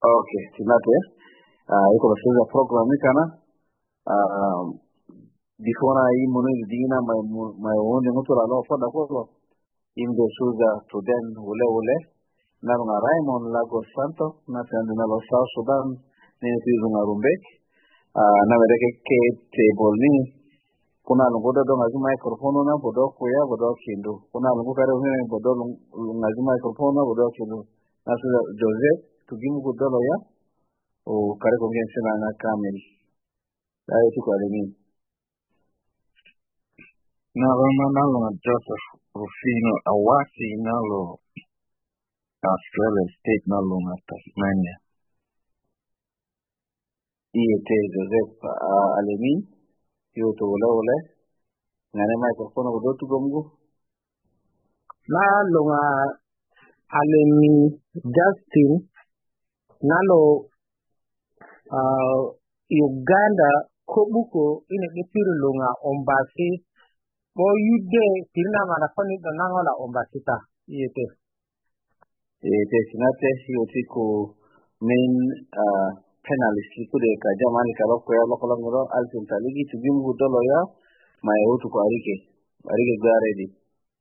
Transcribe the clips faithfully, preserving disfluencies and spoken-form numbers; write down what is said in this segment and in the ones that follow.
Okay, tinate. Ah, iko basiza program kana. Ah, before I munu dina my my own mutu la no foda ko. Imbe suza to den ule ule. Na nga Raymond Lagos Santo na tanda na lo South Sudan ni tizu nga Rumbek. Ah, na mereke ke table ni kuna lungoda do ngazi microphone na bodo kuya bodo kindu. Kuna lungu kare hune bodo ngazi microphone na bodo kindu. Na suza Joseph tugimu kudolo ya. O kare kongen sina na kamil. Ayo tu kwa lini. Naloma nalo Joseph Rufino Awasi nalo Australia State nalo na Tasmania. Iye te Joseph uh, Alemi. Iyo to wala wala. Ngane microphone bodo tu gomungu. Nalo nga Alemi Justin nalo uh, Uganda kobuko ine kipiru lunga ombasi bo yude tirina mana fani donango la ombasita yete yete sinate yoti ko main uh, penalist kude ka jamani ka bako ya lokolo ngoro altin taligi tugimu dolo ya mai utu ko arike arike gare di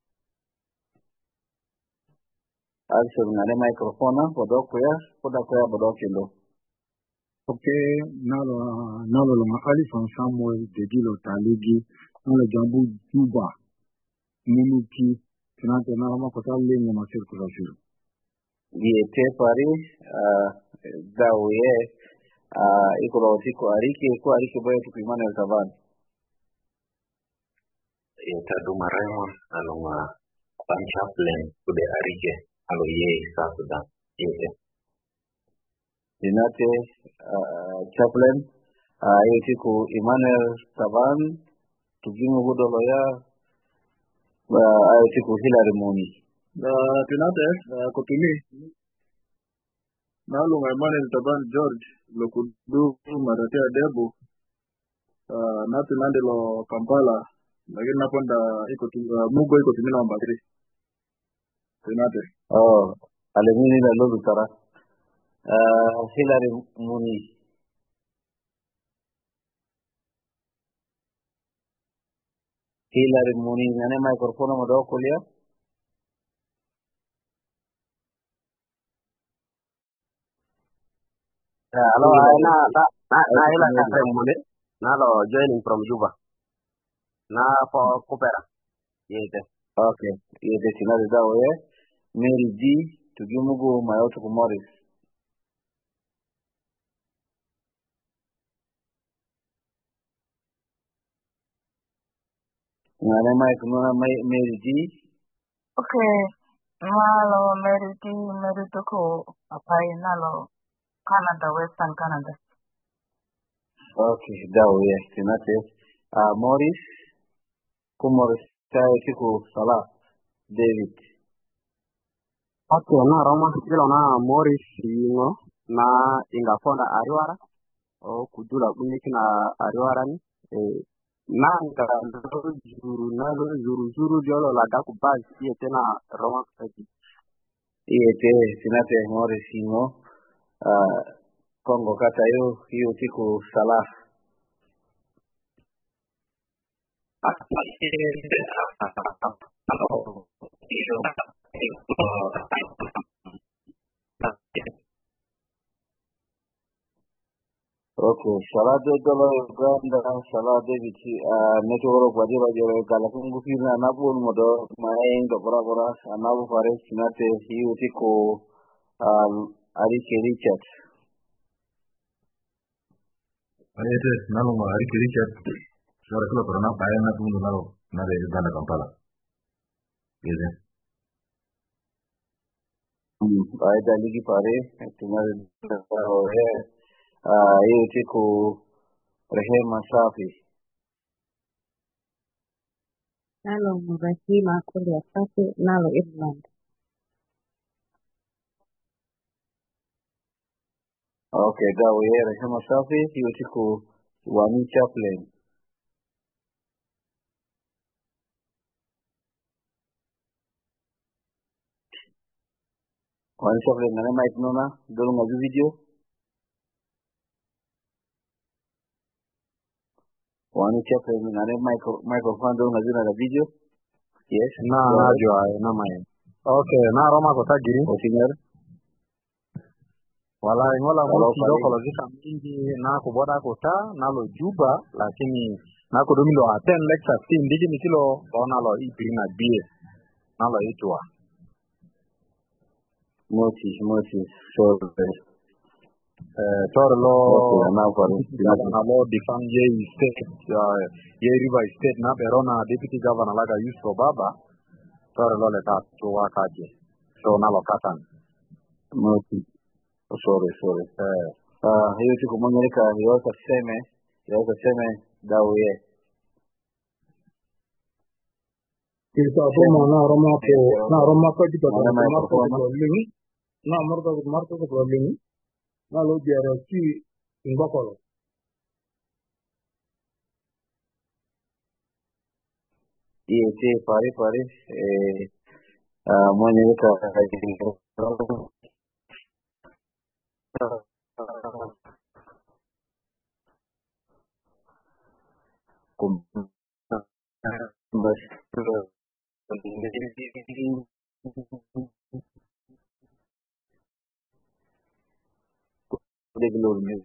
also ngane microphone bodo ko ya bodo ko ya bodo kendo. Okay, nalo nalo longa Alison Samuel de Dilo Taligi nalo jambu Juba Munuki tinate nalo makota lengo masir kusafiri. Diete pari uh, dawe uh, iko lotiko ariki ko ariki boye tukimana taban. Yeta duma Raymond alonga Panchaplain kude arike alo ye Sudan yete. Dinate uh, chaplain uh, yetiku Emmanuel Taban tugimu gudolo ya uh, ayetiku Hilary Moni uh, tinate uh, kutumi nalunga Emmanuel Taban George lokudu maratea debu uh, natu nandelo Kampala lakini naponda iko uh, mugo iko tumina mbagri tinate oh alemini na lodu tara Uh, Hilary Muni. Hilary Muni. Nane microphone mo daw kuliya? Hello, na na na na ila ka Muni. Na lo joining from Juba. Na for Kupera. Yete. Okay. Yete sinari daw eh. Mary D. Tugimugo mayoto ko Morris. Ngane mic nuna Mary D. Okay. Nalo Mary D. Mary Toko apai nalo Canada, Western Canada. Okay, daw yes, tinate. Ah uh, Morris. Ko Morris tayo tiku Salah David. Okay, na Roma ilo na Morris yingo na ingafonda ariwara o kujula kuniki na ariwara ni eh nanga zuru na zuru zuru jolo la daku baz yete na Roma kati yete sinate Morris yingo uh, Kongo kata yo hiyo tiku Salah Okay, Salah de dolo Uganda, Salah de bichi netoro kwa jira jira kala kungu kina nabu modo maenga bora bora anabu pare sinate hiyo tiko Arike Richard. Ayete nalo ma Arike Richard. Sora kula corona kaya na tundu nalo na de Uganda Kampala. Yeze. Hmm, aida ligi pare tunare oye ah hiyo tiko Rehema Safi. Nalo Murahima Kulia Safi nalo Irland. Okay, dawo ye Rehema Safi hiyo tiko Wani Chaplain. Wani Chaplain nane mic nona dolo ngazu video. ngani chepe ngani micro microphone do ngazina la video. Yes. Na najua na mai. Okay, na Roma ko tagiri. Otinyar. Wala ngola mti loko lozika mingi na kuboda kota na lo juba lakini na kudumilo attend lecture team ndigi nikilo bona lo ibrina bie na lo itwa. Moti moti so eh torlo na kwa na lo defend ye state ye river state na berona deputy governor laga Yusuf Baba torlo le ta tuwa kaje so na lo katan moti sorry sorry eh ah hiyo siku mmoja hiyo kaseme hiyo kaseme dawe Kita apa na Roma ko na Roma ko di pada Roma ko rolling na marto marto ko rolling na lo diara ki ngokolo iya te pare pare eh ah mwenye ka kum bas de glor me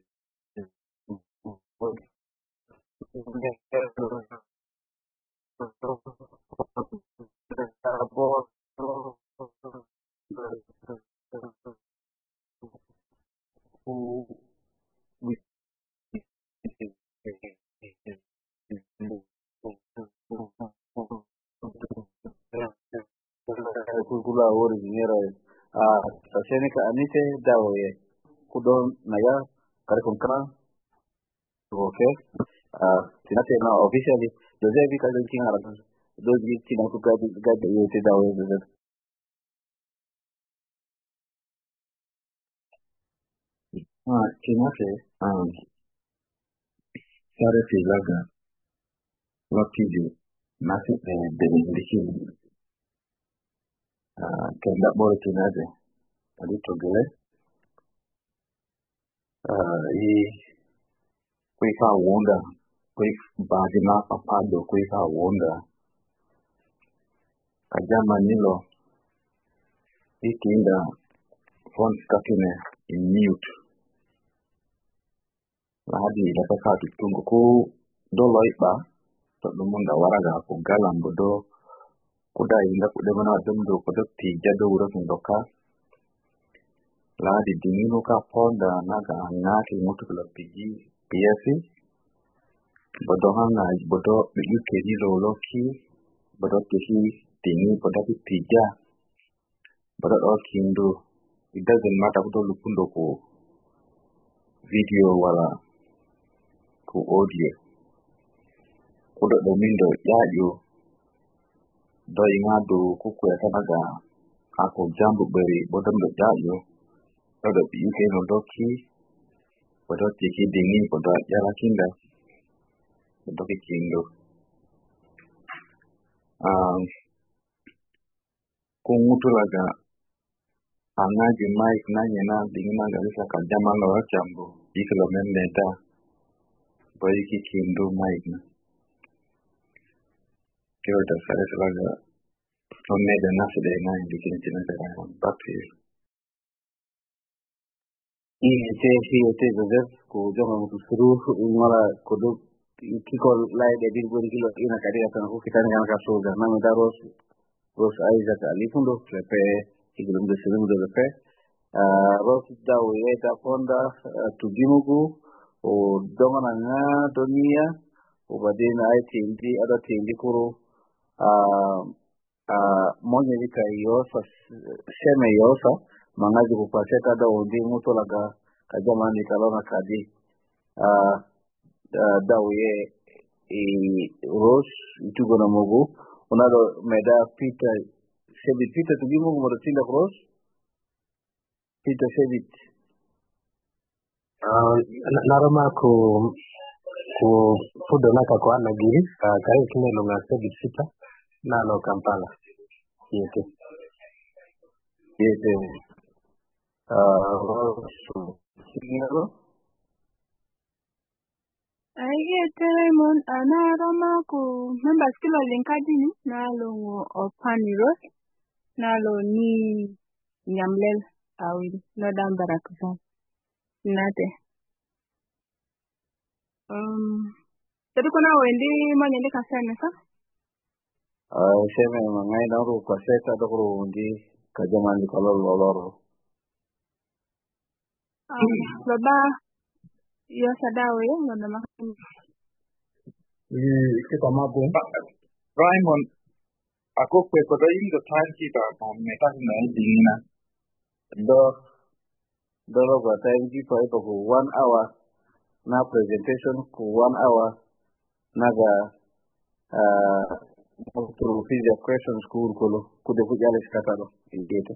kula originera ah sasene ka anite dawe kudon naya kare konkra okay ah tinate na officially doze bi kaje kin ara doze bi tina ku ga ga da yote dawe doze ah tinate um sare filaga wakiji nasi eh deni ndikin ah kenda bore tinate ali togele ah i kuika wonda kuik bagina apado kuika wonda kajama nilo ikinda font kakine in mute lahadi dakaka kitungu ku dolo iba to dumunda waraga ku galam bodo kuda inda kude mana dumdo kudo tijado uro kindoka lahadi dinino ka ponda naga ngati mutu kula pigi piyasi bodo hanga bodo yuke ni lolo ki bodo kihi dini bodo tija bodo okindo. It doesn't matter kudo lupundo ku video wala ku audio kudo domindo yayo do ingado kuku ya kanaga ako jambu beri bodom do yayo do yuke no doki bodo tiki dingi bodo yara kinda bodo kikindo um kungutulaga angaji mic nanya na dingina galisa kajama lo chambo ikilo meneta boy kikindo mic na kyo da sare salaga onne da nasi de na indikin tinata da back to you ite ite doze ku joma mutu suru ngala kudo kiko lai de bin gori kilo ina kadi atana ku kitani kan ka so da na daros ros aiza ka lifundo klepe igulum de sirum de lepe ah ros dawo eta fonda tugimugu o domana nga donia o badena aiti ndi ada tindi kuro ah ah monye dika yosa seme yosa mangaji kupaseka da ondi muto laga kajama ni kalona kadi ah dawo ye e ros itugo na mugu unado meda pita sebit pita tugimugu mo tinda cross pita sebit ah naroma ko ko fudo naka kwa nagiri kai kinelo nga sebit pita na lo Kampala yete yete ah ros sinero Aige Raymond anaroma ku members kilo linkadini nalo opaniro nalo ni nyamlel awil no dan barakuzan nate um tadi kuna wendi manyende kasane sa ah seme mangai na ru kaseta do ru ndi kajamani kalol loloro um baba yo sadawe ngona makani eh kita mago Raymond, aku pekoda ingo tanki ba on meta na dingina. do do ro ba time ji pa ko one hour na presentation ku one hour naga ah through physical questions ku ko ku de ku jale skatalo indete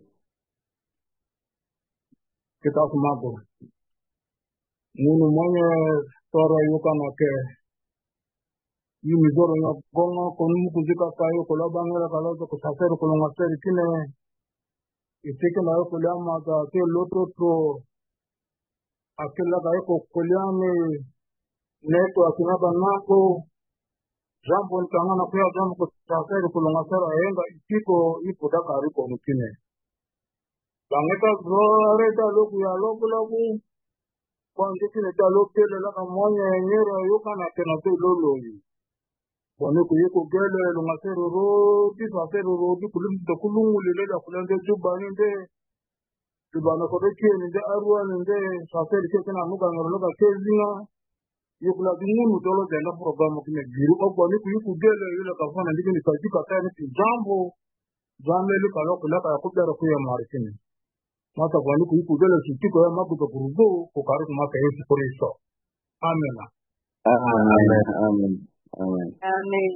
kita mago nunu mwenye tora yuka na ke yumi zoro na gongo konu kuzika kayo kula bangela kala to kusafiri kula ngaseri kine itike na yo kula ma ta ke loto to akela kayo kula ni neto akina banako jambo ntanga na kwa jambo kusafiri kula ngasera yenga itiko ipo dakari ko mkine bangeta zore ta loku ya loku loku kwa ndikine ta loku le la kamonya nyero yuka na tena to lolongi Wanu kuye ko gele lo ngasero ro di fasero ro di kulum de kulungu le la kulande jubani de jubana ko de ke ni de arwa ni de safer ke kana muga ngoro ga kezinga yukula dingu tolo de na program ko ne giru ko bani kuye ko gele ile ka fana ndikini ka jika ta ni jambo jambe lu kala kula ka ku dara ku ya marikini mata bani kuye ko gele su tiko ya mabu ko burugo ko karu ma ka yesu kristo amena amen amen amen Amen.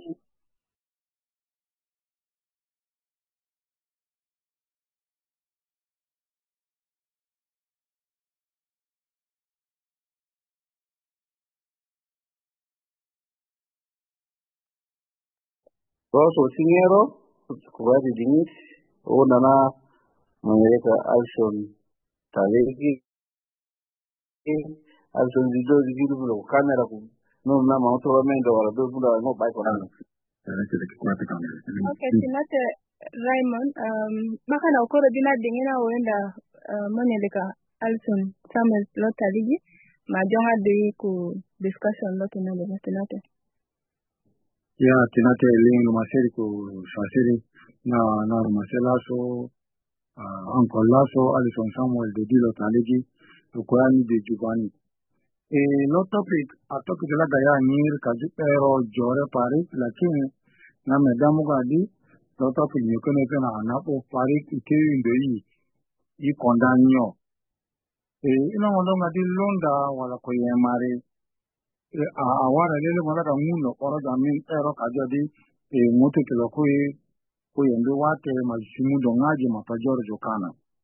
Roso Singero, kuwadi dinit, una na mwereka Alson Talegi, Alson Zido Zido Bulo, kamera ku, no na mauto mendo wala do bulo no bai kona. okay tinate Raymond um maka na ukoro dina dingina wenda manyeleka Alson Samuel Lotaligi majonga de ku discussion lo tunalo tinate ya tinate lingo maseri ku fasiri na na masela so uncle laso Alison Samuel de Dilo Taligi ko ani de Jubani e no topic a topic la gaya nir ka pero jore pare lakini na medamu gadi no topic ni ko ne kana na po pare ke ndo yi i kondanyo e ina ngondo ngadi londa wala ko yemare e awara lele mala da muno oro da min pero ka jadi e moto ke loko e ko yendo wate majimu do ngaji mapa George Okana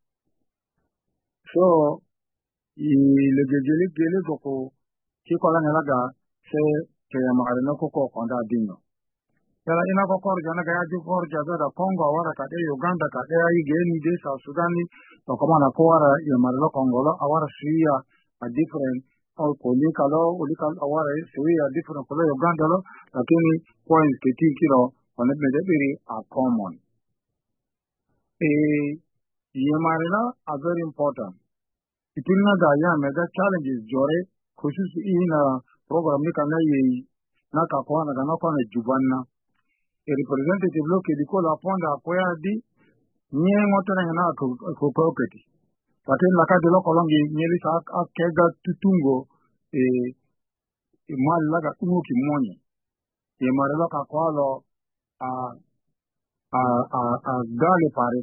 so i le gele gele ko ki ko la nelaga se ke yamare no ko ko konda dinno yala ina ko korja na ga ju korja da Congo awara ka de Uganda ka de ai geni de South Sudan to kama na ko ara yamare lo Congo lo awara suya a different au kolika lo ulika awara suya different ko Uganda lo lakini point kiti kilo on me de biri a common e yamare na are very important itina da ya mega challenges jore khususi ina program ni kana yi na ka kwa na kana kwa jubanna e representative lo ke diko la ponda kwa di nye ngotana na ko ko property paten la ka de lo kolongi nyeli sa akega tutungo e e mal la ga tumu ki monye e mare lo ka kwa lo a a a a gale pare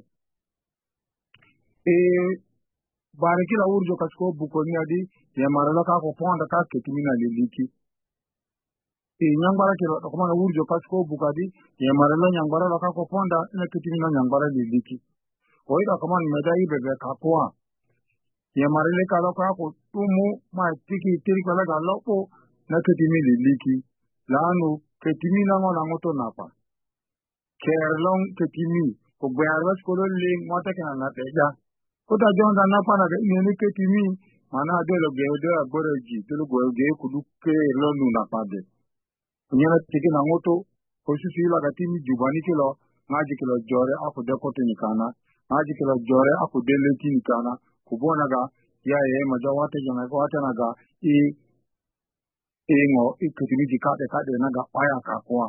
e bare kila urjo kasko bukoni adi e mare lo ka ko ponda ka ke timina liliki e nyangbara kilo ko mana urjo kasko bukadi e mare lo nyangara lo ka ko ponda na ke timina nyangara liliki o ida ko man medai bebe ka kwa e mare le ka lo ka ko tumu ma tiki tiri ko la ga lo ko na ke timina liliki lanu ke timina ngona ngoto napa kerlong ke timi ko gwa ko le ngota kana na teja ko ta jonda na pa na ni ke timi mana de lo ge de aboroji de lo ge kudu ke lo nu na pade nyana tike na ngoto osisi la gatini jubani kilo ngaji kilo jore afu de kote nikana ngaji kilo jore afu de leti nikana kubona ga ya ye majawate jana ko atana ga i ingo ikutini dikate kade na ga aya ka kwa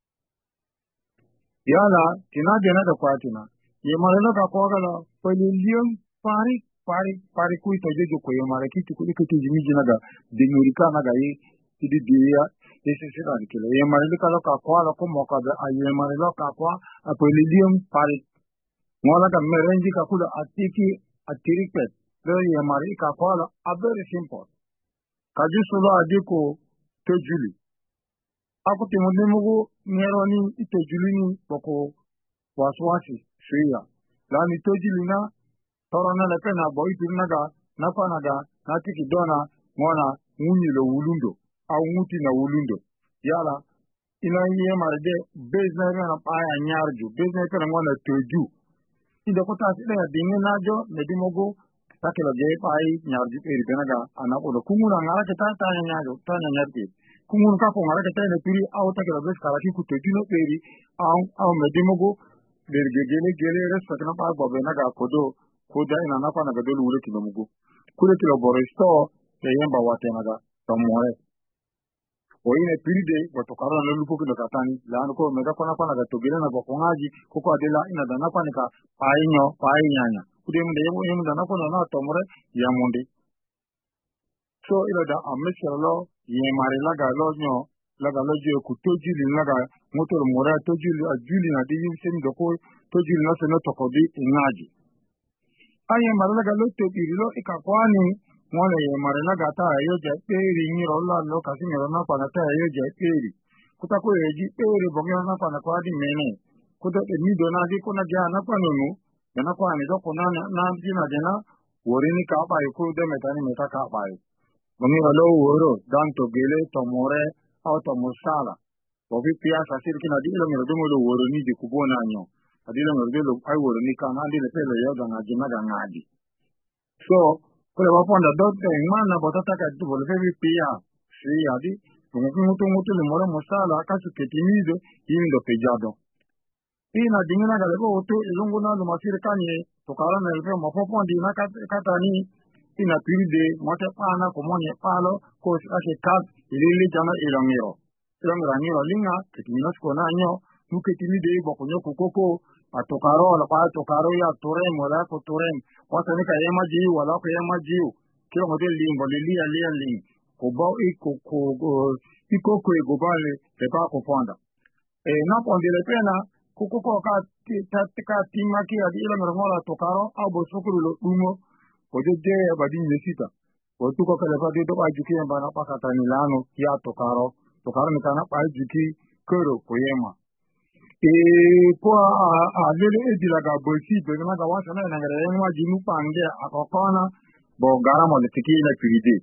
yala tina jena da kwatina ye marelo ka kwa ga pelilium pari pari pari kui toje jo ko ye mare kitu kuli kitu jimi jina ga dinurika na ga i idi dia ese se da kilo ye marelo ka ka kwa la ko moka ga ye marelo ka kwa pelilium pari ngola ga merenji ka kula atiki atirikpet le ye mare ka kwa la a very simple kaji solo adiko tojuli ako timudimugo ngeroni itojuli ni boko waswasi suya lani tojuli na torona le pena boy turnaga napanaga natiki dona ngona munyi lo wulundo au muti na wulundo yala ina ye marde bezna na paya nyarju bezna kana ngona toju ida kota sida dinga najo medimogo takelo ge pai nyarju eri benaga ana ko kumuna ngara keta tanya nyajo tanya nyarti kumun ka ko ngara keta ne piri au takelo bes karaki ku toju no peri au au medimogo derge gele gele respect na pa go benaga kodo koda ina napa na gadolu ure kilo mugo kule kilo boristo e yemba wate naga tomore oine piride wato karana na luko kilo katani la ko mega kona kona ga togire na bokongaji koko adela ina dana panika painyo painyanya kude munde yemo yemo dana kona na tomore ya munde so ila da ameselo ye mare laga lonyo laga loje ku tojili laga motor mora tojili ajuli na di yimsen doko tojili na seno tokodi inaji aye marala ga lotto pirilo ikakwani ngole ye marala ga ta yo je peri ni rolla lo kasi ni rona pa ta yo je peri kuta ko ye ji peri bogyo na pa na kwa di mene kuta e mi dona di ko na ga na pa no no na kwa ni do ko na na di na de na wori ni ka pa ko de meta ni meta ka pa e boni alo woro dan to gele to more auto musala bobi pia sa sir ki na di lo ngero do mo lo woro ni di kubona nyo adilo ngordelo ai woro ni kana andile pele yoga na jinaga ngadi so kule waponda dote mana botata ka tu bole febi pia si adi mutu mutu mutu le mora mosala akasu ketimido indo pejado ina dingina ga lebo oto ilungu na lo masire kanye to kala na lebo mapopondi na katani ina piride mote pana komonye palo ko ake kat ilili jama ilongiro ilongiro linga ketiminos kona nyo muketimide bokonyo kokoko atokaro la pa tokaro ya torem wala ko torem wata ni ka yema ji wala ko yema ji kilo model limbo li ya li ling ko ba iko ko iko ko go bale te pa ko fonda e na ponde le pena ko ko ka ti ta ka ti ma ki adi ila ngola tokaro abo sokuru lo dumo ko je je abadi nesita ko tu ko kala fadi do ajuki en bana pa kata ni lano ya tokaro tokaro ni kana pa ajuki kero ko yema e kwa alele edila ga bosi be na ga wasa na ngare enwa jinu pange akokona bo gara mo letiki na piride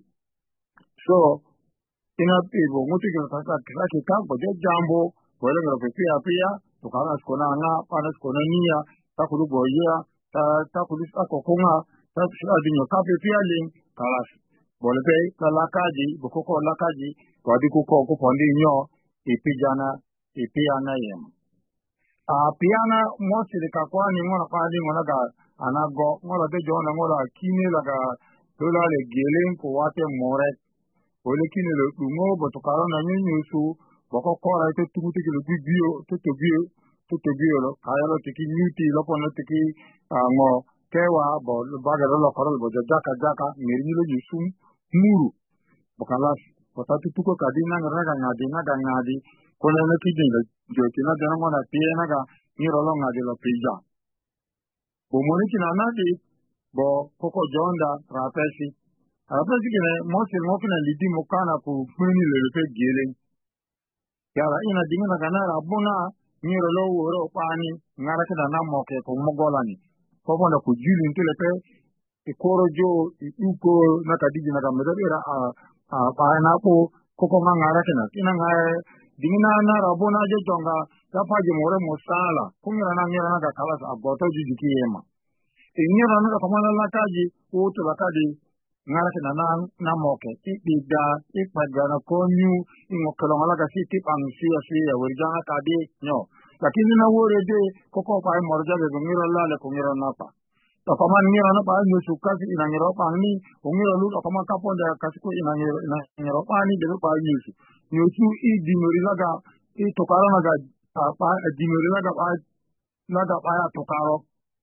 so ina pe bo mutu ga ta ta ki ka bo je jambo wala ngaro pe pia pia to kana skona na pana skona nia ta kulu boya ta ta kulu akokonga ta adinyo ka pe pia lin kala bo le pe la lakaji bo koko lakaji to adiku ko ko pondi nyo e pijana e piana yem a piana mosi de kakwani ngona padi ngona ga anago ngona de jona ngona kine laga dola le gelen ko wate more ole kine le dumo boto karo na nyu su boko kora te tumuti ke le bio to to bio to to bio lo kaya lo tiki nyuti lo kono tiki ngo kewa bo baga lo koro bo jaka jaka mirni lo yusum muru bokalas potatu tuko kadina ngara ngadi ngada ngadi kono na kidi le joti na dana ngona pie na ga ni rolo ngadi lo pija bo moni kina na di bo koko jonda rapesi rapesi kine mosi mokina lidi mokana ku funi le pe gele yara ina dinga na na rabuna ni rolo woro pani ngara kada na moke ko mogolani ko bona ku jili ntele pe e korojo uko na kadiji na ga medera a a pa na ko koko ngara kana kina ngara dinga na rabuna je jonga ta paje more mosala kumira na ngira na ga kala agoto jiji kiyema e ngira na ko mana la kaji o to la kadi ngara na na na moke ti bida ti pagana konyu ingokelo ngala kasi ti pangsia sia werjana kadi nyo lakini na wore de koko pa morja be ngiro la le ngiro napa to kama ngiro na pa nyu sukasi ina ngiro pa ni ngiro lu kama kaponda kasi ko ina ngiro ina ngiro pa ni de pa nyu su nyu su i di morilaga i to karo na ga pa di morilaga pa na da pa ya to karo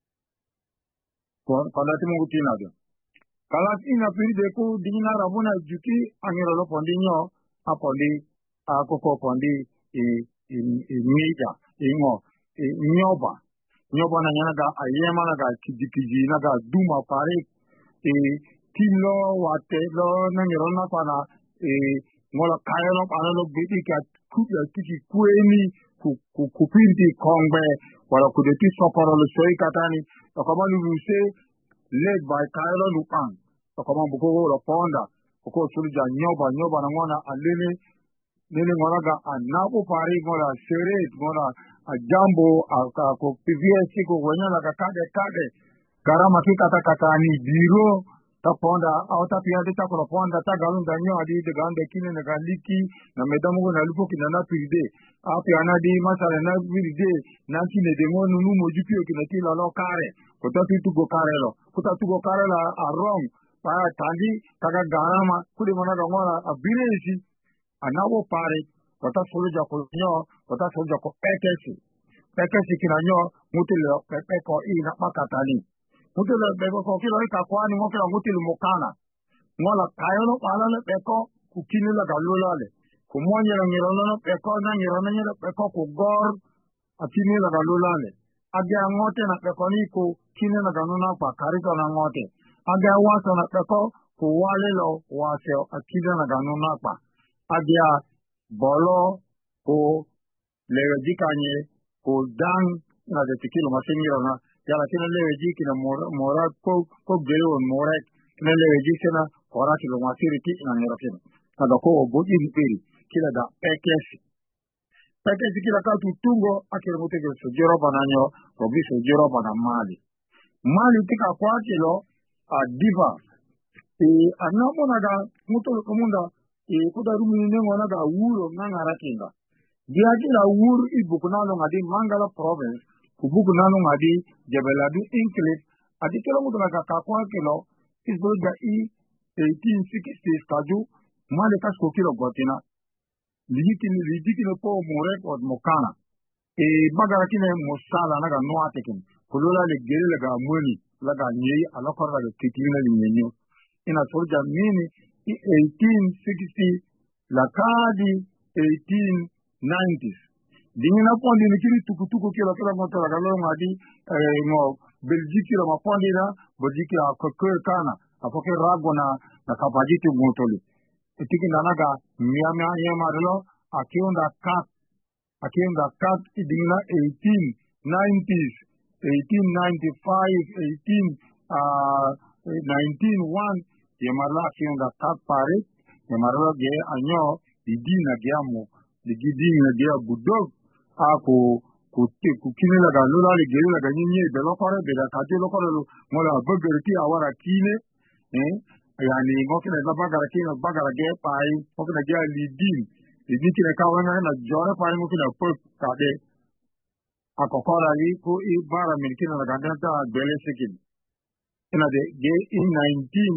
ko kala ti mu ti na de kalas ina piri de ko dina rabuna juki angiro lo pondinyo apondi akoko pondi e e meja e ngo e nyoba nyoba na nyana ga ayema na ga kidikiji na ga duma pare e kilo wate lo na ngiro na pana e ngola kaya no pana lo bidi ka kuya tiki kueni ku ku kupindi kongbe wala kudeti soporo lo soi katani to kama luse led by Kairo Lupan. So come on, Boko la Ponda, Boko Sulja Nyoba, Nyoba Nangona, and Lene, Lene Monaga, and Napo Pari, Mona, Seret, Mona, a Jambo, a P V S, Wena, Kade, Kade, Garamaki Kata Katani, Biro, Taponda, Outa Pia de Tapo Ponda, Tagalun, Danyo, Adi, the Gande, Kin, and the Galiki, the Medamu, and Lupo in the Napide, Apiana di Masala, Navide, Nankin, the Mono, Mojupio, Kinatila, Locare. Kutatu tu gokarelo, kutatu gokarela a wrong. Pa tandi taga garama kuli mona ngona abiresi anawo pare kota soluja ko nyo kota soluja ko pekesi pekesi kinanyo mutilo pepeko ina makatani mutilo beko ko kilo ka kwani ngokela mutilo mokana ngola kayolo palale peko kukinila galolale kumwanya ngiro no peko na ngiro na ngiro peko ko gor akinila galolale aga ngote na peko niko kine na ganuna pa karito na ngote aga wasa na peko ko wale lo wase akida na ganuna pa aga bolo ko lewe dikanye ko dan na de tikilo masingira na yala kina lewe dikina mora mora ko ko gelo mora kina lewe dikina ora kilo masiri ti na ngiro kina kada ko oboji mpiri kila da pekesi pekesi kila ka tutungo akira mutege sojero bananyo robi sojero bana mali mali tika kwa kilo a diva e anamo naga muto komunda e kuda rumi nengo naga wuro ngangara kinga diaji la wuro ibukunalo ngadi Mangala province kubukunalo ngadi Jebeladu Inclave adi kilo muto naga kakwa kilo isboga i eighteen sixty kaju mali kasko kilo gotina ligikini ligikini po morek od mokana e bagara kine musala naga noatekin kulola le gere laga moni laga nyei alakora laga kitina linyenyo ina soja mini eighteen sixty lakadi eighteen nineties dingina pondi nikiri tukutuku kila kila moto laga lo ngadi ngo Belgique la mapondi na Belgique la kokwe kana apoke ragona na kapajiti motoli etiki nanaga miamia yemarlo akiunda kat akiunda kat dingina eighteen nineties eighteen ninety-five, eighteen, uh, nineteen one, yemarla akiunda kat pare, yemarla ge anyo, idina ge amo, digidina ge budog, ako, kutte, kukine laga lula le ge laga nyinye, belokore, bela kate lokore lo, mola burgerti awara kine, eh, yani ngokine la bagara kine, bagara ge pai, ngokine ge lidin, idikine kawana na jore pai ngokine pop kade, akokora yi ko i bara milkina na gandanta bele sekin ina de ge in nineteen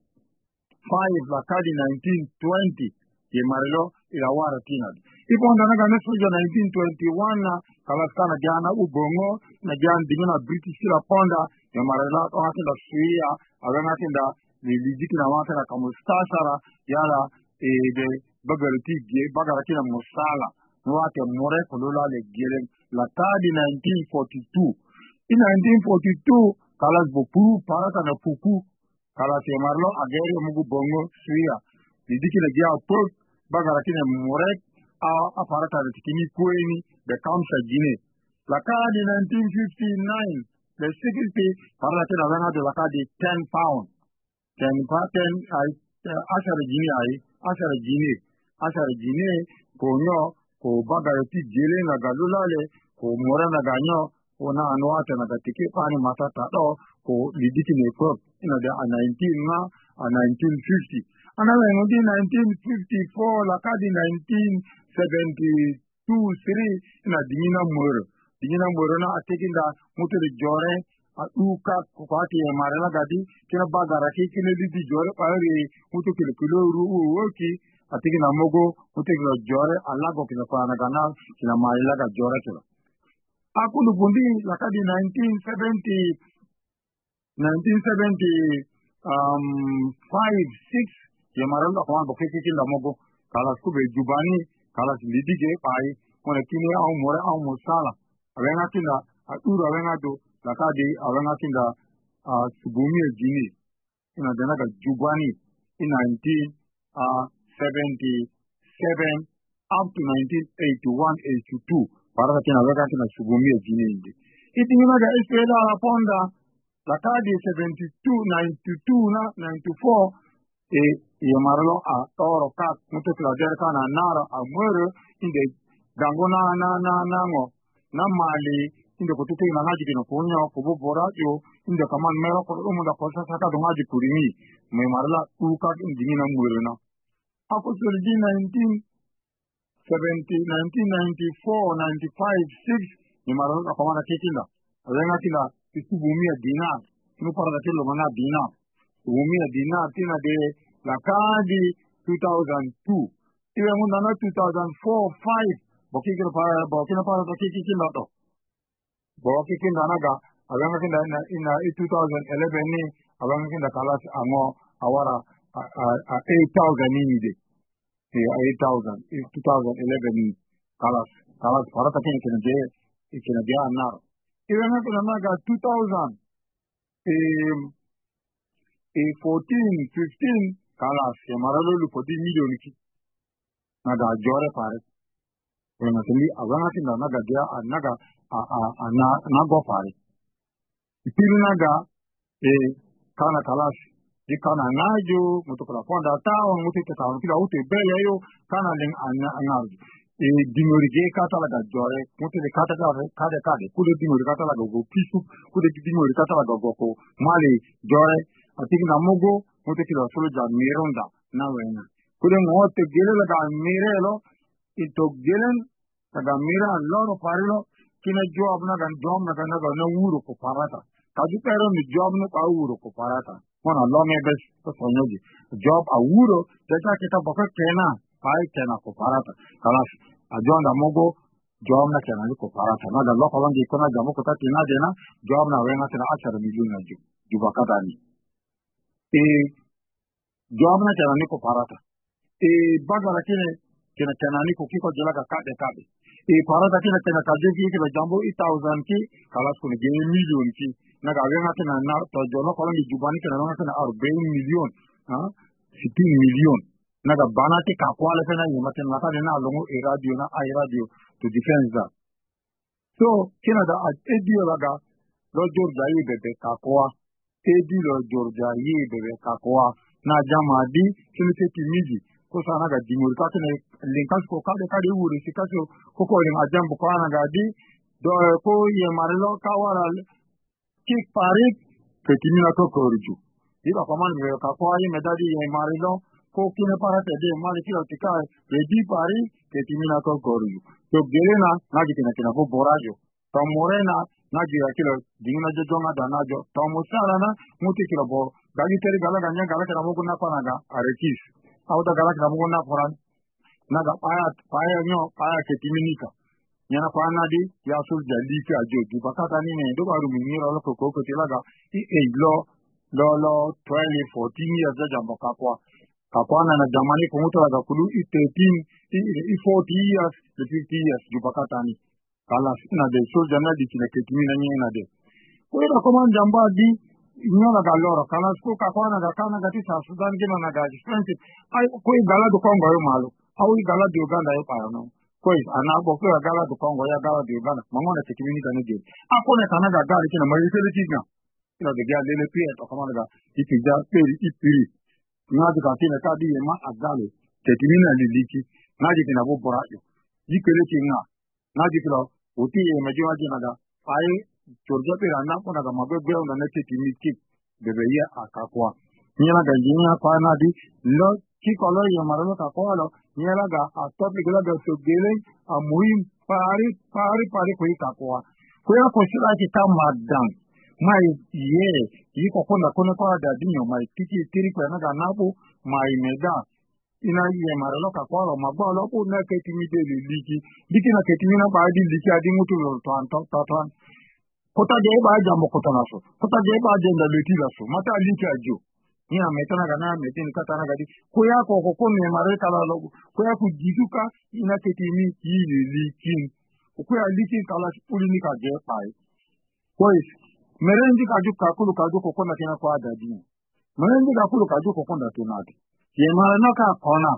oh five la kadi nineteen twenty ye marlo ila wara tinad ipo ndana ga nesuja nineteen twenty-one na kalaskana jana ubongo na jan dingina British la ponda ye marla to hakila suya alana tinda ni lidikina wata na kamustasara yala e de bagarati ge bagarati na musala wate more kulula le gelen la tadi nineteen forty-two in nineteen forty-two kalas bopuru parata na puku kalas yemarlo agere mugu bongo suya lidiki le gia pro bagara kine more a aparata le tikini kueni de kamsa gine la tadi nineteen fifty-nine le sixty parata na lana de la tadi ten pound ten ten ai asara gine ai asara gine asara gine konyo ko bagara ti gele na galulale ko mora na ganyo ona anwata na gatike pani matata do ko lidiki ne ko ina da nineteen na nineteen fifty. Another in nineteen fifty-four, lakadi nineteen seventy-two, three, in a Dina Mur. Dina Murana taking the Mutu Jore, a Uka, Kupati, and Marana Gadi, Kinabagaraki, Kennedy Jore, Pari, Mutu Kilo, Ruki, a taking a Mogo, Mutu Jore, a Lago Kinapanagana, Kinamarilaga Jore. Akulu Bundi, lakadi nineteen seventy, nineteen seventy, um, five, six, Yamaranda Kwan, Bokiki Lamogo, Kalasube, Jubani, Kalas Lidige, Pai, Monakini, Au Mora, Au Musala, Arenatina, Atura Renado, Lakadi, Arenatinda, Subumi, Gini, in a Danaga Jubani, in nineteen seventy-seven, up to nineteen eighty-one, eighty-two, Paratina Regatina, Subumi, Gini. It in the Estela Ponda, Lakadi seventy-two, ninety-two, ninety-four, e Yamarlo a Toro Cat, Mutukla Derkana, Nara, a murder in the Dangona, Nana, Namo, Namali, in the Kutuki Nanaji, Punya, Kubu Borajo, in the command Mero, Umda Costa Domaji Purimi, Memarla, Uka, in Dina Murina. Apostle nineteen seventy, nineteen ninety-four, ninety-five, six, Yamarla, Commander Kitina, Renatina, Isubumia Dina, Nuparatilo Mana Dina. Umia Dina Tina de Lakadi two thousand two. Even Mundana two thousand four, five, Bokika Para, Bokina Para, Kiki Lato. Bokikin Danaga, Arangakin in two thousand eleven, Arangakin the Kalas Amo, Awara, eight thousand in it. eight thousand, two thousand eleven Kalas, Kalas Paratakin in a day, it's in a day now. Even Naga two thousand. A fourteen, fifteen, Kalas, Yamaralo for the million. Naga Jore Paris. When I tell you, I run in the Naga Dia and Naga Nago Paris. The Naga, a Kana Kalas, the Kana Najo, Mutopla Fonda Town, Mutika, Ute Belayo, Kanaling and Anal. A Dimurige Catalaga Jore, Mutu Catalaga, Kadakade, could have been Catalago, Pisu, could have been Catalago, Mali, Jore. I think Namugo, Mutakila Soldier, Mironda, Navena. Couldn't want to get a Mirelo, it took Gillen, a Mira, and Lord of Parilo, Kina job, not and job, not another no Uru for Parata. Kajupero, the job, not a Uru for Parata. One a long best for Sonogi. Job a Uru, that I get up of a Kena, I can for Parata. Kalas, a John Namogo, job not can for Parata. Not a lot along the Kona Jamokota Tina, job now ran at an Asher Miluna Jubakatani. E Jobna Chananico Parata. E Bagarakine can a Chananico Kiko Jalaga Kade Kade. E Parata Kina Kanakaji, the Jumbo eight thousand key, Kalaskun game million key. Nagavena can now to Jolo Colony Jubanic and Anakan are being million, fifteen million. Naga Banati Kakwala and Matan Natana Lomo Eradio, Iradio to defend that. So, Canada at Ediolaga, Lord George Bebe Kakwa. Edilo Georgia Ye Bebe Kakwa, Najamadi, Kiliti Miji, Kosanaga Dimurkatane, Linkasko Kade Kadi Uri, Sikaso, Kokolim Ajambo Kanagadi, Doko Yamarlo Kawara, Kik Parik, Ketimina Kokoriju. Ika Command Kakwa, Medadi Yamarilo, Kokina Parate, Malikio Tika, Redi Pari, Ketimina Kokoriju. So Gelena, Nagitina Kinako Borajo, Tom Morena, Nagia Killer, Dina Jonga Danajo, Tomusarana, Mutikilabo, Galiteri Galaganya, Galakramoguna Panaga, Arekis, out of Galakramoguna Poran, Naga Payat, Payano, Payaketiminica, Yana Panadi, Yasul Jalika, Jubakatani, Dubaru, Mira, Coco Tilaga, a law, Lolo, twelve, fourteen years, Jambo Capua, Capuana, Jamani, Pumuta, Kulu, thirteen, forty years, the fifty years, Jubakatani. Kalas na de soldier na di kineketimina nyina de. Kwera command jamba di nyona galoro kalas ko kakwana ga kana ga tisa Sudan gina na ga strength ai ko gala do Kongo yo malo au gala di Uganda yo para no ko ana bo ko gala do Kongo ya gala di Uganda mangona tekimini ga ne de akone kana ga gala kina mai seliti na ina de ga lele pie to command ga itija peri ipiri na de ga tina ka di ma agale tekimina liliki na di kina bo bora yo yikele kinga na di kilo Uti Majima Jinaga, I, Georgia Pirana, one of the Mabel and Neti Miki, the Veya Akakwa. nyela ga jinya kwa na di lo ki kolo ya maralo ka kolo nyela ga a topic la ga so gele a muhim pari pari pari ko ita kwa ko ya ko sira ki ta madam mai ye yi ko kona kona kwa da dinyo mai tiki tiri kwa na ga napo mai meda ina ye maralo ka kolo magolo ko na ke timi de liki diki na ke timi na ba di liki adi mutu lo to an to to kota de ba jambo kota naso kota de ba de na leti laso mata liki ajo ni ametana kana meteni katana gadi ko ya ko ko me mare kala lo ko ya ku jiduka ina ketini yili likin ko ya likin kala pulini ka je pai ko is merendi ka ju kakulu ka ju ko kona tena kwa dadi merendi ka kulu ka ju ko kona tena adi ye mare na ka kona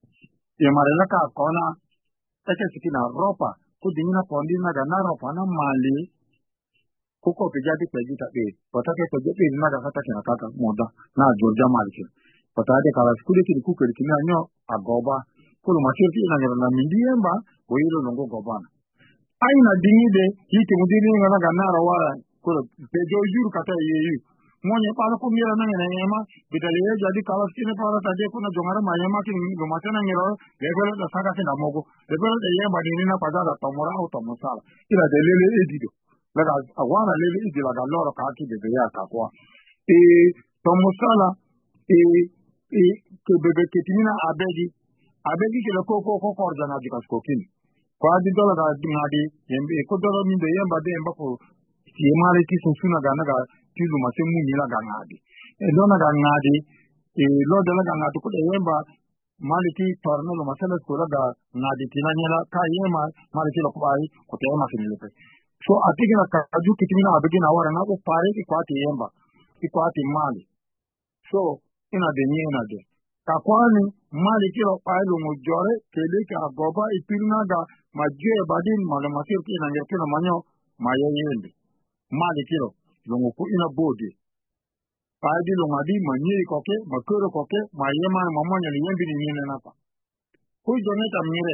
ye mare na ka kona take sikina ropa ko dinina pondi na ga na ropa na mali kuko pejadi pejita be patake pejadi na ga kata kina kaka moda na Georgia malike patade kala skuli ki kuko kina nyo agoba kulu masirti na ngara na mindiemba oyiro longo gobana aina dingide yike mudiri na ga na rawara kulu pejo juru kata yeyi monye pala ko mira na ngene yema bidale jadi kala skine pala tade kuna jongara mayema ki ngo matena ngiro lebele da saka kina mogo lebele de yemba dinina padada tomora auto mosala ila de lele edido laga awana lele idi laga loro ka ki bebe ya ka kwa e to musala e e ke bebe ke timina abedi abedi ke ko ko ko korja na di kaskokin kwa di dola da ngadi yembe ko dola min de yemba de yemba ko yemare ki susuna ga naga tizu masemu ni laga ngadi e dona ga ngadi e lo de laga ngadi ko de yemba maliki torno lo masala ko laga ngadi tinanyela ka yema maliki lo ko ai ko te ma finile so atigina kaju kitimina abigina awara na ko pare ki kwati yemba ki kwati mali so ina de nyena de ka kwani mali kilo pailu mujore kele ka goba ipirna ga majje badin mala masir ki na ngekena manyo mayeyende mali kilo longo ku ina bodi paidi longadi manye koke makoro koke mayema mamonya ni yembi ni nyena napa ku joneta mire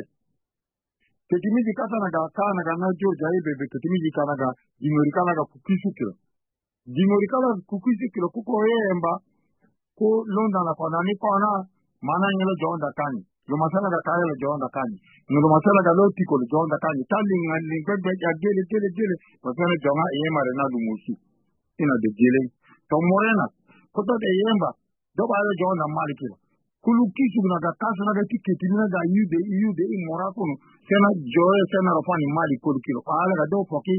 ketimiji kata naga kana ga na Georgia bebe ketimiji kana ga dimori kana ga kukisukiro dimori kana kukisukiro kuko yemba ko londa na kona ni kona mana nyelo jonda kani lo masala ga kaya lo jonda kani lo masala ga lo tiko lo jonda kani tali ngali gbegbe ya gele gele gele masala jonga yema re na dumusi ina de gele to morena ko to de yemba do ba lo jonda malikiro kulu kisu na ga kasa na ga tiketi na ga yude yude imora kono sena joye sena rofani mali kulu kilo ala ga do foki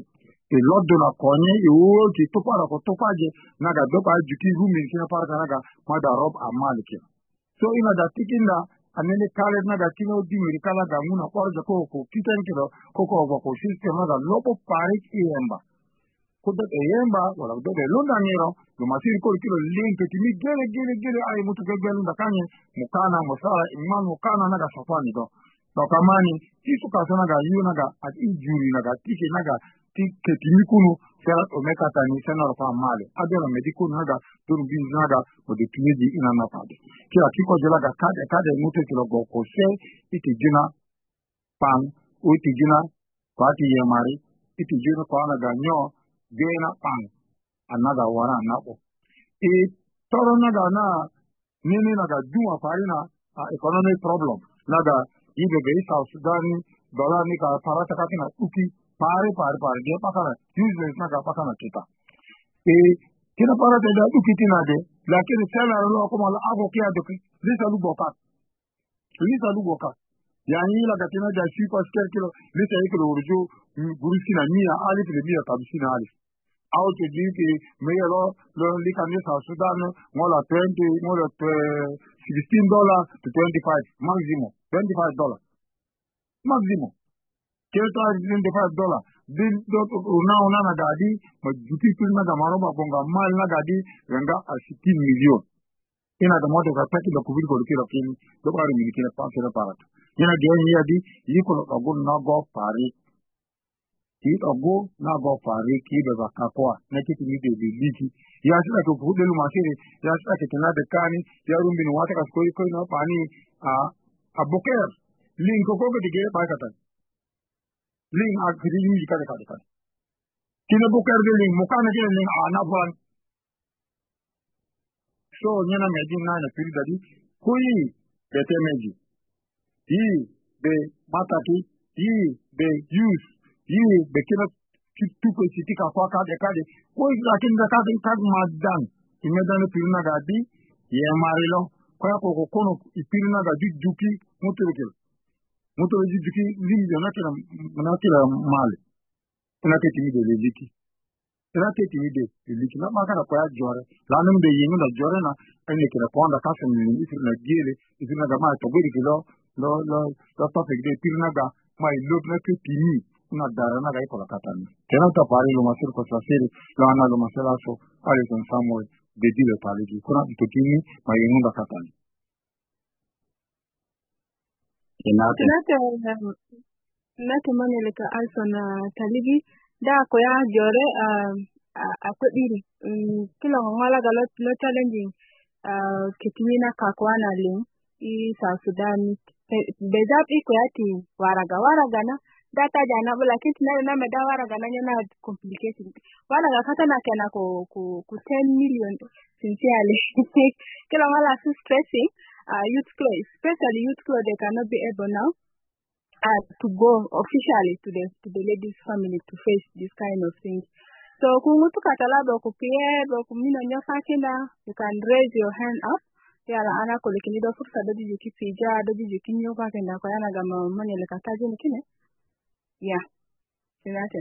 e loddo na konye e o ti to para ko to paje na ga do pa juki rumi sina para na ga ma da rob a mali kilo so ina da tikinda anene kale na ga kino di mi kala ga muna porja ko ko kiten kilo ko ko ko system na ga lopo pare ki emba kuda yemba wala do de lunda niro lo masiri ko kilo link ti mi gele gele gele ay mutu gele nda kanye mukana musala imman mukana naga safani do to kamani isu ka sana ga yu naga at injuri naga tike naga tike timikunu sera o mekata ni sena ro fa male adela medico naga dun bin naga o de tumeji ina na pade kila kiko jela ga kade kade mutu kilo go ko se iti jina pan o iti jina pati yemari iti jina ko naga nyo gena pang another wara nako e toro naga na nini naga dua parina uh, economic problem naga ibe be South Sudan dollar ni ka parata katina uki pare pare pare de pakana useless naga pakana kita e kina parata da uki tina de lakini sala ro ko mala ago kia de lisa lu boka lisa lu boka yani la katina da super scale kilo lisa ikilo urju burusina mia alif le mia kabisina alif out to D P meyelo lo likani South Sudan mola twenty mola sixteen dollars to twenty-five maximum twenty-five dollars maximum keta twenty-five dollars din do una una na dadi ma juti pil na gamaro ba bonga mal na dadi renga a sixteen million ina da moto ka peki da kubiri ko kilo kin do bari mi kila pa kila parat ina de ni adi yiko ko na go pari ti ogo na go pari ki be bakapwa na kiti ni de liki ya sita to fude lu masiri ya sita ke na de kani ya rumbi ni wata ka skoi ko na pani a aboker link ko ko de ge pa kata link a kiri ni ka de ka de ka kina boker de link mukana ke link ana fan so nyana meji na na piri dadi kui bete meji yi be mataki yi be use yi be kila tu ko sitika kwa ka de ka de kui lakin da ka ka madan imedan piri na gadi ye marilo kwa ko ko kono piri na gadi juki mutukel mutukel juki lim jona kila na kila mali na kiti de liki na kiti de liki na makana kwa jore la num de yinga da jore na ene kila ponda ka sen ni na gele isina ga ma to gori kilo lo lo lo topic de piri na ga mai lob na kiti ni na dara na ga ikola katani tena ta pari lo masir ko sasiri lo ana lo masela so ali son samuel de dile taligi kuna tutini mai yinga katani Inate Inate maneleka Alson taligi da ko ya jore a kudiri kilo ngala ga lo challenging kitimina ka kwana lin i sa Sudan bezap iko yati waraga waraga na data jana bula kinti na na meda waraga na nyana complicated waraga kata na kana ko ku ten million sincerely kilo ngala so stressing uh, youth club, especially youth club, they cannot be able now uh, to go officially to the to the ladies' family to face this kind of things. So, kung mutu katalaba kupier, kumino nyofakinda, you can raise your hand up. Yala ana kolekini do fursa do juki pija do juki nyofa kenda kwa yana gama mani lekataje nikine. Yeah, sinate.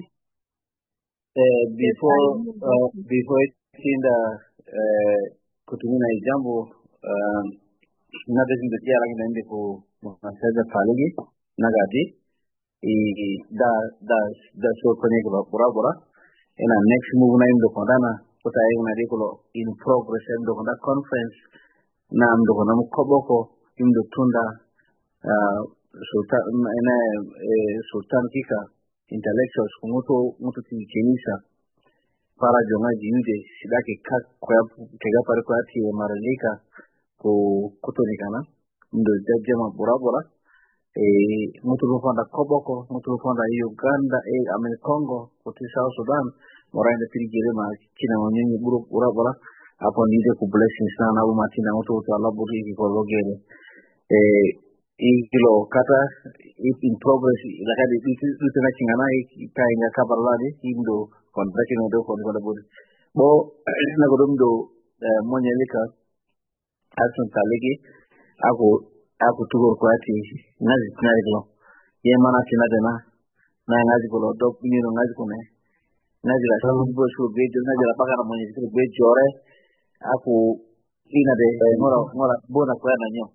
Uh, before uh, before tinda uh, kutumina ijambo uh, na dazin da tiara ngina ndi ko masaja paligi nagati i da da da so kone ko pura pura ena next move na ndo kondana kota ayi na dikolo in progress ndo konda conference na ndo kona mkoboko ndo tunda uh, sultan ena eh, sultan kika intellectuals kumuto muto tinkenisa para jonga jiude sidake ka kwa kega pare kwa ti maralika ko kutonikana ndo jajjama burabura e mutu fonda koboko mutu fonda Uganda e amen Congo ko South Sudan morande pirigere ma kina manyinyi buru burabura hapo nide ku blessings sana au matina mutu Allah buri ko logere e ikilo kata it in progress lakini itu tena kingana ikainga kabarladi indo contract ndo ko ndo buri bo na godomdo monyelika Alson taligi aku aku tugur ko ati nazi nazo ye mana tinadena na ngaji ko do piniro ngaji ko ne nazi la sabu bo so be do nazi la pagara mo ni be jore aku ina de ngora ngora bona ko na nyo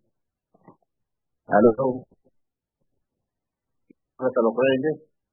alo ko ta lo ko ende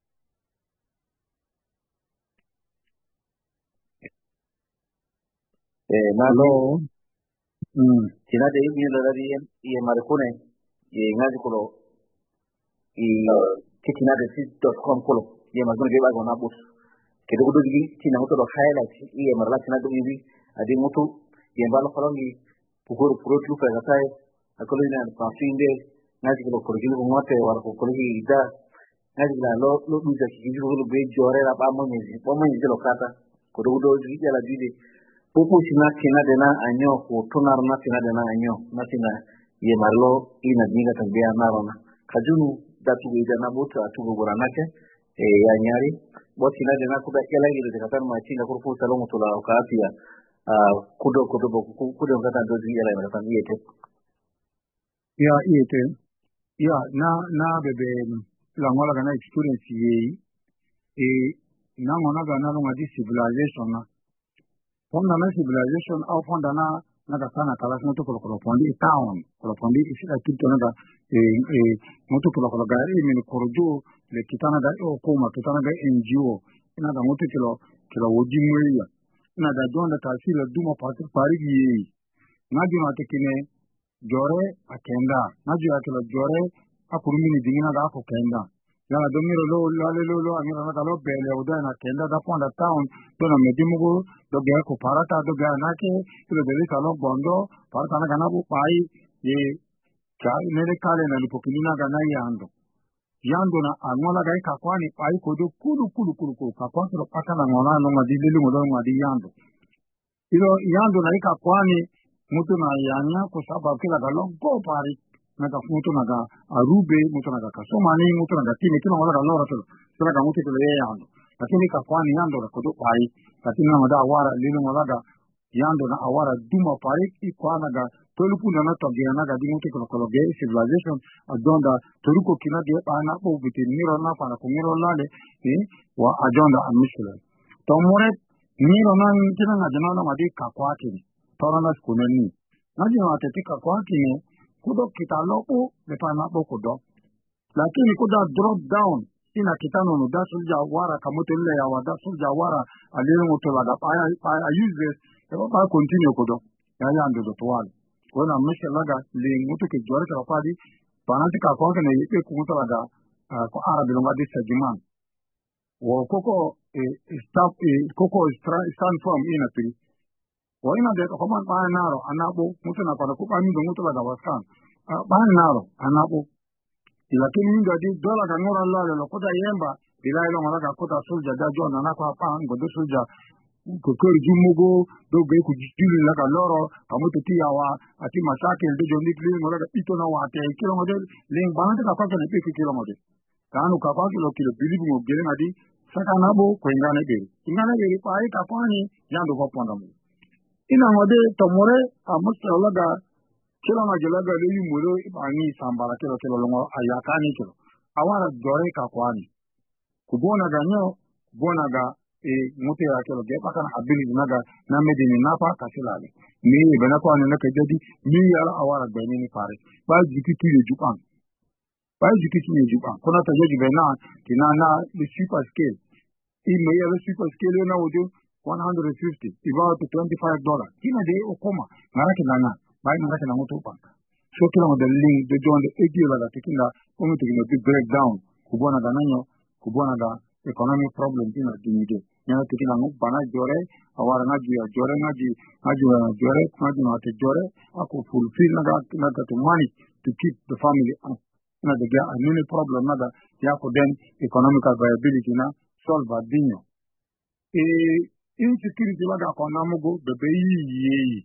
eh malo mm tina de yi lo da bien y marcone y ngaji ko y kitina de sit dot com ko ye ma gona ba gona bus ke do do gi tina moto do highlight y marla tina do yi adi moto ye balo kolongi pugoro pro-tlu ka gatai akolo ina pa finde ngaji ko ko gi ko ngote war ko ko gi da ngaji la lo lo du da gi ko lo be jore la ba mo ni bo mo ni lo kata ko do do gi la di popo sina kina dena anyo ko tunar na kina dena anyo na kina ye marlo ina diga tambia narona kajunu datu ida na buta atu gora nake e ya nyari bo kina dena kuda kela ngire de katan ma china ko fu salongo to la ka afia kudo kudo bo kudo katan do zi ala na tan yete ya yete ya na na bebe la ngola kana experience ye e na ngona ga na ngadi civilization na fonda na civilization au fonda na naga sana kala moto ko ko fondi town ko fondi isira kitu naga e e moto ko ko gari min korjo le kitana da o ko ma kitana da N G O ina da moto kilo kilo woji mwiya ina da jonda tasira duma patu parigi na juma tekine jore akenda na jura kilo jore akurumi ni dingina da ko kenda ya domiro lo lo lo lo amira na lo bele oda na kenda da fonda town dona medimugo do ga ko parata do ga na ke to de salo bondo parata na kana bu pai ye chai nele kale na lipokilina ga na yando yando na anola ga ka kwani pai ko do kulu kulu kulu ko ka kwa ro paka na ngona no ma dilelu mo do ma di yando ilo yando na ka kwani mutu na yanya ko saba kila galo go pari na ka mutu na ga arube mutu na ga kasomani mutu na ga tini kila wala ga lora tolo sura ga mutu tolo yando lakini ka kwani yando ga kodo pari lakini na mada awara lilo wala ga yando na awara duma pari ikwana ga tolupu na na togia na ga di mutu ko ko ge civilization adonda toruko kina de ana bo biti miro na para ko miro lale eh wa ajonda amishla to more miro na kina na jana na madi ka kwati torana kuneni naji na tetika kwati ne kudo kitalopo lepana boko do lakini kuda drop down ina kitano no da sulja wara kamoto ile ya wada sulja wara alile moto la da pa I use this to ba continue kudo ya ya ndo to wale wala mshe laga le moto ke jore ka padi panatika kwa kana yipe kumoto la da ko arabi no madi sajiman wo koko staff koko stand from ina pri Waina de koman ba naro anabo mutu na kwa kupa mindo mutu la dawasan ba naro anabo lakini mindo di dola ka ngora lale lo kota yemba bila ilo malaga kota sulja da jona na kwa pa ngodo sulja ko keri jumugo do be ku jili la ka loro kamutu ti yawa ati masake ndo jondi kli malaga pito na wa te kilo model ling banate ka kwa ne pe kilo model kanu ka kwa kilo kilo bilibu mo gele ngadi saka nabo ko ngane be ngane be pa ai ka kwani yando ko ponda mo ina ngode tomore amusta laga kila majalaga leyu muro ani sambara kilo kilo longo ayakani kilo awara dore ka kwani kubona ganyo kubona ga e mute ya kilo ge pakana abili naga na medini napa kasilale ni bana kwani na kajadi ni yala awara gani ni pare ba jikiti ye jupan ba jikiti ye jupan kuna ta jeji bena kinana the super scale i me ya super scale na wudu one hundred fifty about twenty-five dollars kina de okoma narake nana bai narake na moto pa so kila mo the link de john the eighty la tikina komo tikina the breakdown kubona gananyo kubona ga economic problem tina dinide nyana tikina mo bana jore awara na ji jore na ji aji na jore na ji na te jore ako fulfill na ga na ga to money to keep the family up na de ga any problem na ga ya ko then economical viability na solve adinyo e insecurity laga kona mugo bebe yi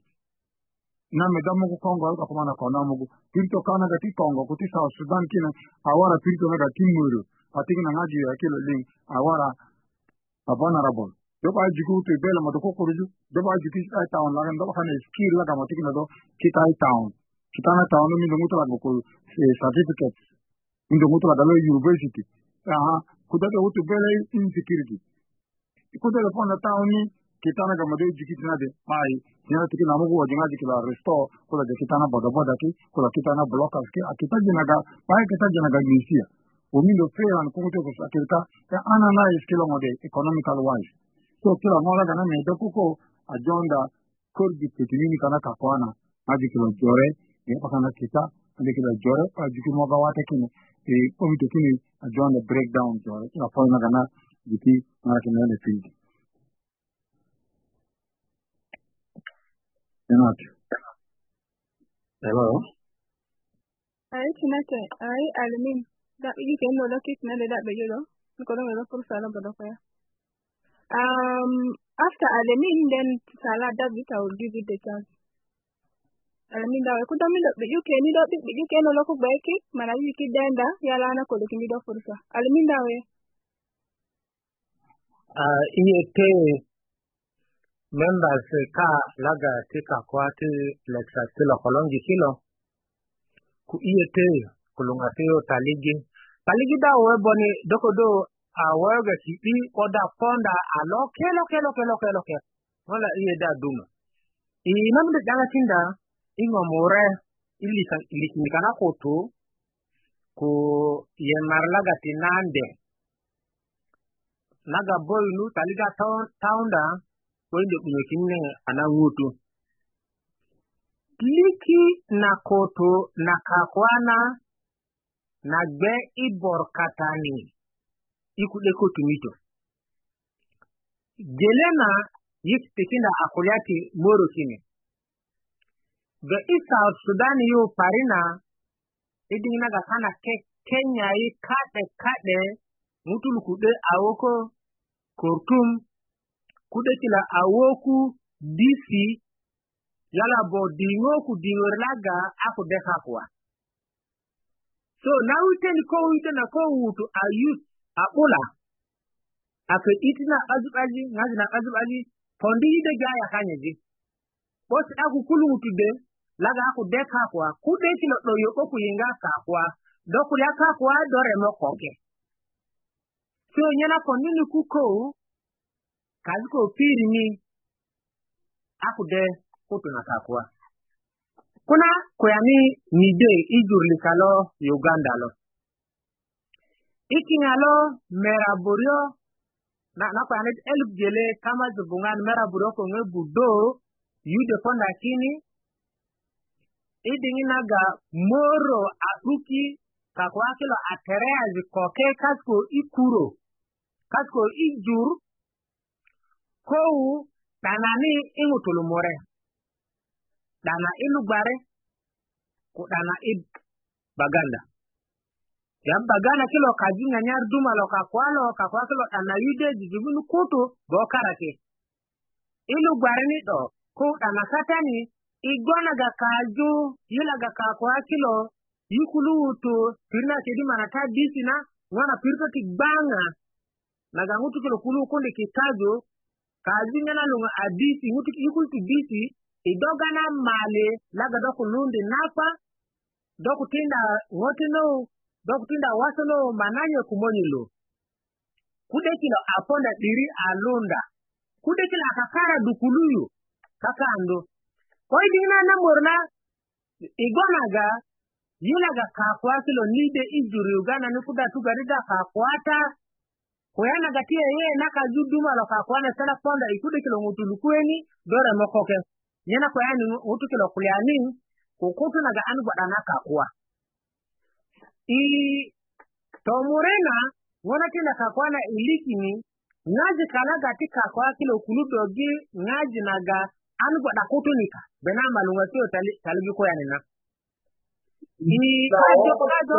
na medamu ko Kongo ka kuma na kona mugo pinto kana ga ti Kongo ko ti South Sudan kina awara pinto na ga timuru atigina ngaji ya kilo link awara vulnerable do ba jigu te bela mo ko koruju do ba jiki ai town la ndo kana skill laga mo tigina do kita ai town kita na town mi ndo muto la ko certificate ndo muto la dalo university aha kudada utu bela insecurity ikuta le fona tauni kitana kama de jikiti na de pai nyana tiki na mugo wajinga dikila restore kula de kitana boda boda ki kula kitana blockers ki akitaji naga pai kitaji naga gisia umindo fair and kumute ko sakirta ya ana na iskilo mode economical wise so kila mola kana me dokuko ajonda kurdi petini kana kakwana hadi kilo jore ni pakana kita hadi kilo jore ajiki moga wate kini e kumite kini ajonda breakdown jore na fona kana jiki na kinene field Enat. Hello. Ai chinate ai almin da you can no look na da da yo ko do no for sala bodo ko ya um after almin then sala da bit I will give it the chance almin da ko do mi do you can ni do you can no look back mana you ki denda yala na ko do ki do for sa almin da we uh iete members ka laga tika kwati lexa silo kolongi silo ku iete kulunga teo taligi taligi da we boni dokodo awega sipi oda fonda alo kelo kelo kelo kelo ke wala iye da duma inamde danga tinda ingo more ili ili nikana koto ko yenar laga tinande naga boy nu taliga taunda wende kunyokinne anangutu liki na koto na kakwana na gbe ibor katani ikude kotumito gelena yik tekinda akuliati moro kine be isa Sudan yu parina idingina ga kana ke Kenya yi kade kade mutulu kude awoko Khartoum kude kila awoku D C yala bo dingo ku dingo laga aku deka kwa so na uten ko uten ko wutu ayut akula ake itina azubaji ngazina azubaji fondi de gaya kanyeji bos aku kulu wutu de laga aku deka kwa ku de kilo do yoko ku yinga ka kwa do ku ya ka kwa do remo koke so nyana fondi ni kuko kazi ko piri ni aku de kutu na ka kwa kuna kuyami nide ijurli kalo Uganda lo ikingalo meraburio na na kwa net elf jele kama zubungan meraburio ko ngebudo yude fonda kini idingi naga moro aruki kakwa kilo aterea zikoke kasko ikuro kasko ijur kou tanani ingutulumore dana ilu bare ku dana id baganda yam bagana kilo kajinga nyar duma lo kakwalo kakwa kilo dana yude jijibunu kutu bokarake ilu bare ni do ku dana katani igona ga kaju yila ga kakwa kilo yikulu utu pirna kedi manata disina wana pirto tigbanga naga ngutu kilo kulu kundi kitajo kajinga na lunga adisi ngutu yikulu disi idogana male laga doku lundi napa doku tinda ngotino doku tinda wasono mananye kumonilo kude kilo aponda diri alunda kude kilo akakara dukuluyu kakando koi dina na morna igonaga yilaga kakwa kilo nide ijuri ugana nukuda tugarida kakwata kuyana gatia ye naka juduma lo kakwana sana ponda ikude kilo ngutulukweni dore mokoke nyana kwa yani utu kilo kuliani kukutu naga anu badana kakua i tomurena wana tina kakua na ilikini ngaji kalaga tika kwa kilo kuludogi ngaji naga anu badakutu nika bena malunga siyo tali, talibi kwa yani na i kajo kajo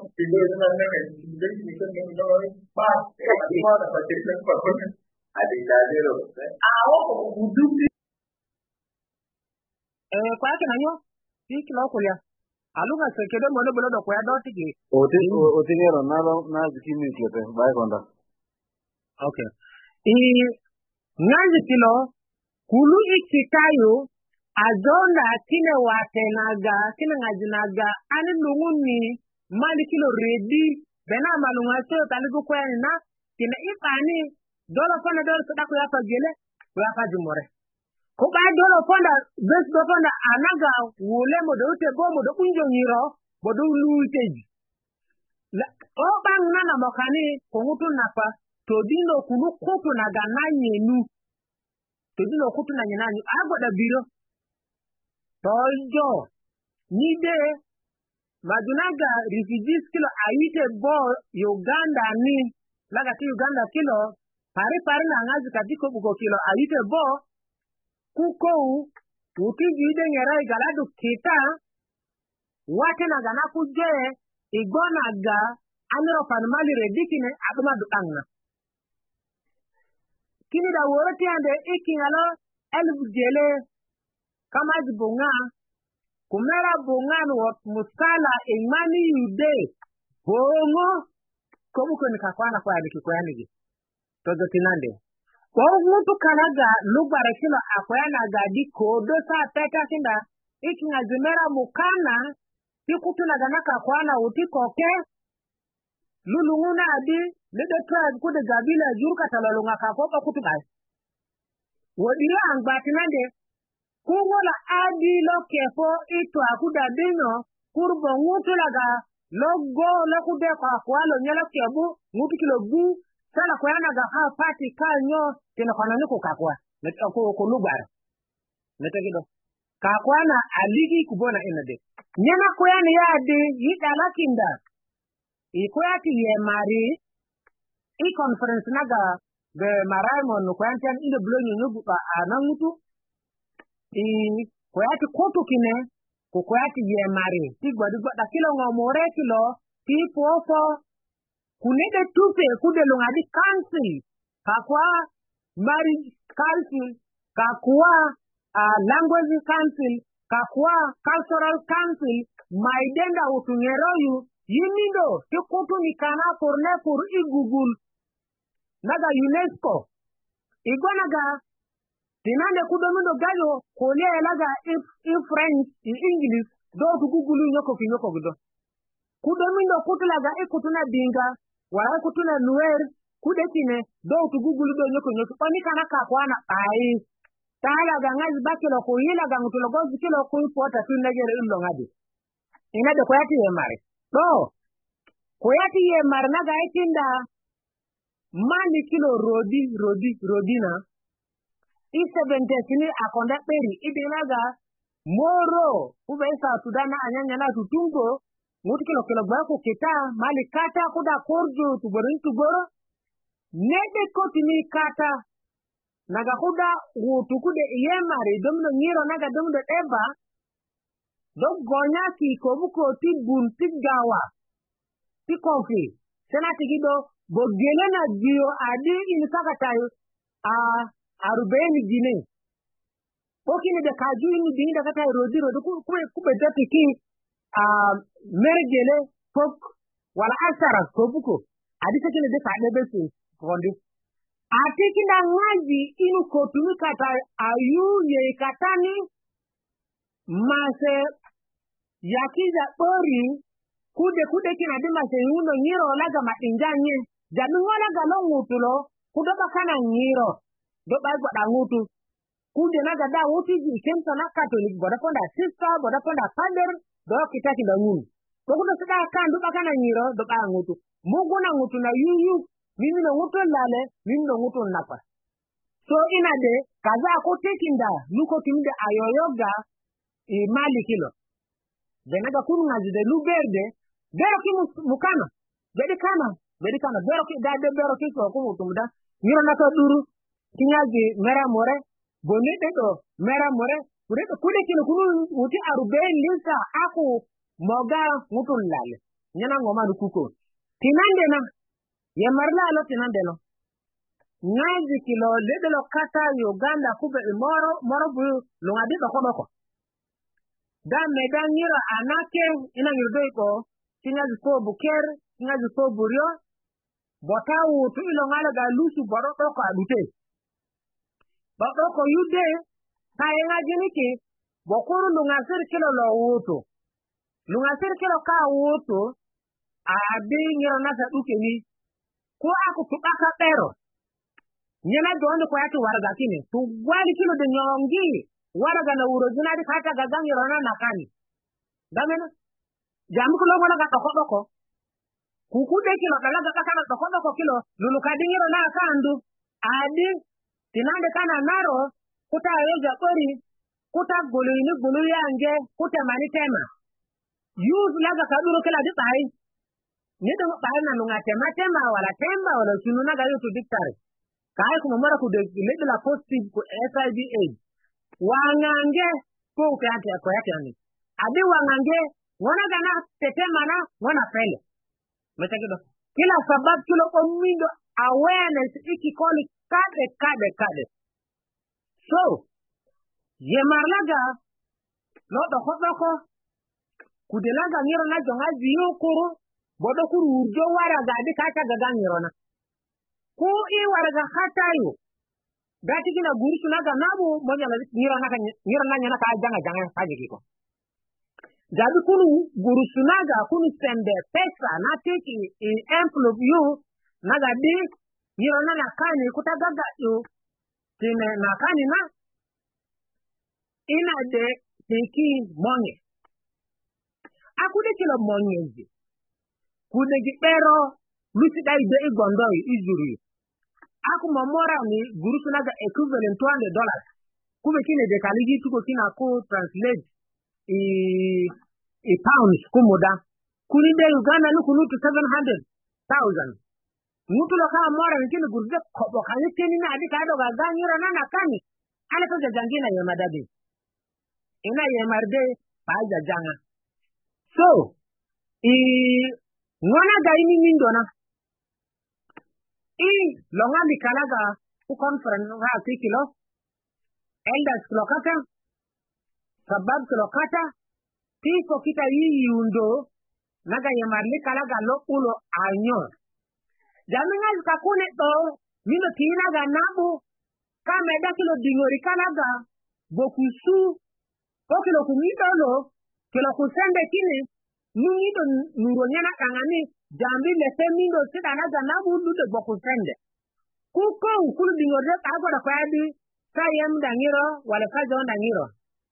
eh kwa yake nanyo siki lo kulia alunga sekedo mono bolo do kwa do tiki oti otingero nalo na zikimi kete bai konda okay i nyanji kilo kulu ikitayo azonda kine watenaga kine ngajinaga ani lunguni mali kilo ready bena malunga so talibu kwa na kine ipani dola fana dola sadako yapa gele kwa yapa jumore ko ba dolo fonda bes do fonda anaga wole mo do te go mo do kunjo nyiro mo do luiteji la o bang nana mokani ko ngutu napa to dino kunu kutu naga nanyenu to dino kutu na nyenanyu agoda biro tojo nide madunaga refugees kilo ayite bo Uganda ni laga ti Uganda kilo pare pare na ngazi katiko bugo kilo ayite bo kuko uti jide nyera igaladu kita wate na gana kuje igona ga aniro panmali redikine aduma dutanga kini da woroti ande ikingalo elfu jele kama jibunga kumera bunga no musala imani yude bongo kobuko nikakwana kwa aliki kwa yanigi tozo tinande kwa mtu kanaga lugara kilo akwayana gadi kodo saa peta kinda iki ngazimera mukana ikutu na ganaka kwana utikoke lulunguna adi lede tribe kude gabila juruka talalunga kakoka kutu gai wadira angbatinande kungola adi lo kefo ito akuda dino kurbo ngutu laga logo lakude kwa kwalo nyala kebu ngutu kilo gu sala kwa yana ga ha party kanyo tena kwa nani kukakwa neta ko ko lugara neta kido kakwa na aligi kubona inade nyana kwa yana yade yida lakinda iko yati ye mari i conference naga be maraimon ko yantan inde blonyo nubu ba anangutu i ko yati kotu kine ko ko yati ye mari ti gwadi gwada kilo ngomore kilo ti pofo kunede tupe kude lungadi council kakwa marriage council kakwa uh, language council kakwa cultural council maidenda utungeroyu yimindo tikutu nikana kurne kur igugul naga UNESCO igwanaga tinande kudomindo gayo kole laga if if French in English do kugugulu nyoko kinyoko gido kudomindo kutulaga ikutuna dinga wala kutuna nuer kudetine do kugugulu do nyoko nyoko onikana kakwana ai tala ga ngazi bakilo ko yila ga ngutulo gozi kilo ko pota tunegere illo ngadi ina de koyati ye mare do koyati ye mare naga itinda mani kilo rodi rodi rodina i seventy akonda peri ibinaga moro ubesa sudana anyanya na tutungo nguti kilo kilo bako kita mali kata kuda korjo tuborin tuboro nede kotini kata naga kuda utukude yemare domno ngiro naga domno eba dog gonya ki kobuko ti bunti gawa ti konfi senati gido bogele na dio adi in sakatayo a arubaini gine okini de kaju ini dinda kata rodi rodi ku ku bedati ki a mergele fok wala asara kobuko adi sekele de ka debesi kondi ati kinda ngazi inu kotumi kata ayu ye katani mase yakiza ori kude kude kina dima se yuno ngiro laga matinjanye janu ngola galo ngutulo kudo bakana ngiro do bagwa da ngutu kude naga da wuti ji kemsa na catholic boda ponda sister boda ponda father do kitaki da ngunu to kudo sida kan do bakana ngiro do ba ngutu mugo na ngutu na yuyu mimi no ngutu lale mimi no ngutu napa so ina de kaza ko tekinda nuko timde ayoyoga e mali kilo denaga kunu ngazi de luberde bero ki mukana bedi kana bedi kana bero ki da de bero ki so ko mutumda ngiro na to duru kinyaji mera more boni de do mera more kure ko kude kilo kunu uti arube lisa aku moga mutun lale nyana ngoma du kuko tinande na ye marla lo tinande no ngazi kilo de de lo kata Uganda kube moro moro bu lo ngadi ko ko da medanyira anake ina ngirdo iko tinyaji ko buker tinyaji ko burio botawu tu ilo ngala ga lusu boroko ko adute boroko yude kaya ngaji niki bokuru lungasir kilo lo wuto lungasir kilo ka wuto abi ngiro nasa duke ni ko aku tubaka pero nyena dondo ko yatu warga kine tu gwali kilo de nyongi waraga na uro zinadi kata gagangi rona nakani damena jamu ko logo laga toko ko kukude kilo dalaga kakana toko ko kilo lulu kadingi rona kandu adi tinande kana naro kuta yoja kori kuta gulu ini gulu yange kuta mani tema use laga kaduro kila di pai nido pai na lunga tema tema wala tema wala sununa ga yutu diktari kai kuma mara ku de la positive ku H I V AIDS wangange ko kati ko yake ni adi wangange wana gana tetema na wana pele metakido kila sababu kilo omindo awareness ikikoli kade kade kade so ye marlaga lo do ko kudelaga ngiro na jonga biyo kuru bodo kuru urjo wara gadi kata gaga ngiro na ku i wara ga hatayo dati kina guru sunaga nabu moja na ngiro na ngiro na nyana ka janga janga haje kiko jadi kunu guru sunaga kunu sende pesa na tiki in envelope you naga di ngiro na nakani kutagaga yo tine nakani na ina de tiki monye akude kilo monyezi kude gipero lusi dai de igondoi izuri aku mamora ni guru sunaga equivalent two hundred dollars kube kine de kaligi tuko kina ko translate i i pounds kumuda kuni de Uganda ni kunu to seven hundred thousand mutu lo kama mora ngine guru de kobo kani teni na adi kado ga ganyira na nakani ala to jangina ya madabi ina ya marde pa janga so i ngona ga ini mindona i longa mikalaga ku conference ha tikilo elders kilokata sabab kilokata tifo kita yi yundo naga yamarli kalaga lo ulo anyor jamingal kakune to mino tina ga nabu kame da kilo dingori kalaga bokusu o kilo kumito lo kilo kusende kini nungido nuro nyana kangani jambi lete mindo sida naga nabu lude bokusende kuko ukulu dingori kagoda kwa adi sayem dangiro wale kajo dangiro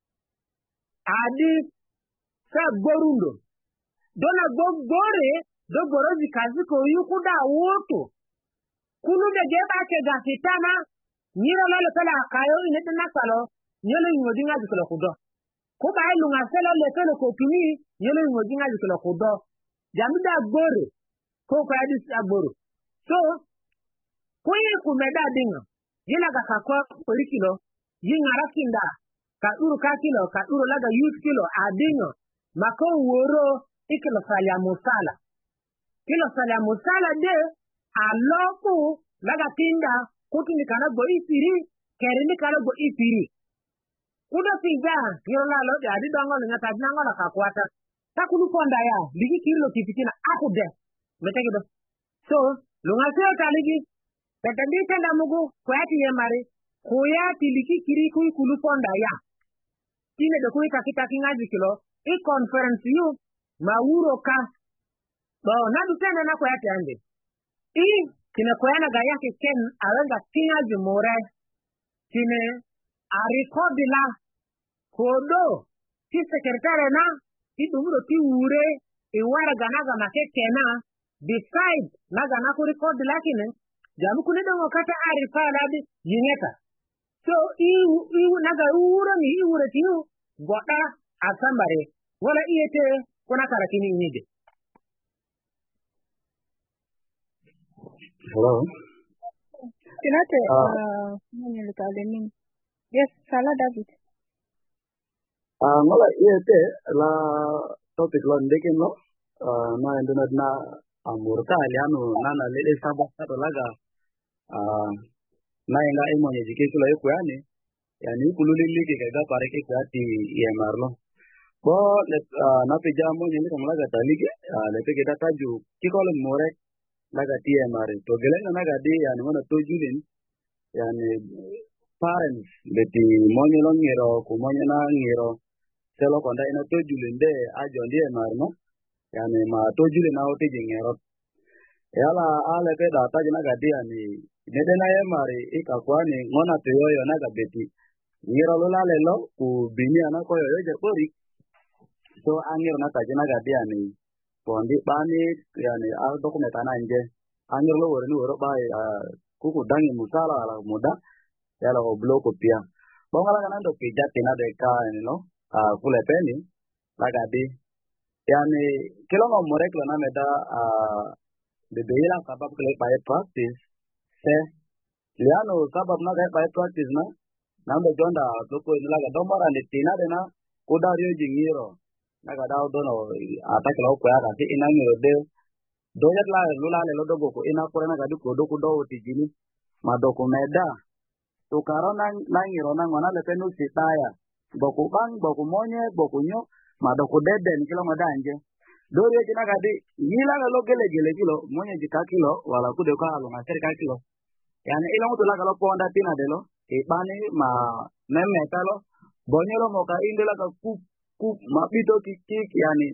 adi sa gorundo dona gogore do gorozi kazi ko yukuda woto kunu de geba ke gafitana nyiro lolo kala kayo inete nakalo nyelo ngodinga dikolo kudo ko ba ilunga selo le kolo ko tumi nyelo ngodinga dikolo kudo jamida gore ko ko adi saboro so kuyi kumeda dinga yina ga kakwa orikilo yinga rakinda ka uru ka kilo ka uru laga youth kilo adinga mako woro ikilo salia musala kilo salia musala de aloku laga tinda kutini kana go isiri kerini kana go isiri kuda pinga kilo lalo de adi dongo ngata dinango la kakwata takulu konda ya ligi kilo tipitina akude metegido so lunga sio taligi tetandi tenda mugu kwati yemari kuyati ligi kiri kuy kulu konda ya ine de kuy takita kingaji kilo i conference yu mawuro ka bo na dutende na kwati ande i kine koyana ga yake ken awenga kingaji more kine a record la kodo ti secretary na ti dumuro ti ure i wara ganaga makeke na beside naga na ku record la kine jamu kune dongo kata arifa la di yingeta so i i naga uro ni i ure ti goda asambare wala iyete kuna karakini nyide. Hello. Tinate uh nani likalemini. Yes, Sala David. Ah, ngola iyete la topic lo ndeke no. Ah, na ndona na amurka aliano nana lele sabo sato laga ah na inga imo nyejike kilo yeko yani yani kululili ke ga pareke kwati ye marlo bo le na pe jamo nyeni kamla ga talike le pe geta taju kikolo more laga tie mare to gelena naga di yani mona to julin yani parents beti monyo lo ngiro ku monyo na ngiro selo konda ina to julin de ajo ndie marno yani ma to julin na ote jingero yala ale pe da ta naga di yani nede na ye mare ikakwani ngona to yoyo naga beti ngiro lo la lelo ku bini ana ko yoyo je bori so angir na ta naga di yani pondi bani yani al document ana nje angir lo wori ni woro ba kuku dangi musala ala muda yala o bloko pia bongala kana ndo pija tina de ka ni no a kule peni laga di yani kilo no more kilo na meda a de beira sabab kule by practice se liano sabab na by practice na nambe jonda loko ni laga domara ni tina de na kudario jingiro naga daw dono ata kilo ko ya ti ina ngiro de doyat la lula le lodo ko ina ko na gadu ko do ko do ti jini ma do ko meda to karona na ngiro na ngona le penu sitaya boku bang boku monye boku nyo ma do ko deden kilo madanje do re kina gadi yila ga lo gele gele kilo monye jika kilo wala ku de ko alo ma serika kilo yani ila mutu la ga lo ponda tina de lo e bani ma meme talo bonyelo mo ka indela ka ku ku mapito kiki yani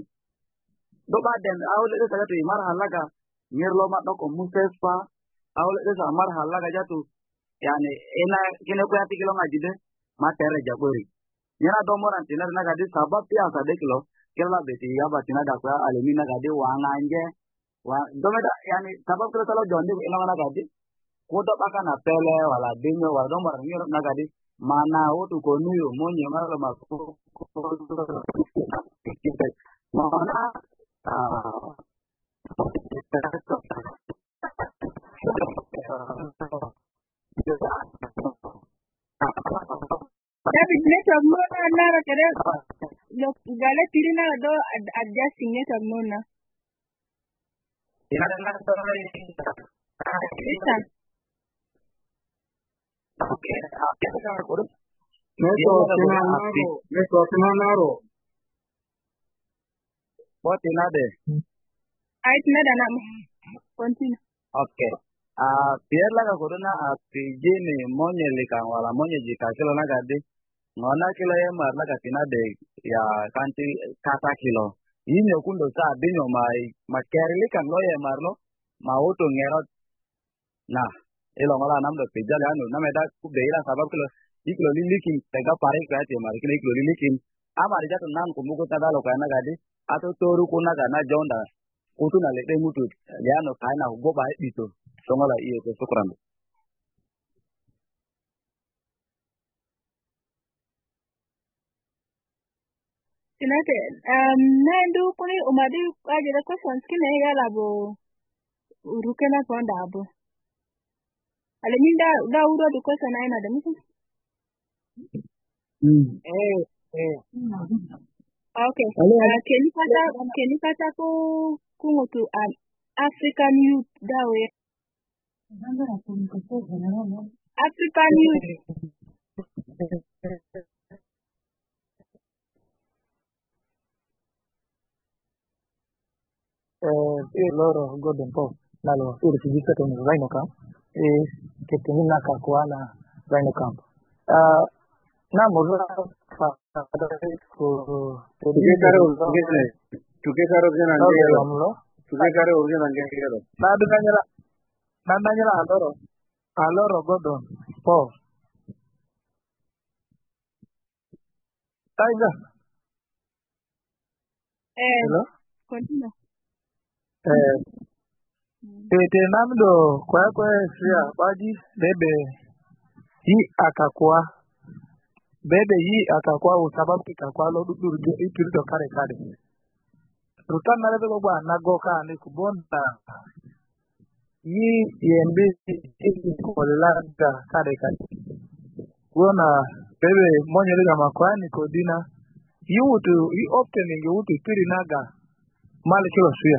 do baden awle de tagati mar halaga mirlo ma do ko musespa awle de mar halaga jatu yani ina kine ko yati kilo ngajide ma tere jabori yana do moran tinar na gadi sabab ya sa de kilo kila beti ya batina da ko alemina gadi wanganje wa do meda yani sabab kilo talo jonde ina na gadi ko do baka na pele wala dinyo wala do moran ngiro na gadi mana otu ko nuyo monye mara ma ko mana David network mona nara kere lo gale tirina do adjusting network mona. Okay, okay, Neto Sinanaro, Neto Sinanaro. What inade? Ay tinada na mo. Continue. Okay. Ah, biar laga corona api jini monye lika wala monye jika kilo naga de. Ngona kilo ya mar laga tinade ya kanti kata kilo. Ini okundo sa binyo mai makeri lika ngoye marlo mauto ngerot. Nah, ilo ngola namdo pejale anu nameda kubeira sabab kilo ikilo lilikin tega pare kaya mar kilo ikilo lilikin. Ama rijatu nan kumuko tadalo kaya naga de. Ato toru kunaga na jonda. Kutu na lede mutu liano kaina goba itu songola iyo ke sukran. Tinate um nandu kuni umadi ajira questions kine yala bo urukena kwanda abo. Ale minda da uro du question aina da mutu. Mm. Eh, eh. Okay. Uh, keni pata keni pata ko kungotu an African youth dawe. African youth. Eh, eh, loro golden po. Nalo, uri kijisa tuni Rhino Camp. Eh, ketini naka kuana Rhino Camp. Ah, na mura pa ko tuge kare urgene tuge kare urgene angelo amlo. tuge kare urgene angelo Na dukanyala. Na nanyala aloro. Aloro golden po. Taiga. Eh. Hello. Continue. Eh, tete namdo kwa kwa sia baji bebe yi akakwa bebe yi akakwa usababu kikakwa lo duduru jo itiri do kare kare rutan na lebe gwa na go ka ni kubonta yi yembe ko langa kare kare wona bebe monyele ga makwani ko dina yi wutu yi opening yi wutu tiri naga mali kilo suya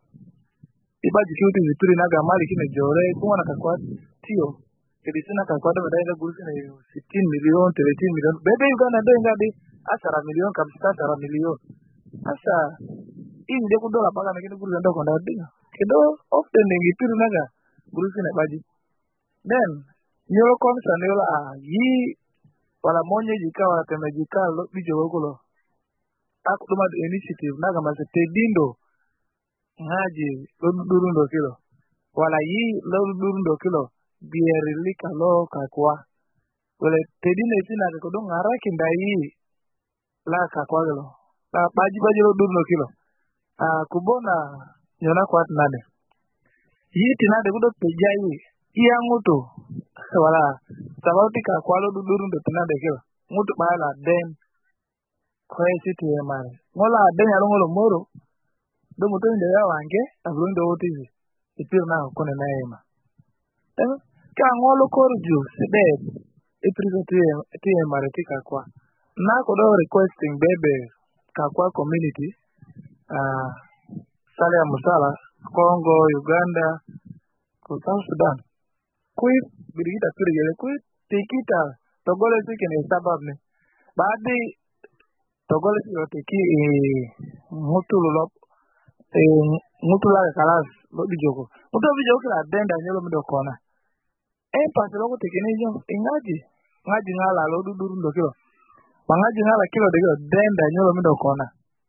ibaji kiuti zituri naga mali kine jore kuwana kakwa tio kedisina kakwa da badai da gurusina sitini milioni thelathini milioni bebe Uganda ndo ngadi asara milioni kabisa asara milioni asa hii ndio kudola paka na kile gurusa ndo konda dinga kedo often ngi turi naga gurusina baji then nyoro komsa nyola ah yi wala monye jikawa teme jikalo lo bijo wokolo akuduma initiative naga mase tedindo ngaji lo durundo kilo wala yi lo durundo kilo bieri lika lo kakwa wala tedine tina ko do ngaraki ndai la kakwa lo la baji baji lo durundo kilo ah kubona nyona kwa nade yi tina de kudo pejai iya ngutu wala sabauti kakwa lo durundo tina de kilo ngutu bala den kwa siti mare ngola den ya ngolo moro do muto inde ya wange abundo wotizi ipir na kone na ema eh ka ngolo korju sebe iprizo tie tie maretika kwa na ko do requesting bebe ka kwa community ah sale ya musala Congo Uganda ko South Sudan kui birigita turigele kui tikita togole sikene sabab ne baadi togole sikotiki eh mutulo eh mutula kalas lo bijoko muto bijoko la denda nyolo mido kona eh paselo ko tekene jo ingaji ngaji ngala lo duduru ndo kilo mangaji ngala kilo de kilo denda nyolo mido kona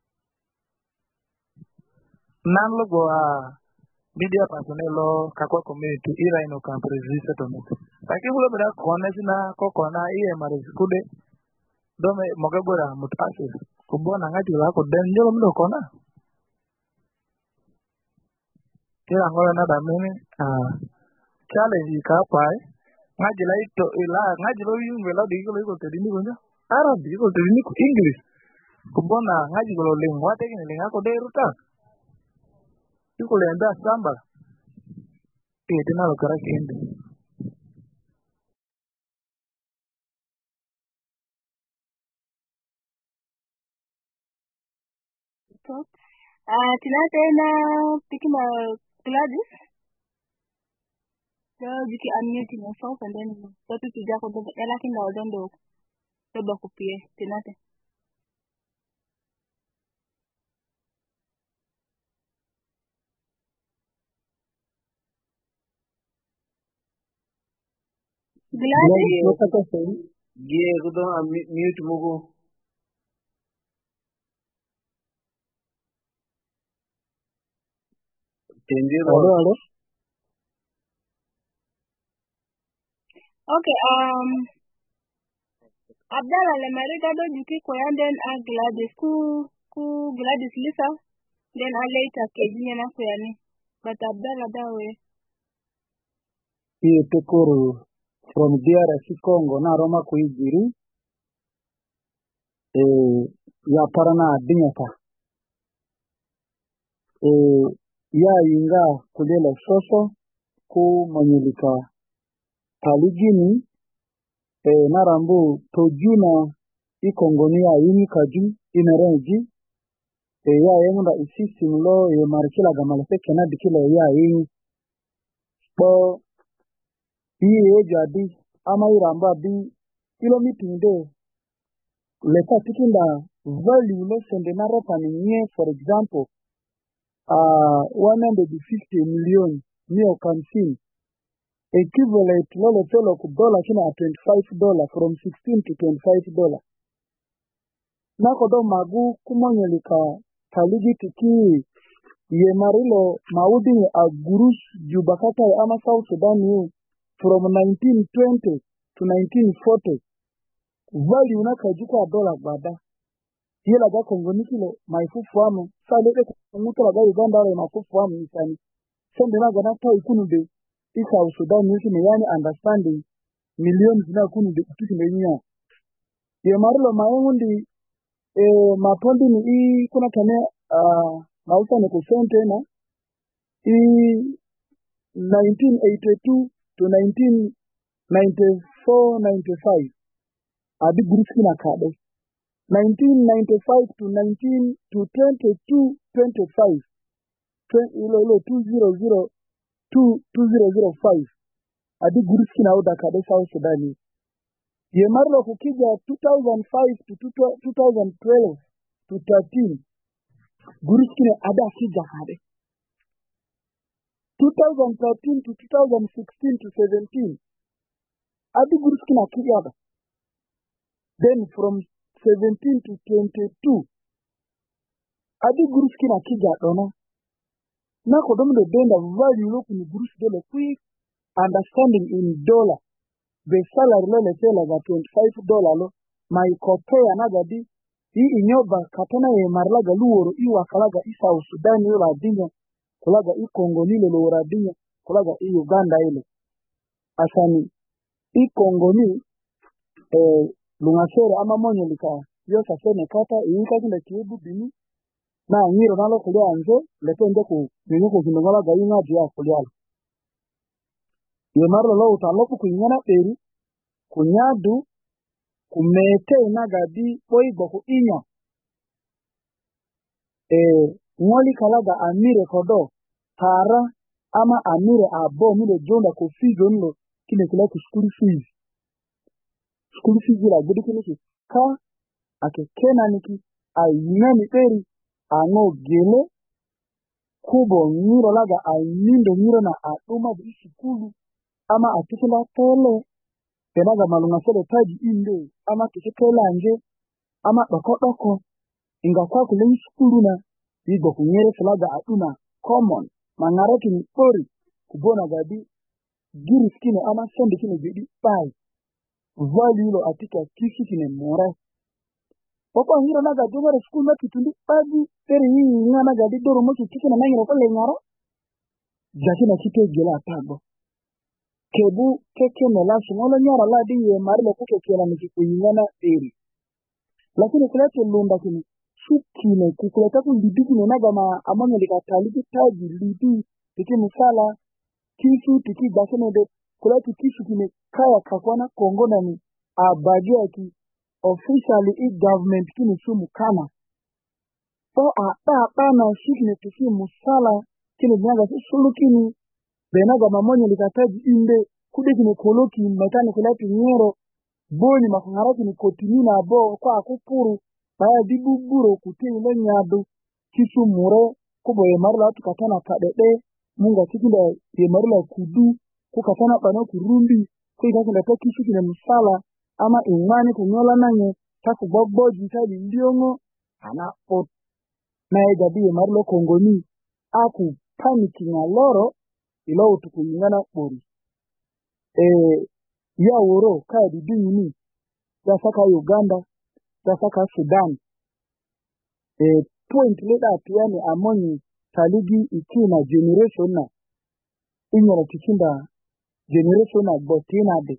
nan lo go a media personnel lo kakwa community ira ino camp resist to me lakini hulo bada kona sina ko kona iye mare skude dome mogabora mutasi kubona ngaji la ko den nyolo mido kona kila ngola na damene ah challenge ka pai ngaji la ito ila ngaji lo yunge la diko lo ko tedini ko arab diko tedini ko english kubona ngaji lo lingwa te ni linga ko deruta iko le nda samba e tena lo kara kende ah tinate na pikima Gladys. So you can unmute yourself and then go to Tijako, but I like in the Odondo. Beba kupie tinate. Gladys? Gie kudo mute mugo. Hello, hello. Okay, um, Abdallah le marika do juki ko yanden a Gladys ku ku Gladys Lisa then a later kejinya na ko yani but Abdallah dawe iye tekuru from D R C Congo na Roma ku ijiri e ya parana dinyata e ya inga kulela soso ku manyelika taligini e narambu tojuna ikongoni ya yini kaju inareji e ya yenga isisi mlo e marikila gamalese kena dikila ya yini bo iye jadi ama iramba bi ilo meeting de leta tikinda value lesson de narata ni for example uh one hundred fifty million mio kansin equivalent lolo tolo ku dollar kina twenty-five dollars from sixteen to twenty-five dollars nako do magu kumonyelika taligi tiki ye marilo maudi a gurus jubakata ama South Sudan yu from nineteen twenty to nineteen forty value na kajuka dollar bada yela ga kongoni kilo maifufu amu sale ke mutala ga Uganda re maifufu amu isani sende na ga na to ikunu de isa Sudan yu ni yani understanding millions na kunu de tuki menya ye marlo mayengundi e mapondi ni i kuna tane uh, mausa ne kusente na i nineteen eighty-two to nineteen ninety-four ninety-five adi gruski na kade nineteen ninety-five to nineteen to twenty-two twenty-five ilo ilo two thousand five adi gruski na uda kade South Sudan ye marlo kukija two thousand five to two thousand twelve to thirteen gruski na ada kija kade two thousand thirteen to two thousand sixteen to seventeen adi gruski na kija. Then from seventeen to twenty-two adi gruski na kija dona na kodom de benda value loku ni gruski dele quick understanding in dollar the salary lele tela ga twenty-five dollars lo my compare na gadi i inyoba katana ye marlaga luoro i wakalaga i South Sudan yo la dinyo kulaga i Congo ni lo ora dinyo kulaga i Uganda ile asani i Congo ni eh lungasere ama monyelika yo sasene kata i kagile kibu bini na nyiro nalo kulya anje letende ku nyuko kinongala ga inga dia kulya ye marlo lo utalopu kunyana eri kunyadu kumete na gadi boigo ku inyo eh ngoli kalaga amire kodo tara ama amire abo mile jonda ku fizo nlo kile kile ku school fees school fees la gidi kile ka ake kena niki ayina ni eri ano gele kubo nyiro laga ayinindo nyiro na atuma bi shukulu ama atikila tele tenaga malunga sele taji inde ama tikitela nje ama doko doko inga kwa kule shukulu na igo kunyere laga atuna common mangarati ni pori kubona gadi giri skine ama sendi kine bidi pai value lo atika kisi kine mora Poko hiro naga jogare school na kitundi pagi teri hii nga naga di doro moki kike na nangiro kole ngaro jaki na kite gela tago kebu keke melashi ngolo nyara la di ye marile kuke kela nikiku yingana eri lakini kulete lunda kini shukine kukuleta kulidi kine naga ma amonye lika taliki taji lidi tiki misala kisu tiki bakene de kulete kisu kine kaya kakwana kongona ni abagia ki officially i government kini sumu kana so a ta ta na shikine tuki musala kini nyanga si sulu kini benaga mamonye likataji inde kude kini koloki metani kulati nyero boni makangaraki ni kotini na bo kwa kupuru baya dibuburo kutile nyadu kisu mure kubo yemarla tukatana kadede munga tikinda yemarla kudu kukatana bana kurumbi kuikakinda to kisu kine msala ama imani kunyola nanye taku bobboji tadi ndiongo ana ot na ejabi yemarlo kongoni aku paniki na loro ilo utukulingana bori eh ya woro kadi dini ya saka Uganda ya saka Sudan eh point leda piani amoni taligi ikina generation na inyara tikinda generation na botina de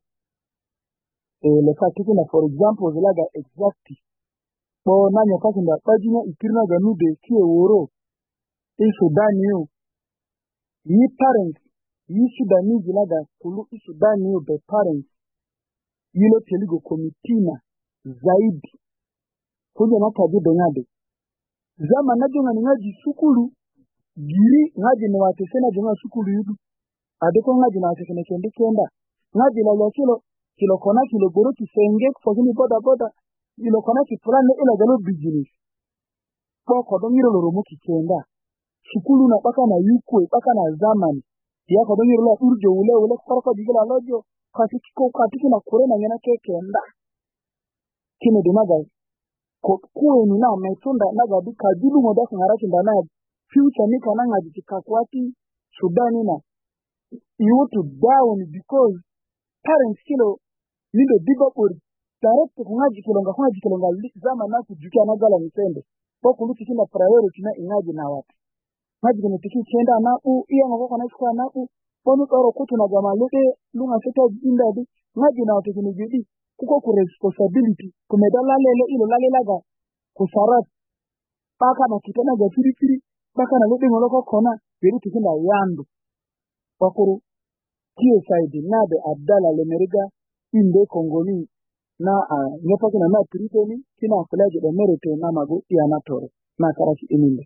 eh le katikina for example zilaga exactly bo nanyo kakinda pajina ikirna ganude kie woro in Sudan yo yi parents yi Sudanese zilaga kulu Sudan yo be parents yilo teligo komitina zaidi kuja na taji dongade zama najonga ngaji sukulu giri ngaji ne watesena jonga sukulu yudu adeko ngaji na watekene kende kenda ngaji la lokilo kilo kona kilo goro kisenge kufagini boda boda kilo kona kifulane ila galo business kwa kodongiro loromo kikenda sukulu na paka na yukwe paka na zamani ya kodongiro la urjo ule ule koroko digila lojo katiko katiki na kurena ngena kekenda kine dumaga ko kuwe ni na metunda naga dika jilu moda ngarachi ndana future nika na ngaji tikakwati Sudani na you want to down because parents kilo nindo diba por direct ngaji kilonga ngaji kilonga zama na kujukia na gala msende kwa kuluti kina priority na ingaji na watu ngaji kene tiki kenda na u iya ngoko na sikwa na u ponu toro kutu na jama leke lunga seta jinda di ngaji na watu kini jidi kuko ku responsibility kumedala lele ilo lale laga kusarat paka na kitana ga firi firi paka na lebe ngoloko kona beri tikinda yandu wakuru kiyo saidi nade Abdalla Lemeriga inde Kongoli na uh, nyepa kina na triteni kina afulaji da merete na magu ya natore na karashi ininde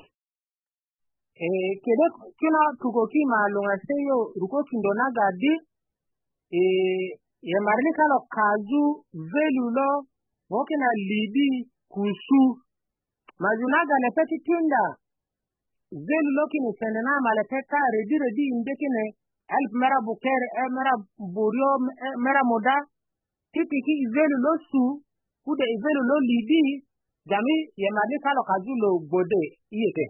eh kede kina tukoki malunga seyo ruko kindona gadi eh ye marli kalo kazu velulo wokina libi kusu majunaga lepeti tinda velulo kini senena malepeka redi redi indekine elf mera buker e mera burio e mera moda tipiki velulo su kude velulo libi jami ye marli kalo kazu lo bode iyete.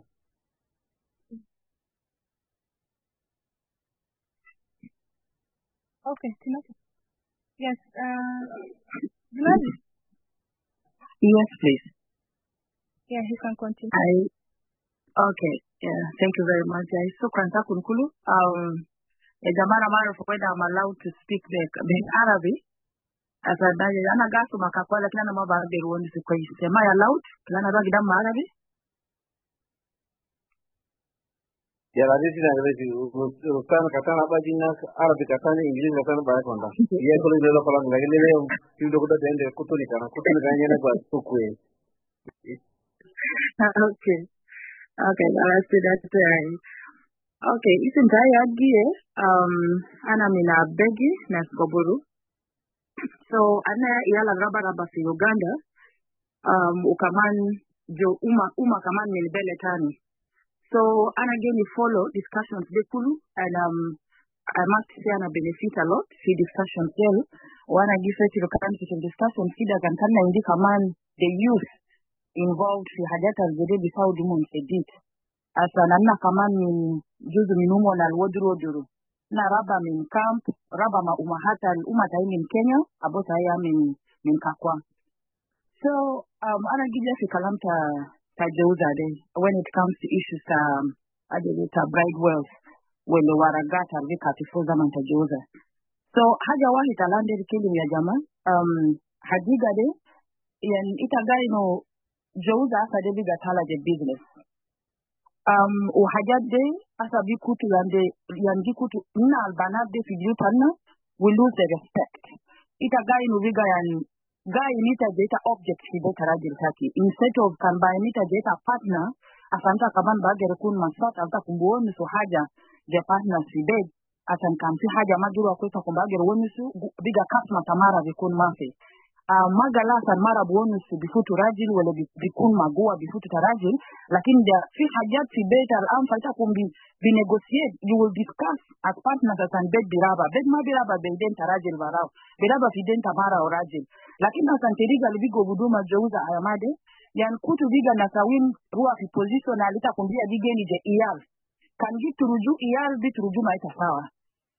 Okay, Tinaka. Yes, uh, Vladi. Yes, please. Yeah, you can continue. I, okay, yeah, thank you very much. I so kranta kunkulu. Um, e jamara mara for whether I'm allowed to speak the, the Arabic. As I daje, ana gasu makakwala kila na mabara de ruondi si kwa isi. Am I allowed? Kila na dogi damu Arabic? ya radisi na radisi ukana katana baji na Arabi katana English katana baya konda ya kolo lelo kala ngale lelo tindo kuda dende kutuni kana kutuni kana yana kwa sukwe. Okay, okay, I see that. Uh, okay, isi ndaya gie um ana mina begi na skoburu. So ana yala raba raba fi Uganda um ukaman jo uma uma kaman milbele tani. So ana geni follow discussions de kulu and um I must say ana benefit a lot fi discussions yel wana gifeti lokani fi discussions kida kan kana indi kaman the youth involved fi hajata zede bisaudi mun sedit asa nanna kaman min juzu minumo na wodro na raba min camp raba ma umahata umata min Kenya abota ya min min kakwa. So um ana gija fi kalamta tajauza de when it comes to issues um adeleta bride wealth when the waragata vikatifuza man tajauza. So haja wahi talande kili ya jama um hajiga de yan itagai no jauza asa de biga tala de business um uhajade asa bikutu yande yandi kutu na albana de fijutanna we lose the respect itagai no biga yan guy nita data object hibo tarajil taki instead of kan by nita data partner asanta kaman bagere kun masat anta kumbuoni so haja the partner sibed atan kan fi haja magiro ko ta kumba gero woni su biga kasma tamara bikun mafi Uh, magala san mara bonus bifutu rajil wala bikun magua bifutu tarajil lakini da fi hajat fi bait al-am fata kumbi bi negotiate you will discuss as partners and bed biraba bed ma biraba beiden tarajil barao biraba fi den tamara orajil lakini san teriga libigo buduma jauza ayamade yan kutu biga na sawin ruwa fi position alita kumbia digeni je iyal kan gituruju iyal bituruju maita sawa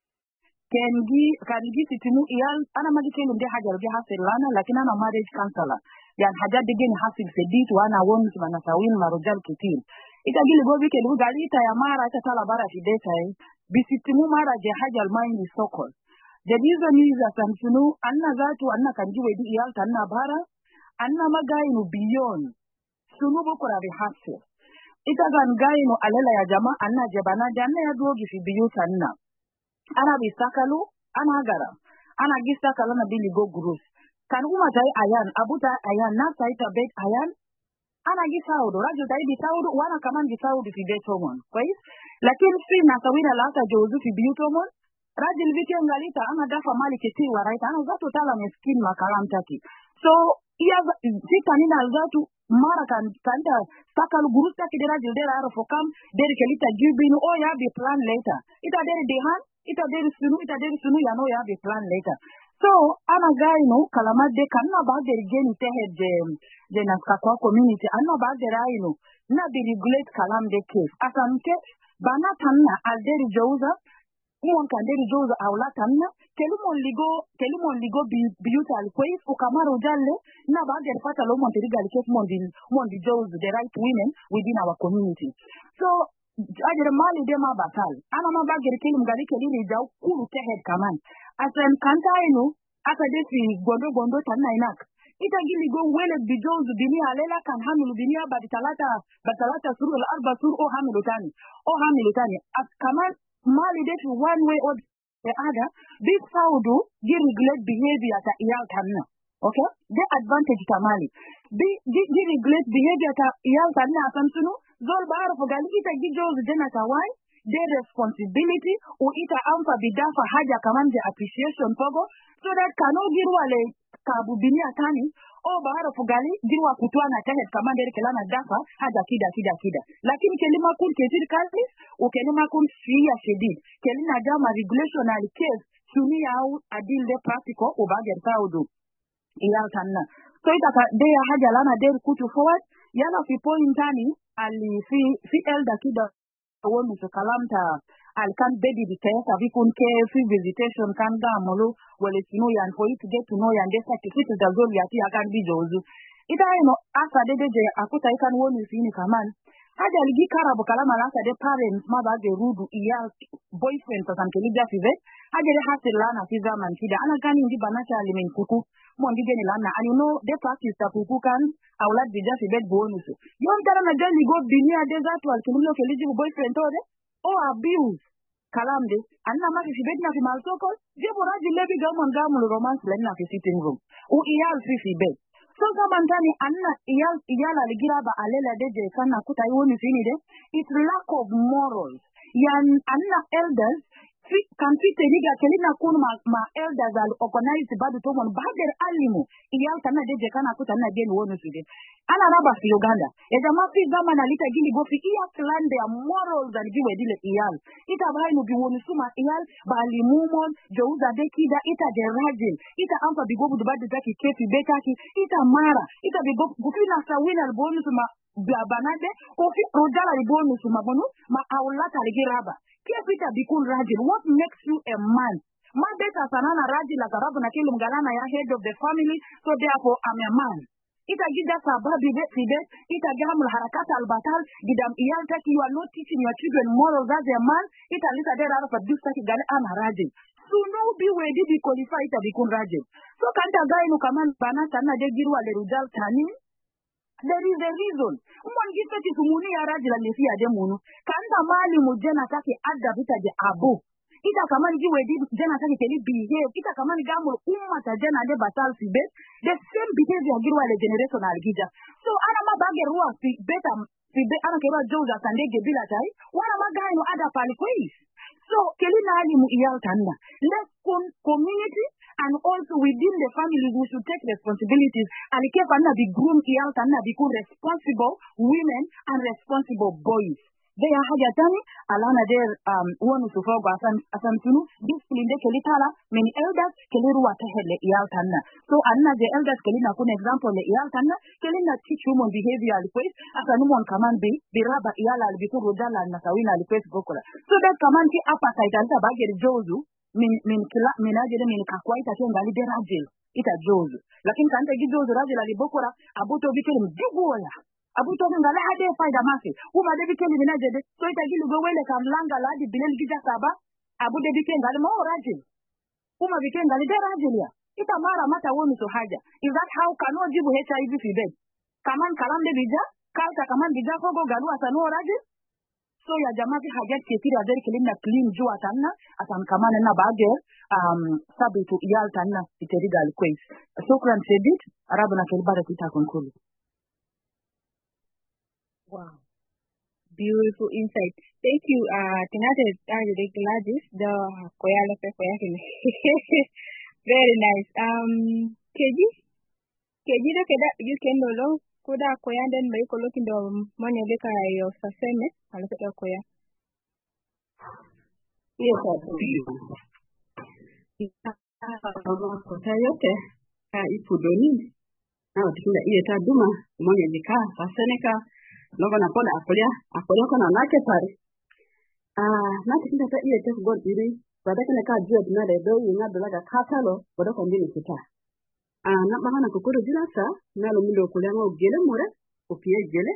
kengi kangi sitimu iyal ana magi kenu de hajar bi hasil lana lakini ana marriage counselor yan hajar de gen hasil sedit wana won mana sawin marujal kitin ita gili gobi ke lu gali ita ya mara ita tala bara fi data yi bi sitimu mara je hajar mind sokol the reason is that sunu anna zatu anna kanji wedi iyal tanna bara anna magainu beyond sunu bukura bi hasil ita gan gainu alala ya jama anna jabana janna ya dogi fi biyu sanna ana bisakalu ana gara ana gisakalu na bili go grus kan uma tai ayan abuta ayan na tai ta bet ayan ana gisaudo rajo tai bisaudo wana kama gisaudo fi beto mon kwais lakini si na sawira lata jozu fi biuto mon rajil vike ngalita ana dafa mali kiti waraita ana zato tala meskin makaram taki so iya sita nina alzatu mara kan kanta sakalu grus taki dera jildera aro fokam deri kelita jubinu o ya be plan later ita deri dehan ita deri sunu ita deri sunu ya no ya be plan later so ana gai no kalamat de kanna ba deri geni tehe je je na kwa community anna ba deri aino na be regulate kalam de case asanke bana tanna al deri jouza mon kan deri jouza awla tanna kelumon ligo kelumon ligo bi biutal kwais ukamaro jalle na ba deri fata lo mon deri gal case mon di mon di jouza the right women within our community so ajere mali de ma batal ana ma bagere kilim gali kelini jaw kuru tehed kaman asen kanta ino aka de fi gondo gondo tanna inak ita gili go wele bijozu bini alela kan hamilu bini abadi talata batalata suru al arba suru o hamilu tani o hamilu tani as kaman mali de fi one way or the other this saudu gi regulate behavior ta iyal tanna okay the advantage ta mali bi gi regulate behavior ta iyal tanna asan sunu zol baaro fo gali ita gijozu dena tawai their responsibility o ita amfa bidafa haja kamanje appreciation pogo so that kano girwa le kabu binia tani o baaro fo gali girwa kutwana tahe kamande kelana dafa haja kida kida kida lakini kelima kun ketir kazi o kelima kun fiya shedid kelina jama regulation al case suni au adil de practical o bager taudu iyal tanna so ita ka de haja lana der kutu forward yana fi point tani ali fi fi elda kida wonu so kalamta al kan bedi di tesa vi kun ke fi visitation kan da molo wale sino yan for you to get to know yan de certificate da zoli ati akan bi jozu ida ino asa de de akuta ikan wonu fini kaman haja ligi karabu kalama lasa de parents ma ba de rudu iya boyfriend to kan kelida fi vet haja de hasilana fi zaman kida ana gani ndi banata alimen kuku mon di geni lana and you know the practice ta kuku kan awlad bi jafi bet bonus yon tara na jali go binia de zatu al kimulo keliji boyfriend to de o abuse kalamde anna ma fi bet na fi malsoko je boraji lebi gamon gamul romance len na fi sitting room u iyal fi fi bet so gamantani anna iyal iyal aligira ba alela de je kana kuta yoni fini de it's lack of morals yan anna elders kan fite niga kelina kun ma, ma elders al organize badu to mon bader alimu iyal kana de je kana kuta na den wonu sude ana raba fi Uganda e jama fi zama na lita gili go fi iya klande ya morals and giwe dile iyal ita bainu bi wonu suma iyal ba alimumon jouza de kida ita de rajil ita ampa bi gobu badu zaki kefi betaki ita mara ita bi gobu gufina sawina al bonu suma banade o fi rojala al bonu suma bonu ma awlata ligiraba Pita bikun rajil. What makes you a man? Man beta sanana rajil la karabu na kilu mgalana ya head of the family. So therefore I'm a man. Ita gida sababi bet fide. Ita gahamul harakata al-batal. Gidam iyal taki you are not teaching your children morals as a man. Ita lita dera araf abuse taki gale ana rajil. So no be wedi be qualify ita bikun rajil. So kanta gai nukaman banata na de girwa le rujal tani. There is a reason. Umwan gita ti sumuni ya rajila nisi ya demunu. Kanda mali mujena taki adda vita je abu. Ita kamani jiwe di jena taki teli behave. Ita kamani gamul umma ta jena de batal si bet. The same behavior girwa le generation algija. So ana mabage ruwa si beta si bet ana kerwa joza sandege bila chai. Wana magaino ada pali kweish. So kelina alimu iyaltanda. Let com- community and also within the family we should take responsibilities. Alikefana be groom iyaltanda become responsible women and responsible boys. They are hajatani alana der um wonu sufogo asan asan tunu discipline de kelitala many elders keliru watahele iyaltanda. So anna the elders kelina kun example le iyaltanda kelina teach human behavior request asan mon command be biraba iyala albiku rodala na kawina request gokola. So that command ki appetite anta bageri jozu min min kila minajele min kakwaita tenga li derajel ita jozu. Lakini kanta gijozu rajel alibokora abuto bikeli mdigola. Abuto ngala hade faida mafi uma de bikeli minajede so ita gilu go wele kamlanga ladi bilel gija saba abu de bikeli ngali mo rajel uma bikeli ngali de rajel ya ita mara mata wonu so haja. Is that how kano jibu H I V fided kaman kalamde bija kalta kaman bija fogo galu asano rajel. So ya jamati hajat ketiri aderi kelina clean jua tanna atam kamana na bage um sabitu iyal tanna iterigal quiz. Shukran sebit arabuna kelbara kita konkulu. Wow. Beautiful insight. Thank you. Uh, Tinate Ajade Gladys, the Koyala Koyakin. Very nice. Um, Keji? Keji, look at that. You can no long. Kuda Koyandan make a look in the money leka of Saseme. I'll look at the Koya. Yes, I do. Kotayote, Ipudoni. Now, Tina Ieta Duma, money leka, Saseneka. Nogo na pona akolia akolia kona nake pare ah nake kinda ta iya ta god iri bada kana ka jiya dina da do ina da laga katalo bodo ko ndini kita ah na bana ko ko dina sa na lo mindo ko lengo gele mure o pie gele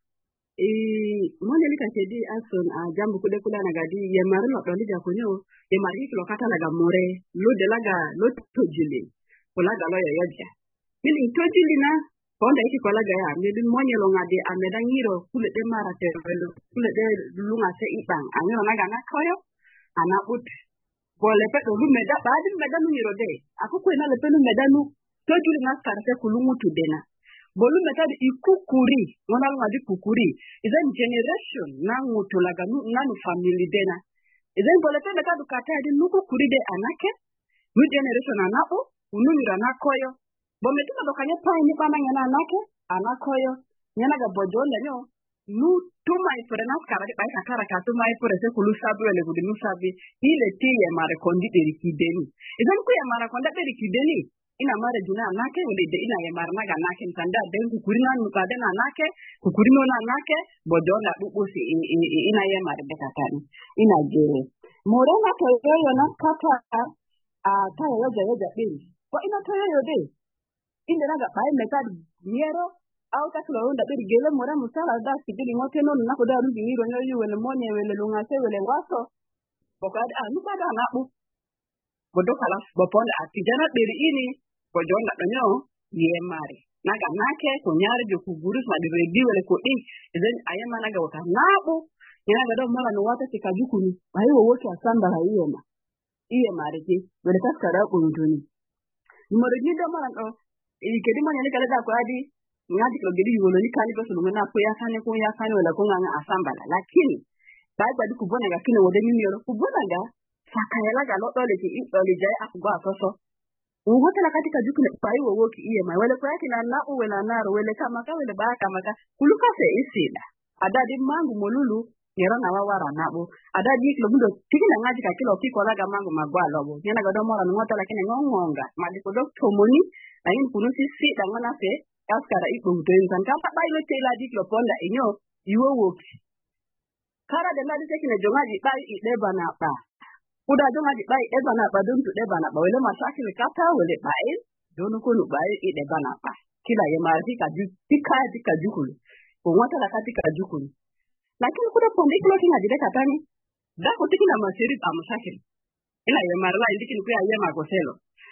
e mone lika tedi ason a jambu kude kula na gadi ye mari no do lija ko nyo ye mari ko kata laga mure lo de laga lo to jile ko laga lo ya yaja mili to jile na Ponda iti kwa laga ya, mili mwenye longa de amedangiro kule de mara te velo, kule de lunga se ipang. Anyo naga na koyo, anaput. Bole pe lu meda, baadi meda nu niro de. Aku kwe na lepe nu meda nu, tojuli na skarte kulungu tudena. Bolu meda di ikukuri, wana lunga di kukuri. Izen generation na ngutu laga nu, nanu family dena. Izen bole pe meda du kata di nuku kuri de anake, nu generation anapo, unu niro na koyo. Bometuma dokanye pa ni pa manya na nake anakoyo nyana ga bojonda nyo nu tuma ifore na skara de pa kara ka tuma ifore se kulu sabu ele gudu nu sabi ile tiye mare kondi de rikideni izan ku ya mara konda de rikideni ina mare juna nake ule de ina ya mara naga nake ntanda de kukurina nu ka de na nake kukurino na nake bojonda bubusi ina ya mare de katani ina jere morena toyo na kata a ta yoja yoja bin ko ina toyo yode inde naga bai metad niero au ta klo unda bir gele mora musala da sigili ngote non na ko da rubi ngiro nyoyu wele monye wele lunga se wele waso bokad a nu bada na bu bodo kala boponda atijana beri ini bojonda danyo ye mare naga nake ko nyaare de ku gurus ma de redi wele ko din idan ayama naga wata nabu yana ga don mala no wata tika jukuni bai wo wote asamba ha iyo ma iye mare ke wele taskara ko ndoni mare ni da mala no ikedi manya ni kala da ko adi ngadi ko gedi yulo ni kali basu ngana ko ya kane ko ya kane wala ko ngana asambala lakini bai badi ku bona ga kine wode ni yoro ku bona ga sakayala ga lo dole ki dole jai akugwa soso ugote la katika jukune bai wo woki iye mai wala ko yake na na uwela naro wele kama ka wele ba kama ka kuluka se isida adadi mangu molulu yero na wawara nabo adadi kilo bundo tikina ngaji ka kilo kiko laga mangu magwa lobo yana ga do mora ngota lakini ngongonga mali ko dokto moni ayin kunu sisi dangana pe askara iko uden kan ka bai le tela di kilo ponda inyo iwo woki kara de na dite kine jongaji bai ide bana ba uda jongaji bai ide bana ba dun tu de bana ba wele masakile kata wele bai donu ko nu bai ide bana ba kila ye marti ka ju tika tika jukulu ko ngota la katika jukulu lakini kuda ponde kilo kinga dide katani da ko tikina masiri ba masakile ila ye marla indikini ku ya ye magoselo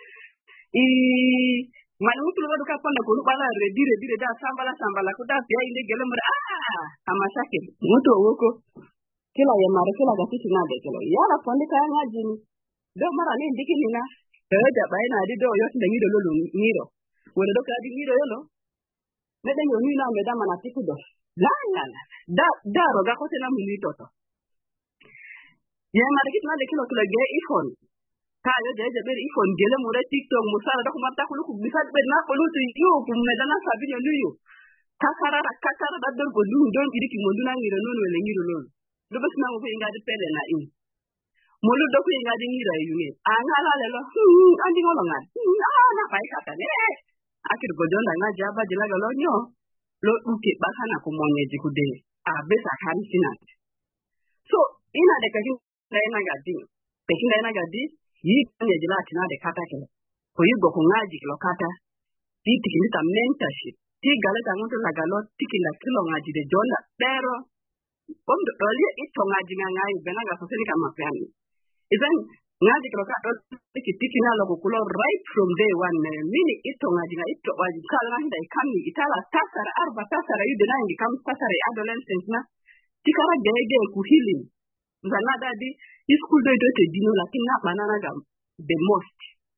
i manu mutu lo ka ponda ko bala redire dire da sambala sambala ko da ya inde gele mura ah amashake mutu woko kila ya mara kila ga titi na de kilo ya la ponde ka ngaji ni do mara ni ndikini na e da bai na di do yo tinda ngido lolo ngiro wala do ka di ngiro yo no me da yo ni na me da mana tiku do la la la da da ro ga ko tena muni toto ye ma de na de kilo kilo ge iphone ka yo de de iphone gele mu re tiktok mu sala do ko marta ko ku bisa be na ko lu tu yo ku me dana sabi no lu yo kakara kakara da dor ko lu don idi ki mo duna ngiro non wele ngiro non do bes na mo ko inga de pele na in mo lu do ko inga de ngira yu ne anga la le lo andi ngolo nga ah na pai kata ne akir go don nga jaba de la lo nyo lo uke bakana ko mo ne jikude a besa kan sinat so ina de kaji na gadi pekin na gadi yi ne jila tina de kata ke ko yi go ko ngaji lo kata ti tikini ta mentorship ti gale ta ngoto la galo tikila kilo ngaji de jola pero pom do doli ito ngaji nga ngai bena ga soseni kama pani even ngaji ko ka do tiki tikina lo ko kulo right from day one me mini ito ngaji nga ito waji kala nda ikami itala tasara arba tasara yu de na indi kam tasara adolescence na tikara gege ku healing ngana dadi school do te dino lakini na banana ga the most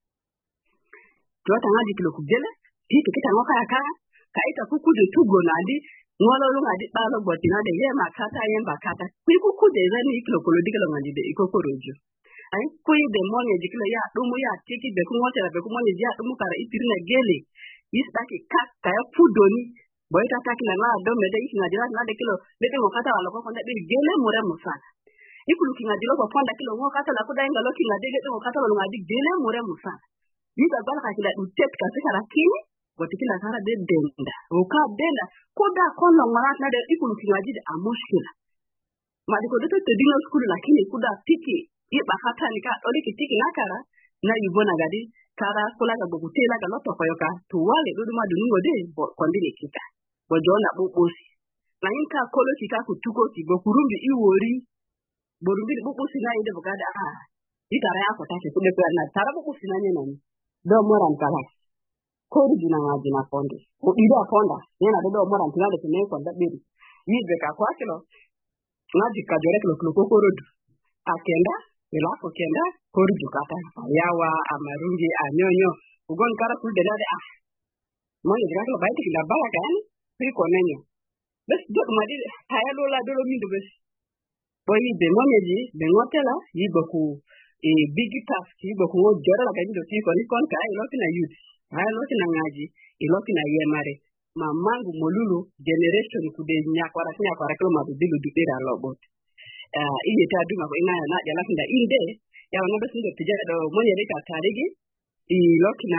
tuata ngaji kilo kujele ti tikita ngoka aka kaita kuku de tugo nadi ngolo lu ngadi balo botina de ye makata ye mbakata ku kuku de zani kilo kolo dikelo ngaji de ikokoroju ai ku de monye dikelo ya dumu ya tiki be ku ngotela be ku monye ya dumu kara itirina gele istaki kat kaya fudoni boita takila na do me de ngadi na de kilo de ko kata wala ko fonda be gele mure musana ikulu kinga dilo ko fonda kilo ngo kata la ko dai ngalo kinga de de ko kata lo ngadi gele mure musana Bisa bala kila utet kasika lakini gotikila kara de denda uka denda koda kono marat na de ikulu kingaji de amushkila madi ko de to dino school lakini kuda tiki ye bakata nika oli kitiki nakara na yubona gadi kara kula ga bogutela ga loto koyoka tuwale dudu maduni ngode kondini kita bojona bubusi na inka kolo kika kutuko tigo kurumbi iwori borumbi bubusi na inde bogada ah itara yako take kule kwa na tara bubusi na nyenani do moran kala ko rubina ngaji na fonde o ida fonda yana do moran tana da ne ko da biri yi be ka kwa kilo ngaji ka jore kilo kilo ko rodu akenda ila ko kenda ko ruju kata yawa amarungi anyonyo ugon kara kul de da ah mo ni dra ko baiti la bala kan fi ko nenyo bes do ma di hayalo la do mi do bes boyi be mo ne ji be ngotela yi boku e big task yi boku ngo jora la kan do ti ko ni kon ka ilo kina youth ha lo kina ngaji ilo kina yemare mamangu molulu generation kude nyakwara nyakwara ko ma bilu dubira lobot uh iye ta duma ko ina na jala kinda inde ya wana besu do tijara do monye reka tarigi i lokina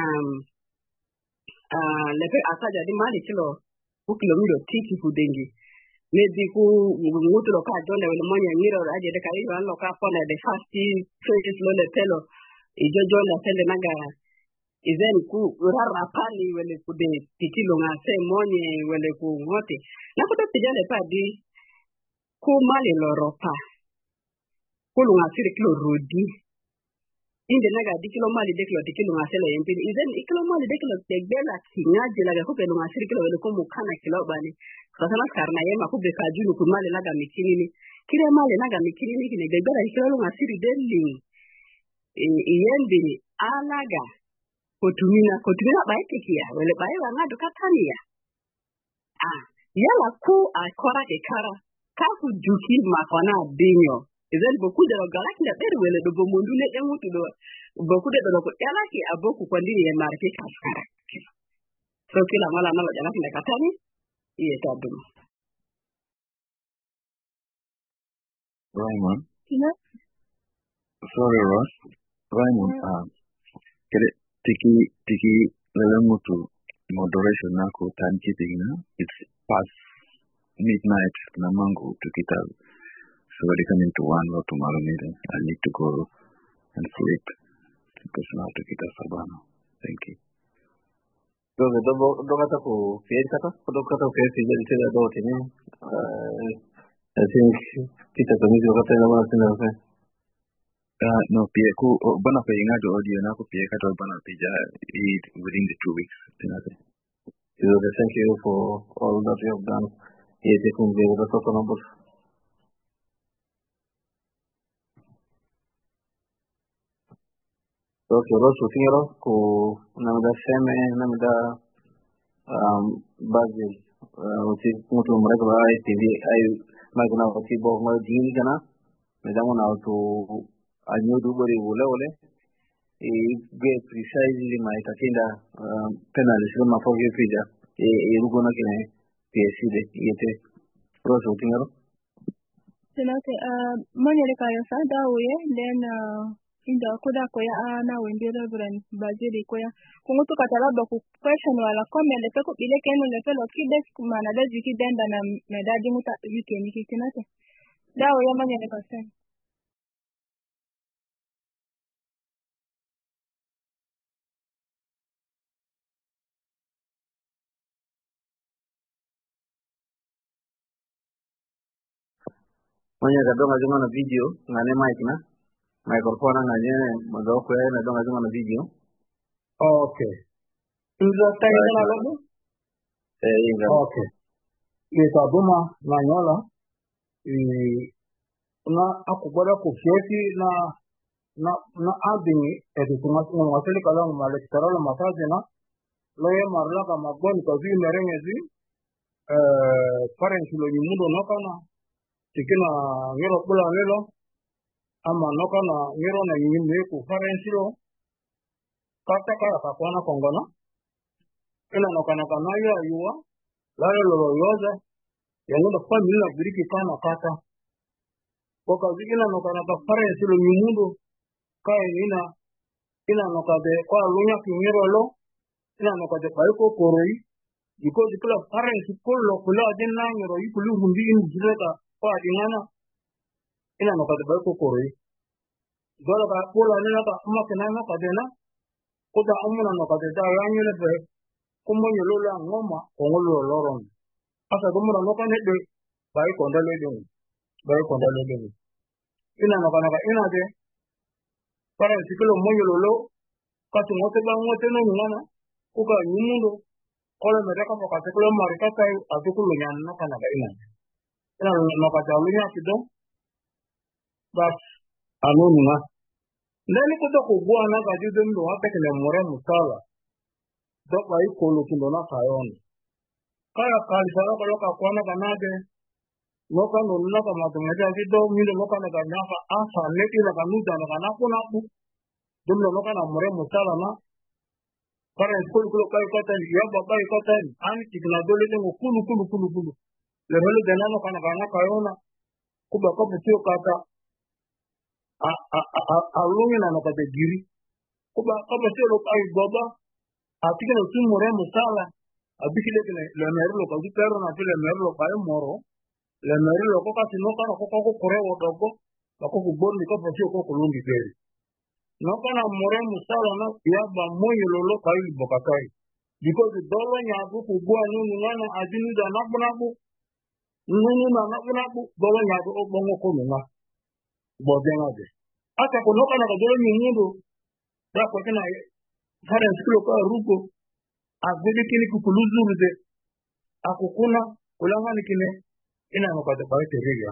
ah lepe asaja di mali kilo ku kilomito tiki kudengi maybe ku ngutu lo ka jonda wala monye ngiro aje de kai wan lo ka fona de fasti phase lo le telo i jojo na sende naga izen ku rara pani wala ku de tikilo ngase monye wala ku ngote na ko to tijale pa di ku mali lo ropa ku lo ngasire kilo rodi inde naga dikilo mali de kilo dikilo ngasele yempini izen ikilo mali de kilo tegbela kingaje laga ko pelo ngasire kilo wala ko mukana kilo bani sasa na karna yema ko be kajulu ku mali laga mikinini kile mali laga mikinini kine tegbela kilo ngasire deling e yembini alaga kotumina kotumina baite kia wala bae wanga dukatania ah yala ku akora ke kara ka ku juki makona dinyo izel boku de galaki da beri wele do bomundu ne engutu do boku de do ko yalaki aboku kwandiri ya marke kasara so kila mala mala jalaki da katani iye tadum Raymond Tina sorry Ross Raymond um kere tiki tiki lele mutu moderation nako tanki tingna it's past midnight na mango tukita so we're coming to one or tomorrow meeting. I need to go and sleep because now to get a sabana. Thank you. So the double kata ko fair kata, double kata fair sih jadi saya ada waktu ni. I think kita kami juga kata nama sini apa? Uh, no, pia ku bana pa inga do audio na ku pia kata bana pija within the two weeks. Tinate. So thank you for all that you have done. Yes, I think we will talk about. So kero shooting ko namda seme namda um bagi uti mutu mereka ai tv ai magna uti bo ma dini kana medamo na to anyodu bore wole wole e ge precisely ma itakenda penal sio mafoge pija e e rugo na kene P S C de yete proso tingaro Senate uh manyere kayo sa dawe then uh inda kuda koya ana wendera brand bazili koya kungutu katalaba ku question wala comment le peko ile kenu le pelo kides kumana da jiki denda na medadi muta weekend kitinate dawe ya manyere kasa Manya kadonga juma na video ngane mic na microphone ngane madoko ya na donga juma na video okay inza tayi na lobo eh inga okay ita buma na nyola eh na akubara ku fieti na na na adini edu kuma kuma wasili kala ma lecturer ma fazina loye marla kama bon ko vi merengezi eh parents lo nyumudo nokana tikina ngiro kula lelo ama nokana ngiro na nyimbe ku parents lo kata kala kakwana kongona ila nokana kana ya yuwa lalo lo yoza yango da family na biriki kana kata koka zikina nokana ka parents lo nyumudo kai nina ina nokade kwa lunya ngiro lo ina nokade baiko koroi because kila parents kullo kula dinna ngiro yikulu hundi in jireka kwa dingana ina nokade baiko koroi dola ka kula nina ka amma kana nokade na kuda amuna nokade da yanyele be kumo nyolola ngoma ongolo loron asa gumura nokane de baiko ndale de baiko ndale de ina nokana ka ina de parents kilo monyololo katu ngote ba ngote no ngana kuka nyumundo kole mereka mo kate kulo marika kai adukulu nyanno kana ga ina ina no kata lunya kido bas anunga ndani kuto kubwana ga judem do apeke le more musala do bai kolo kindo na kayon kaya kali sara ko ka kwana kanade no kanu na ka madunga ja kido minde no kana ga nafa asa leti la kanuda na kana kuna ku dumlo no kana more musala na para school kulo kai kota ni ya baba kai kota ni ani tikna dole ni kulu kulu kulu kulu le holo dana no kana kana kayona kuba ko putio kata a a a a lungi na no kata giri kuba ko putio lo kai baba a tikna tumore musala abikile kene le merlo ko dipero na tele merlo kai moro le merlo ko kasi no kana ko ko kore wodogo ko ko bonni ko putio ko kulungi peri no kana more musala na ya ba moyo lolo kai bokakai because dolo nya bu ku gwa nunu ngana ajinu da na buna bu nunu na na buna bu dolo nya bu ogbongo ko nuna bo denga de aka ko no kana ka dolo nyundo da ko kana fara skilo ko ruko agbe kini ku kuluzuru de akukuna ulanga nikine ina no ka de ba teriya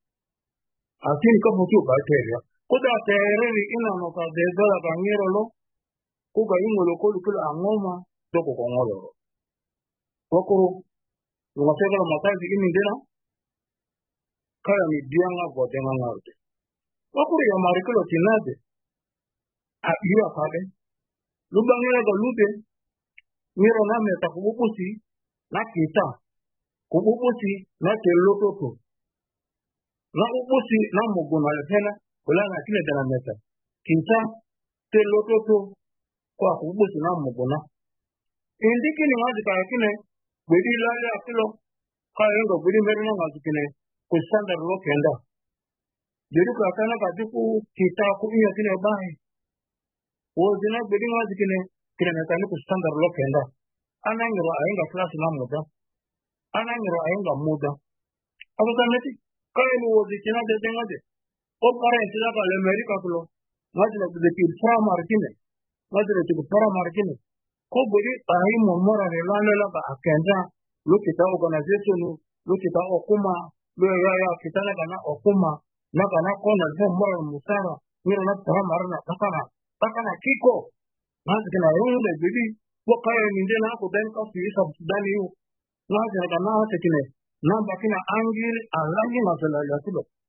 atin ko mutu ba teriya kuda tereri ina no ka de dola ka ngiro lo kuga ingolo ko lukula angoma doko ko ngolo kokuru ngotega matazi ini ndena kaya ni bianga bote ngangarte kokuru ya marikulo tinade a iya pade lubangira go lube ngiro na meta kubupusi na kita kubupusi na telotoko na upusi na muguna lepena kula na kile dana meta kinta telototo kwa kubusi na muguna indiki ni ngazi ka kine wedi lale akilo ka yengo wedi merino ngazi kine ku standard lo kenda jadi ka kana ka diku kita ku iya kine bai wo dina wedi ngazi kine kine na kana ku standard lo kenda anangiro ayenga class na muda anangiro ayenga muda abutaneti kai ni wo dikina de dengaje o parents la ka le america kulo ngaji na de pil primary kine ngaji na de primary kine ko bodi ai mo mora ne la la ba akenda lo kita organization lo kita okuma lo ya ya kita na kana okuma na kana kona de mora musara ni na primary na takana takana kiko ngaji kana yo de bidi ko kai ni de na ko den ka fi sub sudani yo ngaji na kana ta kine na bakina angil alangi masala ya kulo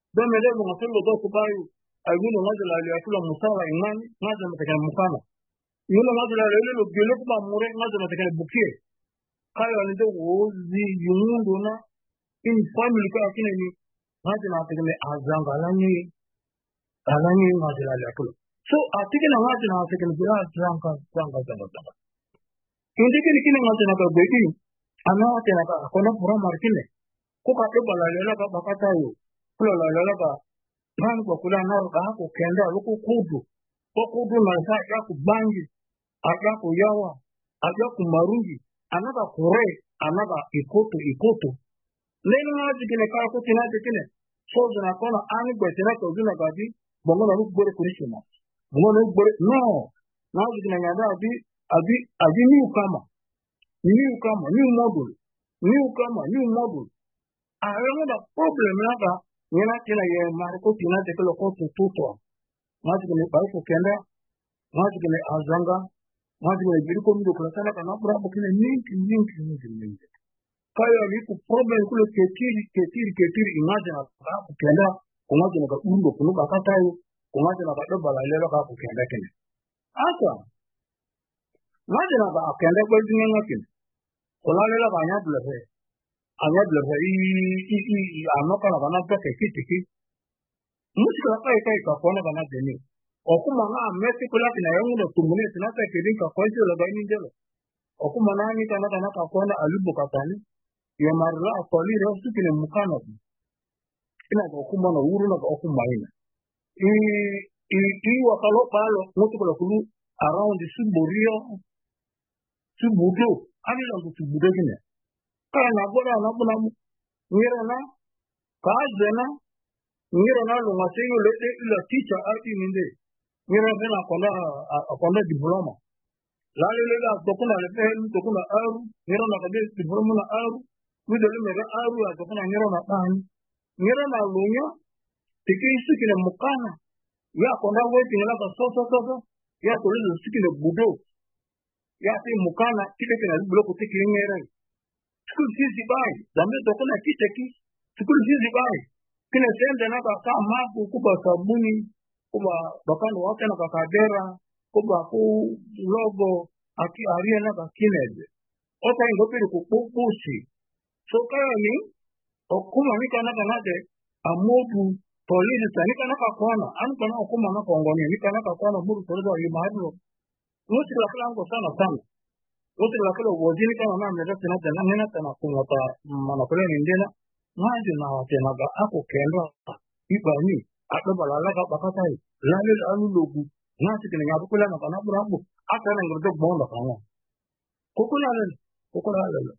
deme deme ngaselo do kubayu ayuno ngazela ya kula musala imani ngaza mtakana mukana yuno ngazela lele lo gele kuba mure ngaza mtakana bukie kayo alinde wozi yumundo na in family ka akine ni ngaza na mtakana azanga alani alani ngazela ya kula so atike na ngaza na mtakana bila azanga zanga zanga zanga indike ni kile ngaza na ka beki ana tena ka kona pura markile ko ka to bala lela ka bakata yo kula la lela ka ban ko kula na ka ko kenda loko kudu ko kudu na sa ya ku bangi aga ku yawa aga ku marungi anaka kore anaka ikoto ikoto leno ngaji kile ka ko tina kile so na kona ani ko tina ko zuna gadi bongo na lu bore kurishima bongo na bore no ngaji kile ngada abi abi abi ni kama new kama new model new kama new model ayana da problem naka nina kila ye mariko tina te kilo ko tuto ngaji kile ba ko kenda ngaji kile azanga ngaji kile biriko ndo kula sana kana bra ko kile ninki ninki ninki ninki kaya ni ku problem kule ketiri ketiri ketiri ngaji na ka ko kenda ngaji na ka undo kuno ka katayo ngaji na ka do bala lelo ka ko kenda kile asa ngaji na ka kenda ko dinga ngakin kula lelo ka nya bla fe anya bla fe i i i anoka na bana ka kitiki mushkila kai kai ka kona bana deni okuma nga meti kula kina yangu no tumune tinata kedin ka kwaisi la bani ndelo okuma nani kana kana ka kona alubu katani ya marla atoli resu kile mukana ina ka okuma na uru na ka okuma ina i i i wakalo palo mutu kula kulu around suburio subudo ani la subudo kine kana na bora na bula ngira na ka jena ngira na lo maseyo le la teacher ati minde ngira na konda konda diploma la le le to kuna le pe to kuna aru ngira na ka diploma na aru mi de le mega aru ya to kuna ngira na tan ngira na lunya tiki sikile mukana ya konda weti ngala ka so so so ya to le sikile budo ya ti mukana kike kana bloko tiki ngere school fees bai zambe to kuna kiteki school fees bai kile sende na ka kama kuba sabuni kuba bakano wake na kakadera kuba ku logo aki aria na kakineje ota ingopiri kupupusi so kaya ni okuma ni kana kana de amodu polisi tani kana kakona an kana okuma na kongoni ni kana kakona buru toledo yimahiro nuti la klango sana sana nuti la kalo wojini kana na mera tena tena nena tena kumata mana kule ndena ngaji na tena ga ako kendo ibani aka balala ka bakatai lale alu logu ngati kene ngabu kula na kana burabu aka na ngurdo bonda kana kokula le kokula le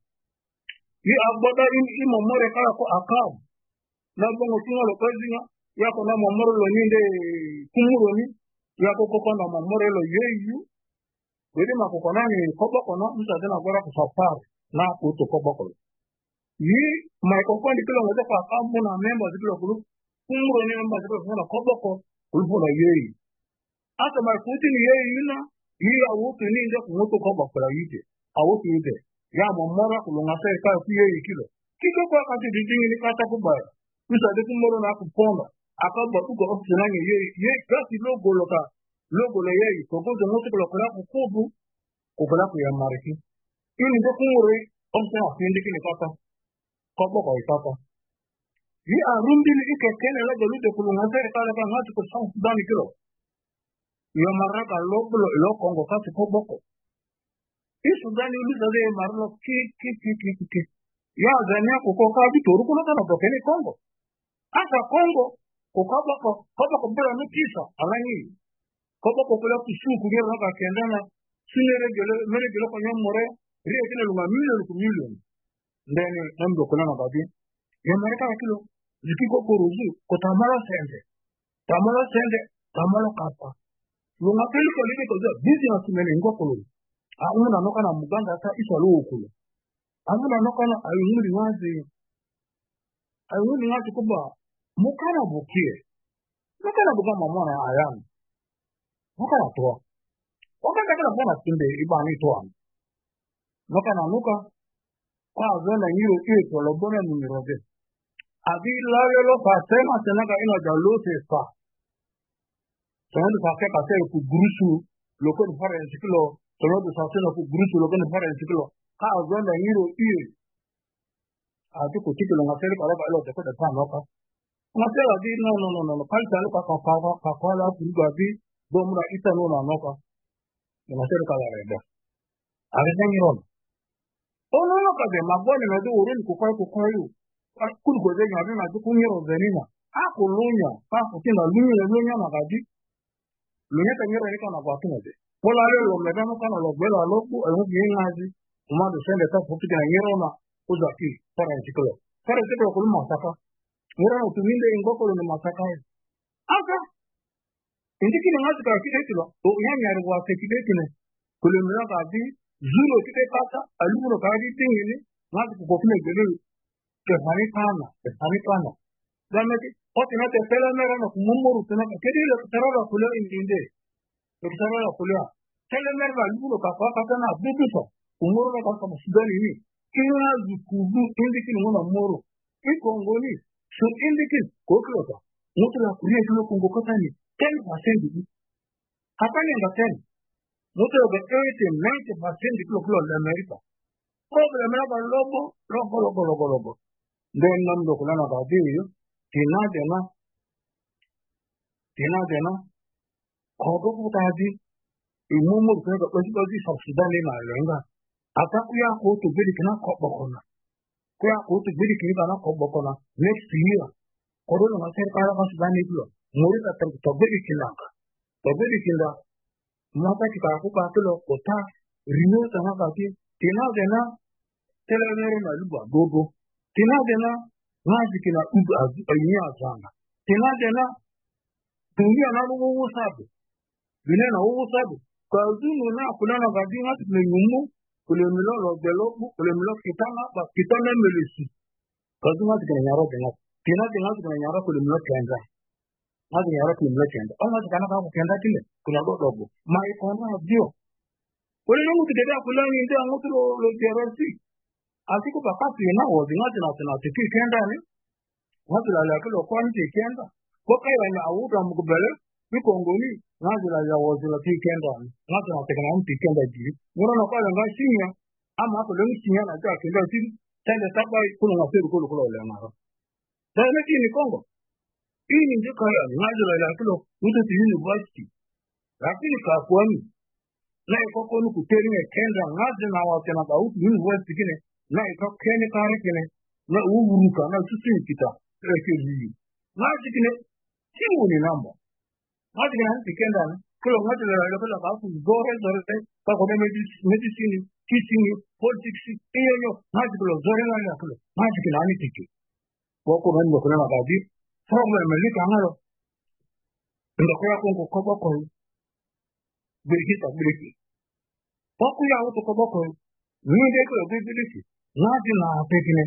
yi abada in i momore kala ko akam na bongo tinga lo kazinga ya ko na momore lo ninde kumuro ni ya ko ko na momore lo yeyu wede ma ko na ni ko boko no msa tena gora ko safar na ko to ko boko yi mai ko ko ni kilo ngode ko akam na member diklo kulu kumuro ni member diklo ko na ko boko ko na yeyu ata ma ko tin yeyu na yi awutu ni nje ko to ko boko la yite awutu yite ya momora ko nga se ka ku yeyu kilo kiko ko ka ti dingi ni ka ta ko ba msa de kumuro na ko ponda aka ba ku ko ofina ni yeyu ye ka ti logo loka logo le yeyu ko ko mo to ko la ko kubu ko bala ko ya mariki ini de kumuro on sa afindi kile kata ko bo ko tata yi a rumbi ni ke kene la golu de ko nga se ka la ka ngati ko sa dani kilo yo maraka logo lo kongo ka ko boko isu dani uli de marlo ki ki ki ki ki ya zania ko ko ka bi toru ko na ko kene kongo asa kongo ko ka boko ko boko bela ni kisa alani ko boko ko la kusu ku gero ka kendana sinere gele mere gele ko nyamore rie kile lunga million ku million ndene ndo ko na babi ya maraka kilo ziki ko ko ruzu ko tamara sende tamara sende tamara kapa lunga pele ko lide ko zo business mene ngoko lo auna no kana muganda ata isalo okulo auna no kana ayumuri wazi ayumuri ngati kuba mukana bukie mukana buga mamona ayam mukana to wakati kana bona tinde ibani to am mukana nuka kwa zona hiyo hiyo to lo bona ni robe abi la yo lo fa sema tena ka ina da lo te fa tena du fa ke ka te ku grusu lo ko fara en siklo tena du fa tena ku grusu lo ko fara en siklo ka zo na yiro iye a tu ku tikelo na tere para ba lo te ko da pa no ka na te la di no no no no ka ta lo ka ka ka ka ka la ku ga bi do mu na ita no na no ka na tere ka la re da ale na yiro o no no ka de ma bo ni na do ore ku kwa ku kwa yo ku go de nya bi na ku nyiro de ni na a ku lu nya pa ku ti na lu nya lu nya na ga di lu nya ka nyiro ni ka na ba tu na de ko la le lo me da no ka na lo be la lo ku e mu bi na ji ma do se le ta ku ti na nyiro na o za ki para en siklo para en siklo ku ma ta ka nyiro na tu minde en go ko ni ma ta ka aka indiki na ngazi ka ki de kilo o nya nya ri wa ke ki de kine ku le me na ga di zuro ki de pata alu ro ka di tin ni ngazi ku ko ki ne gele ke hani pana ke hani pana dame ti o ti na te pela mera no ku mumuru te na ke di le tara la kulo indinde ke tara la kulo tele mer ba lu ro ka ka ka na bu bu so umuru na ka ka sudani ni ki na zu ku du indiki no na moro ki kongoni so indiki ko klo ta mutu la kulia kilo kongo kota ni ten percent di hapa ni nga ten mutu ga eighty ninety percent di kilo kilo la America problem na ba lobo lobo lobo lobo lobo den nam do kula na ba di yo tina dena tina dena ko do ku ta di imumu ko ga ko ko di subsidy na lenga ata ku ya ko to gidi kana ko bokona ku ya ko to gidi kana ko bokona next year ko do na ser kala ka subsidy ni muri ta to gidi kilanga to gidi kinda mata ki ka ku ka to lo ko ta rino ta na ka ti tina dena telemere na luba gogo tina dena ngaji kina ubu azu ayinya azanga tina dena dunia na wo wo sabu dunia na wo wo sabu ka zunu na kula na gadi na tmenyumu kule milo lo delo kule milo kitana ba kitana melisi ka zuma tina nyaro dena tina dena tina nyaro kule milo kenza na tina nyaro kule milo kenza ona tina ka ku kenza kile kuna do dogo mai kona dio kule no mutu deda kula ni ndio ngoto lo jerasi asiku pakati na wo dinga tina tina tiki kenda ni watu la kilo kwani kenda ko kai na awuta mkubele biko ngoni ngazi la yawo zila tiki kenda ngazi na tekana mti kenda ji ngoro na pale ngasinya ama ko lengi sinya na ta kenda ji tende sabai kuna na peru kolo kolo le ngaro dai ni Kongo hii ni ndio kaya ngazi la kilo mtu ti university lakini ka kwani na iko kono kuteri kenda ngazi na wa tena ka university kine na iko kene kare kine na uhuruka na tusi kita eke hivi ngazi kine simu ni namba ngazi kine tikenda na kilo ngazi la la kala ka ku zore zore ka ko medicine teaching politics hiyo hiyo ngazi kilo zore na la kilo ngazi kine ani tiki ko ko ndo kuna magadi problem ni kangalo ndo kwa kongo ko ko ko birikita biriki ko ku ya to ko ko ni de ko biriki ngazi na pekine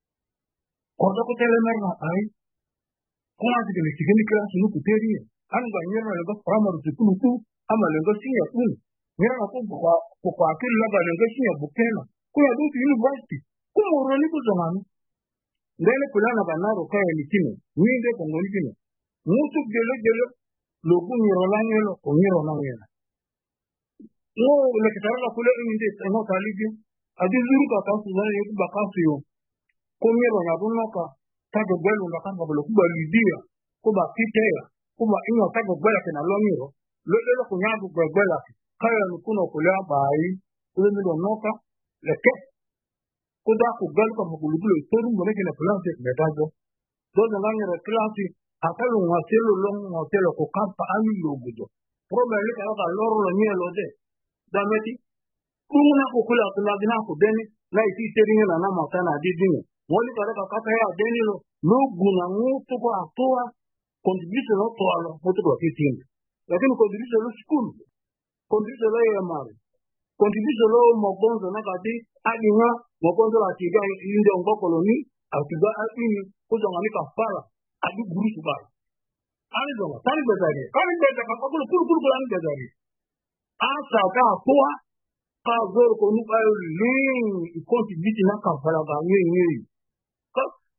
ko do ko tele merna ai ko ngazi kine kigeni class nu ku teri an ga nyero le ko primary school tu ama le go sinya tu nyero ko ko ko ko akil la ga le go sinya bukena ko ya do university ko mo ro ni ko zamani ndele kula na banaro ka ya nikino ni de ko ngoni kino mutu gele gele lo ku nyero la nyelo ko nyero na nyela no le kitara la kule ni de no talibi adi zuru ka ka su zani ku bakasu yo ko nyero na dunno ka ta go belu na ka ngabelo ku ba lidia ko ba kitea ko ba inyo ta go bela kana lo nyero lo le ko nyago go bela kaya ni kuno kula bai kule ni do noka le ke ko da ku gal ka mugulugulo toru mo ne ke na plante me dago do na ngere klasi akalu ngaselo lo ngaselo ko kampa ani lo gudo problem ni ka ka loro lo nyelo de dameti kuna ko kula kula gina ko deni na iti teringa na na mata na didinga woni ka ka ka ya deni lo lo guna mutu ko atua contribution no to alo mutu ko kitin lakini contribution lo school contribution lo ya mari contribution lo mo bonzo na kati adiwa mo bonzo la tiga inde ngo koloni atiga atini ko zonga ni kafara adi guru subai ani zonga tani bezari kani beza ka ko kulu kulu kulu ani bezari asa ka toa ka zoro ko nu ayo lin contribute na kafara ga ni ni ka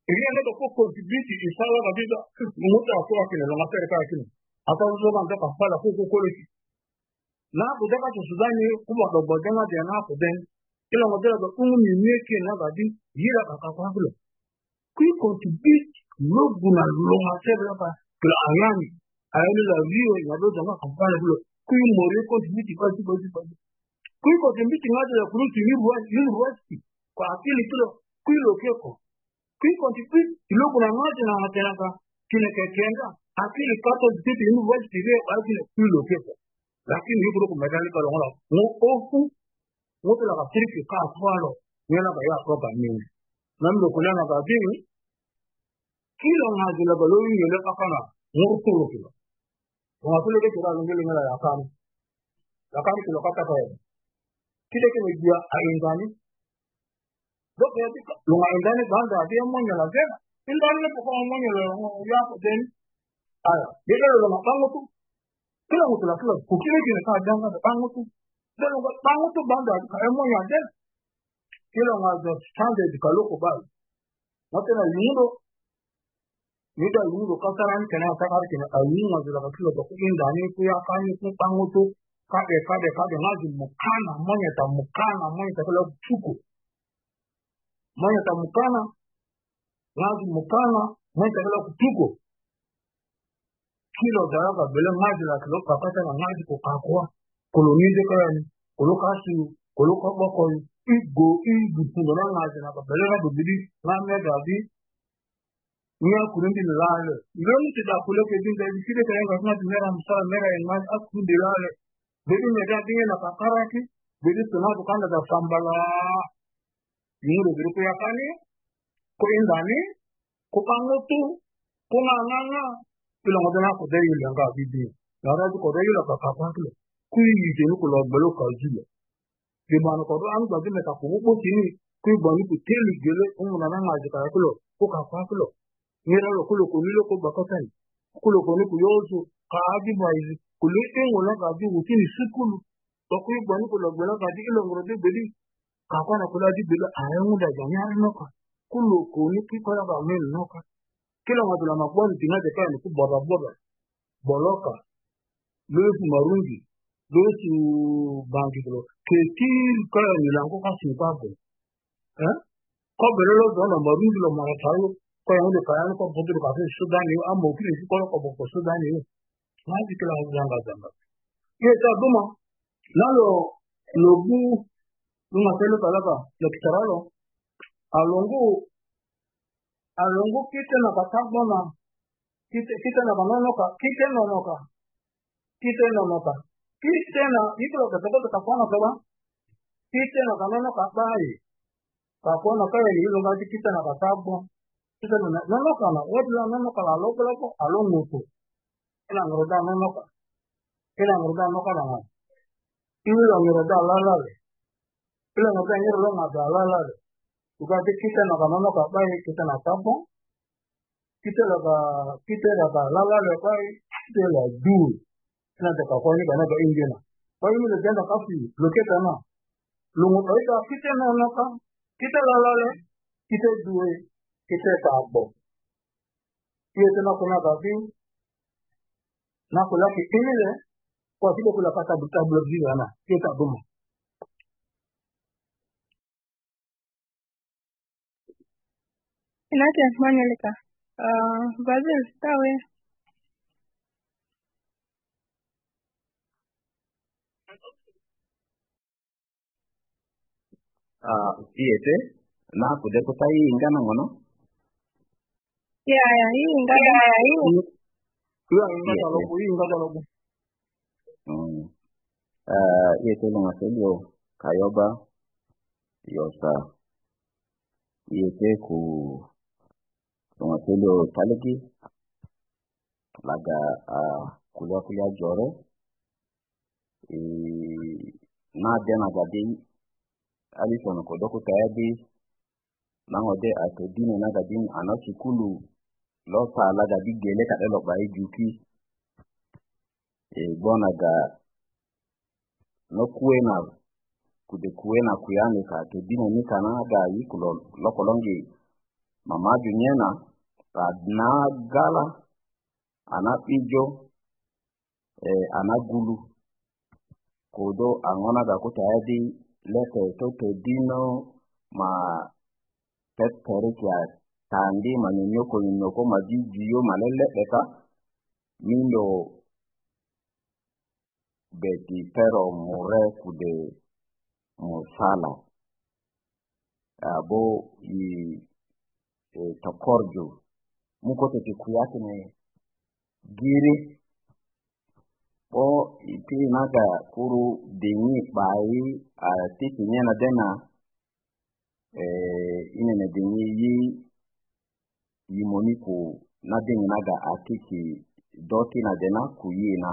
irienda ko contribute isawa kabisa muta kwa kile la serikali kile hata uzoga ndo kafala huko kule na kutaka tusudani kuma dogo jana jana ko den ila modela do umi nyeke na badi yira kakakwa kule kui contribute no guna lo masera pa kila ayani ayani la rio ya do jana kafala kule kui mori contribute kwa kwa kwa kui contribute ngade ya kuru university kwa akili kilo kui lokeko kui contribute ilo kuna ngade na hatena ka kile kekenga akili kato diti university le akili kui lokeko lakini yuko kwa medali kwa longola mo ofu wote la kafiriki ka kwalo nyana ba ya ko ba mimi namdo kulana ba dini kila ngade la baloi yele akana mo kulo kilo wa kule ke kira ngele ngala ya kama la kama kilo kata kwa kile kile dia aingani dok ya tika lunga aingani banda dia mo nyala tena indani le ko mo nyala ya ko den aya dia lo ma pango tu kila mtu la kila kukile kile ka janga da pango tu dalo ga pango tu banda ka mo nyala den kila ngazo standard ka loko ba natena lindo nida lindo ka taran kana ka ar kina ayi ngazo la kila to indani ku ya kani ku pango tu kade kade kade ngazi mukana mwenye ta mukana mwenye ta kula chuku mwenye ta mukana ngazi mukana mwenye ta kula kutuko kilo daraba bele ngazi la kilo kapata na ngazi kokakwa kolonize kani kolokasi koloko boko igo igu tundona ngazi na bele na bibidi na mega bi nya kurindi lale ngoni tida kuloke dinga dikire kanga na mera msala mera ngazi akundi lale bidi mega dinga na pakaraki bidi tunako kanda da sambala yuro grupo ya kani ko indani ko pangotu ko nganga ilo ngodana ko dai langa bidi na raji ko dai la pakapakle kuyi je ko lo gbelo ka jile de man ko an gba de meta ko bo kini kuyi bani ko teli gele o na na ngaji ka ko lo ko ka paklo nira lo ko lo ko ni lo ko bakatan ko lo ko ni ko yozo ka aji baizi ko le tengo na ka ji wutini sikulu to kuyi bani ko lo gbelo ka ji ilo ngoro de bedi kakwana kula di bila ayangu da janyari noka kulo ko ni kiko ya ba men noka kila watu la mabwani tingaje kaya ni kubora bora boloka lesu marungi lesu banki kilo ketil kaya ni lango ka Zimbabwe eh ko belelo zona marungi lo maratayo kaya ule kaya ko bodo ka fe Sudani amo kile ko ko ko Sudani ngaji kila zanga zanga ye ta duma nalo lobu numa tele kalaka lecturalo alongo alongo kite na katabona kite kite na banonoka kite nonoka kite nonoka kite na iko kataba katafona kaba kite na banonoka bai kakona kaya ni longa kite na katabo kite na nonoka na wodla nonoka la loko loko alongo to ila ngoroda nonoka ila ngoroda nonoka na ila ngoroda la la ila ngoroda ngiro lo ngada la la ukati kita na kanano ka bai kita na tapo kita la ka kita la ka la la le bai kita la du na ta ka ko ni bana ka ingena bai ni le jenda ka fi loketa na lungu bai ka kita na na ka kita la la le kita du kita ta bo kita na kuna ka fi na kula ki ini le kwa sile kula pata buta blog na kita bomo Inati Manelika. Uh, Brazil, tawe. Ah, iete na kude kutai ingana ngono. Ya ya, hii ingana ya hii. Ya ingana lobo, hii ingana lobo. Hmm. Ah, iete lo ngaselio kayoba yosa. Iete ku ngaselio talegi laga ah kulia kulia jore. E na dena gadi alison ko doko tayadi nangode atodine na gadi anachukulu lo sala gadi gele ka elo bai juki e bona ga no kuena kude kuena kuyane ka atodine ni kana ga yikulo lokolongi mama junyena radna gala ana ijo eh anagulu kodo angona ga kutayadi lete to dino ma tetere kya tandi manyoko nyoko majijiyo malele eka mindo beti pero mure kude musala abo i e, tokorjo muko te kuyake ne giri o iti naga kuru dini bai a tiki nyena dena eh ine ne dini yi yi moniku na dini naga atiki doti na dena kuyina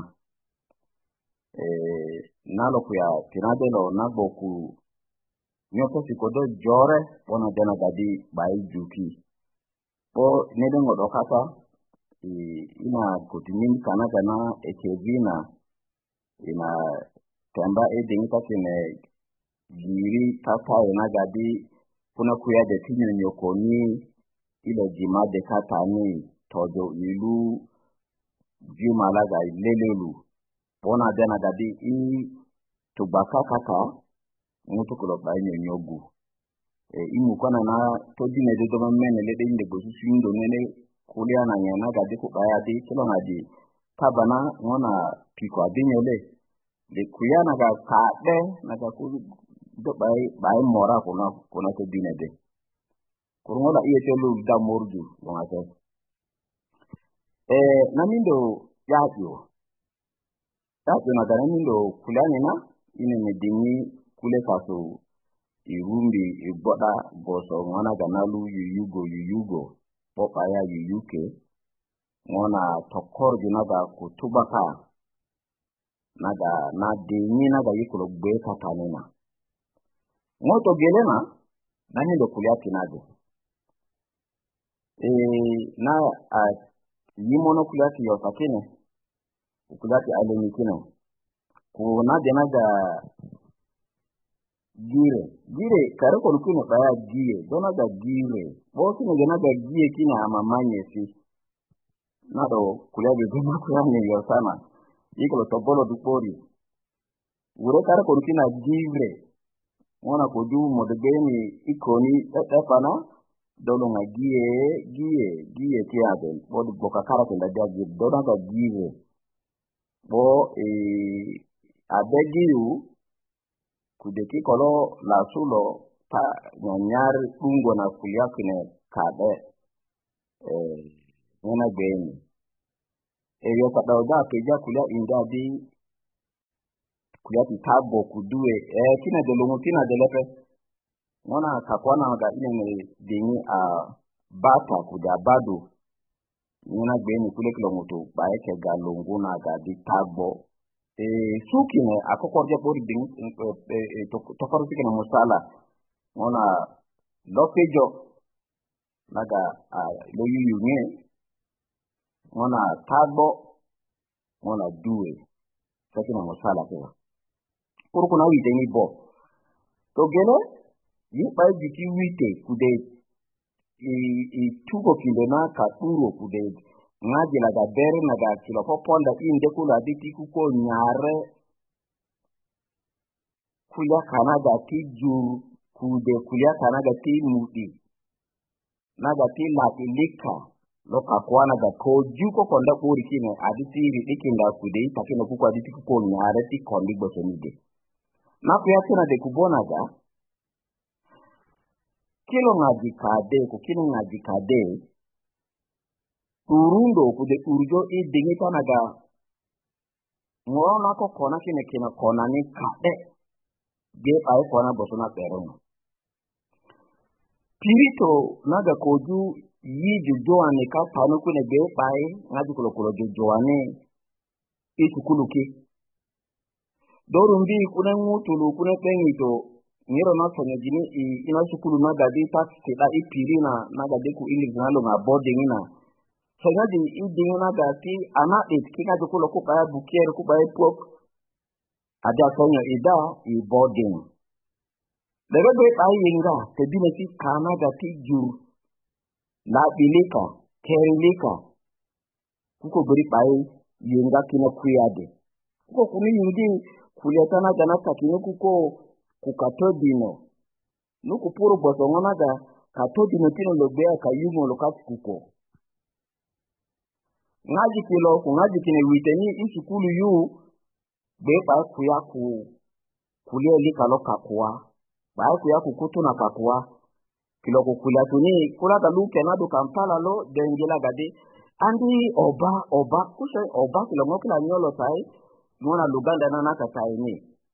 eh nalo kuya tinadelo naboku nyoto sikodo jore bona dena gadi bai juki o nede ngodo kata ina kutimin kana kana ekevina ina tamba edingi tatine giri tata ina gadi kuna kuya de tinyo nyokoni ile jima de kata ni tojo ilu jima laga lelelu bona dena gadi i tubaka kaka mutu kulo bayi nyogu e imu kana na tojine de do mene le de inde gosu sindo nene kulia na nyana gadi ku baya di kilo na di tabana ngona piko adinyele le kuyana ga kaade na ga ku do bayi bayi mora kuna kuna to dine de kurungola iye telu da morju ngate eh namindo yajo yajo na ga namindo kulani na ine medini kule kaso irumbi iboda boso ngona ganalu yuyugo yuyugo popa ya yuyuke ngona tokorju naga kutubaka naga na deni naga yikulo gbe katanina ngoto gelena nani ndo kuliati nago e na a yimono kuliati yo sakine kuliati alemikino kuna denaga gire gire kare ko lukino baya gire dona ga gire bosi ne gena ga gire kina amamanye si nado kuliabe dona kuyane yo sana ikolo tobolo dupori ure kare ko lukina gire mona ko du modebeni ikoni efana dolo nga gie gie gie tiabe bod boka kara tenda dia gire dona ga gire bo e abegiu kudeki kolo la sulo ta nyanyar ungo na kulia kine kabe eh una beni e yo kada oda keja kulia indadi kulia tabo kudue eh kina de longo kina de lepe ngona kakwana ga ine ne dini a bata kuja bado una beni kule kilomoto baeke ga longo na ga di tabo eh suki ne akokorje bori ding eh to tokorje kina musala ona lokejo naga lo yuyu ne ona tabo ona duwe sakina musala kwa kuru kuna wite ni bo to gele yi pa jiki wite kude i i tugo kinde na katuro kude ngaji la gaber na ga kilo poponda inde kula diti kuko nyare kuya kana ga tiju kude kuya kana ga timudi na ga tila ilika loka kwana ga kojuko konda kuri kine aditi ri dikinda kude takino kuko aditi kuko nyare ti kondi bosonide na kuya tena de kubona ga kilo ngaji kade ko kilo ngaji kade urundo kude urjo i dingita naga ngona ko kona kine kina kona ni kade ge ai kona bosona pero pirito naga koju yi jujoane ka tanu kune ge pai ngaji kulo kulo jujoane itukuluki dorumbi kuna ngutulu kuna pengito ngiro na sonya jini ina sukulu naga di tax tida ipirina naga de ku ili nalo na boarding ina sonya di idinga naga ti ana it kina kulo ku kaya bukier ku kaya pop ada sonya ida i boarding lebe be pai yinga te dine ti kana ga ti ju la bilika kerilika kuko beri pai yunga kina kuyade kuko kuni yungi kuliatana janata kino kuko kukatodino nuku puro bosongona ga katodino kino lobea kayumo lokati kuko ngaji kilo ngaji kine witeni isukulu yu beba kuya ku kulia lika loka kuwa ba kuya kukutu na kakua kilo kukulia tuni kula daluke na do Kampala lo dengela gade andi oba oba kushe oba kilo ngokila nyolo sai mwana Luganda na naka sai ni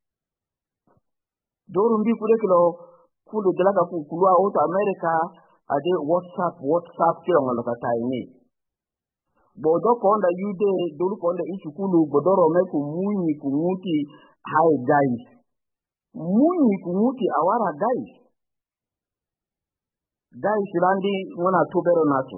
doru mbi kule kilo kulu delaga kukulua auto America ade WhatsApp WhatsApp kilo ngaloka sai ni bodo konda yude dolu konda isukulu bodoro me kumuni kumuti hai guys muni kumuti awara guys guys landi mwana tubero nato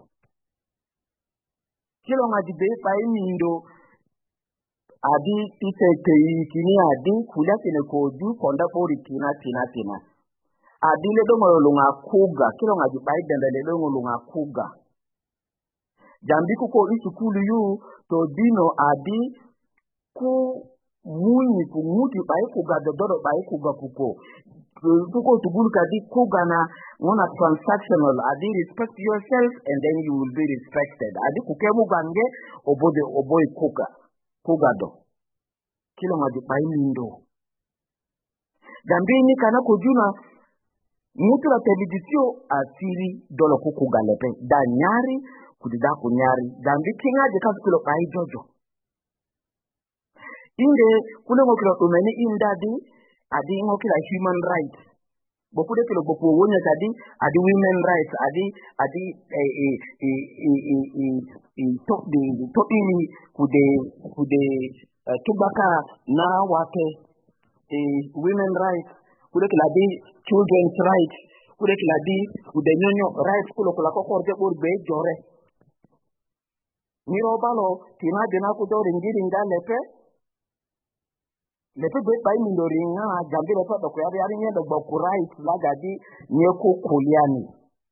kilo ngadi be pai mindo adi titete kini adi kula kine koju konda pori tina tina tina adi le dongo lunga kuga kilo ngadi pai dende le dongo lunga kuga jambi kuko isukulu yu to dino adi ku muni kumuti pai kuga dodo pai kuga kuko kuko tugulu kadi kuga na one transactional adi respect yourself and then you will be respected adi kukemu gange obode oboy kuga kuga do kilo ngadi pai mindo jambi ni kana kujuna mutu la televizio asiri dolo kukuga lepe da nyari kudida kunyari jambi kinga je kasu kilo pai jojo inde kule ngokilo umeni indadi adi ngokila human rights bokude kilo boku wonya kadi adi women rights adi adi eh eh eh eh eh top de top ini kude kude tubaka na wake eh women rights kude kila di children's rights kude kila di kude nyonyo rights kulo kula kokorje burbe jore miro balo tina dina ku dori ngiri ngalepe lepe be pai mindori nga jambi lepe do ko yari yari nyendo boku right la gadi nyeko kuliani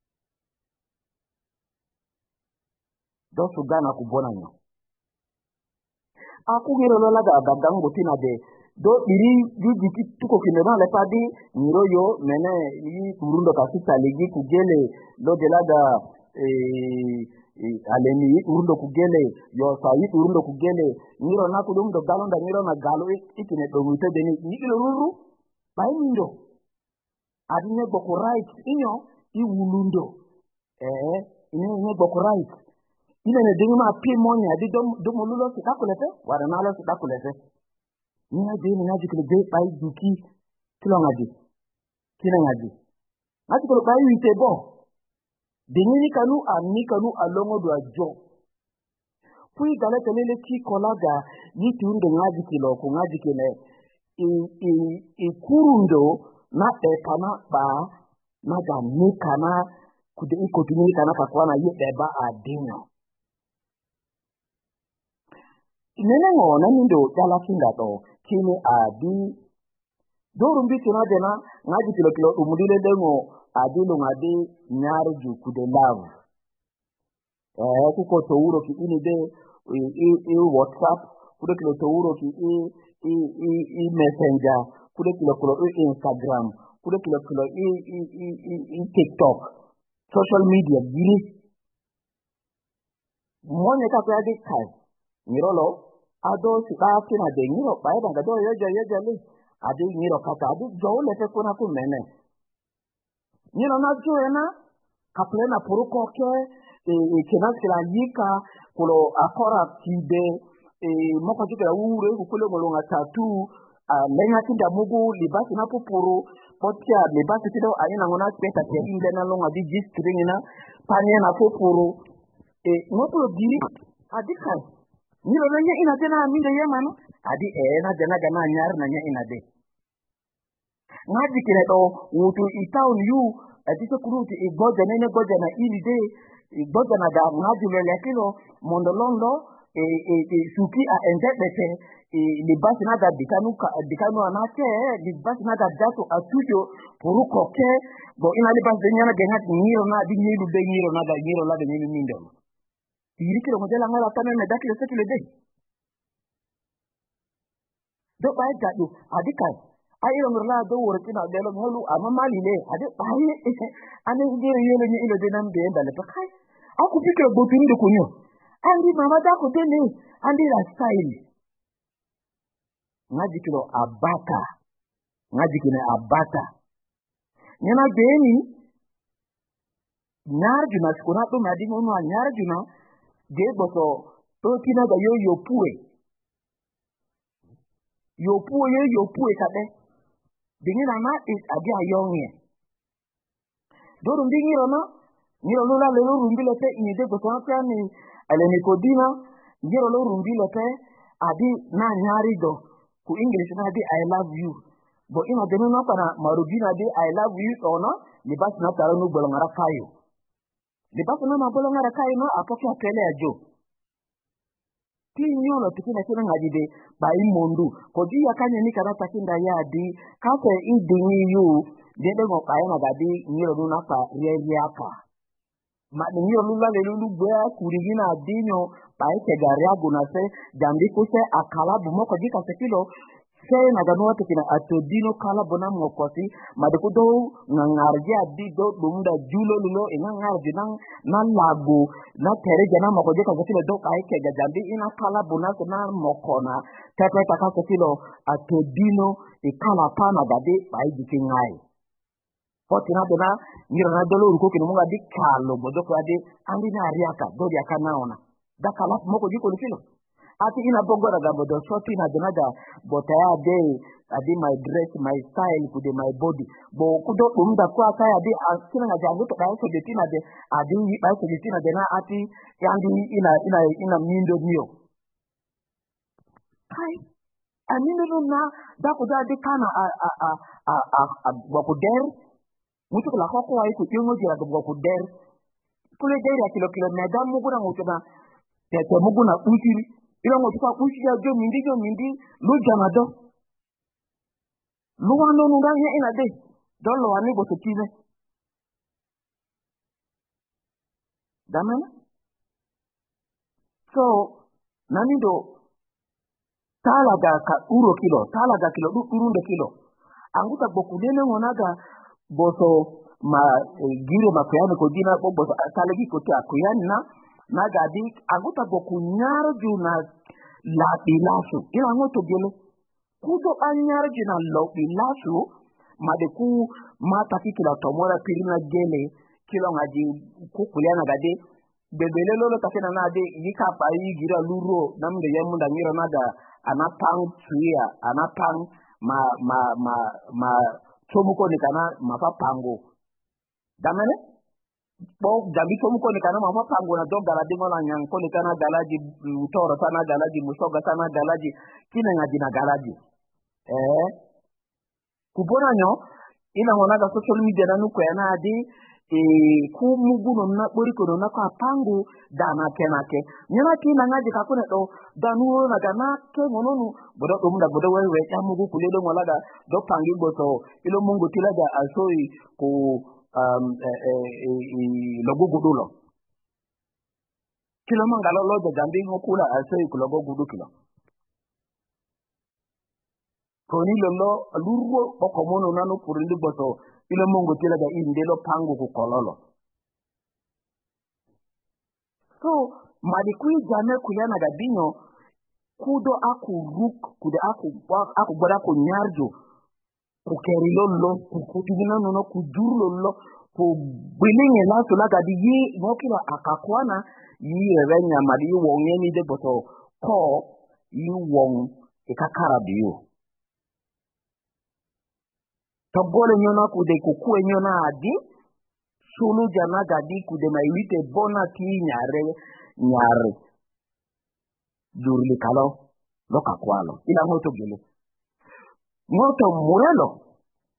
do sugana kubona nyo aku ngiro lola ga bagango tina de do iri jujiti tuko kinema lepa di ngiro yo mene yi turundo kasita ligi kugele lo delaga eh aleni urundo kugele yo sawi urundo kugele ngiro na kudum do galonda ngiro na galo ikine do mute deni ngiro ruru pai mindo adine boko right inyo iwulundo eh ine ne boko right ine ne dinga ma pi monya di do do mululo sitakulete wara nalo sitakulete ina de ni ngaji kile be pai duki kilo ngaji kina ngaji ngaji ko pai wite bo Dingini kanu ani kanu alongo do ajo. Kui gale telele ki kolaga ni tunde ngaji kilo ko ngaji kile i i i kurundo na e kana ba na ga ni kana kude iko tuni kana kakwana yete ba adinyo. Inene ngona nindo jala kinda to kini adi dorumbi kina dena ngaji kilo kilo umudile dengo adilo ngade nyari ju kude love eh kuko to uro ki ini de i i WhatsApp kude kilo to uro ki i i i, i Messenger kude kilo kilo i Instagram kude kilo kilo i i i i, i TikTok social media gini mwenye ka kwa dikai mirolo ado sika kina de ngiro baida ngado yeja yeja le adi ngiro kata adi jole te kuna kumene Nino na joena kaplena puruko ke e kena kila yika kulo akora tibe e moko jikela ure kule molonga tatu lenga tinda mugu libasi na pupuru potia libasi kido aina ngona pesa ke inde na longa di jistring na panye na pupuru e ngoto diri adikai nilo nanya ina tena minde yemano adi e na jana gana nyar nanya ina de ngaji kile to wutu itaun yu atiko kuruti igboja nene goja na ili de igboja na da ngaji lele kilo mondolondo e e suki a entebete e le basi na da dikanu ka dikanu anake le basi na da dato atujo poruko ke bo ina le basi nyana genga ngiro na di nyilu de ngiro na da ngiro la de nyilu mindo yiri kilo modela ngala tane na dakile sekile de do bay gadu adikai ayiro ngurla do wortina de lo ngolu amamali le ade baye ane ngiro yele ni ile de nan de ndale pa kai aku fikira botuni de kunyo andi mama da ko tele andi la style ngaji kilo abata ngaji kine abata nyana deni nyar juna skona to madi ngono nyar juna de boto to tina da yo yo puwe yo puwe yo yo puwe kade dingina na is adi ayonye doro ndingiro na ngiro lola lelo rumbile te inde boto apia ni ele nikodina ngiro lo rumbile te adi na nyari do ku English na di I love you bo ina de no kana marugina di I love you ono libas na taro no bolongara kayo libas na ma bolongara kayo no apokia pele ajo ti nyolo tikina kina ngadi de bai mondu ko di yakanya ni kana takinda ya di ka se idini yu de de go kayo na gadi nyolo no na pa riaka ma ni nyolo la le lu gbe kurigina dinyo bai ke garia guna se jambi ko se akala bu moko dika se kilo se na gano tikina atodino kala bona mokosi madiko do ngangarje adi do dumda julo lulo ina ngarje nang nan lagu na tere jana moko dika se kilo do bai ke jambi ina kala bona na mokona tepe taka se kilo atodino ikala pana gade bai dikingai Potina dona ngira na dolo ruko kino munga di kalo bodo ko ade andi na riaka do dia kanaona da kala moko jiko ni kilo ati ina bogora ga bodo shoti na dona da botaya de adi my dress my style kude my body bo kudo umda kwa kaya adi asina na jangu to ka so de tina de adi yi ba so de tina de na ati yandi ina ina ina mindo mio kai amino na da ko da de kana a a a a a bokuder mutu kala ko ko ay ko tingo jira do ko der kule der ya kilo kilo meda muguna mutuna te te muguna usiri ila mutu ka usiri jo mindi jo mindi lu jamado lu wano nunga ya ina de do lo ani bo tine damen so nani do talaga ka uro kilo talaga kilo du urunde kilo anguta boku dene ngonaga boso ma e, gire ma kuyani ko dina ko boso asalegi ko ta kuyani na na gadi aguta boku nyaro juna la bilasu ila ngoto gele kudo anyaro juna lo bilasu ma de ku mata kila tomora pirina gele kilo ngaji ku kuliana gadi bebele lolo takena na de yika pa yi gira luro namde yamunda ngiro naga anapang suya anapang ma ma ma ma chomuko ni kana mapapango damene bo jabi chomuko ni kana mapapango na do galadi ngona nyanko ni kana galaji utoro sana galaji musoga sana galaji kina ngaji na galaji eh kubona nyo ina ngona ga social media na nuko yana adi e ku muguno na boriko na ka pango dana kenake nyana kina ngaji ka kuna do danu na kana ke ngononu bodo dum da bodo wewe ta mugu kuledo ngolaga do pangi boto ilo mungu tilaga asoi ku um logo gudulo kilo mangalo lo da jambi ngokula asoi ku logo gudu kilo koni lolo lurwo boko mono nanu purindi boto ilo mungu tilaga indelo pangu ku kololo so madikui jame kuyana ga dino kudo aku ruk kudo aku aku bada ko nyarjo ku keri lollo ku kutugina nono ku jurlollo ku bilinge la to laga di yi ngokila akakwana yi renya madi wonye ni de boto ko yi won ikakara biyo to gole nyona ku de ku ku nyona adi sulu jana gadi ku de mailite bona ti nyare nyare durli kalo loka kwalo ila ngoto gele ngoto murelo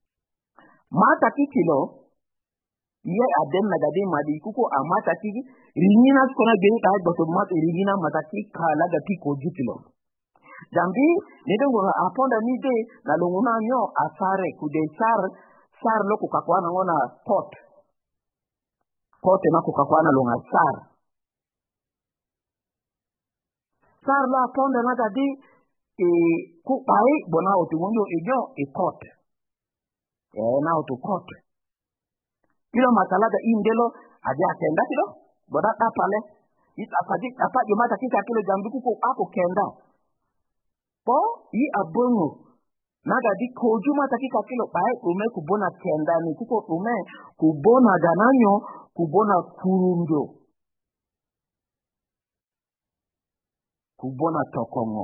mata kikilo ye adem na gade madi kuko amata kiki ringina skona geni ka boto mat ringina mataki kala ga ti ko jutilo jambi ne de ngona aponda ni de na lunguna nyo asare ku de sar sar lo ku kakwana ngona pot pot na ku kakwana lunga sar sar la aponda na dadi e ku pai bona otumonyo ejo e pot e na otu pot ilo matalaga indelo ade atenda kilo boda apale it apaji apaji mata kika kilo jambi kuko ako kenda po yi abongo naga di koju mata kika kilo pai ume kubona kenda ni kuko ume kubona gananyo kubona kurundo kubona tokongo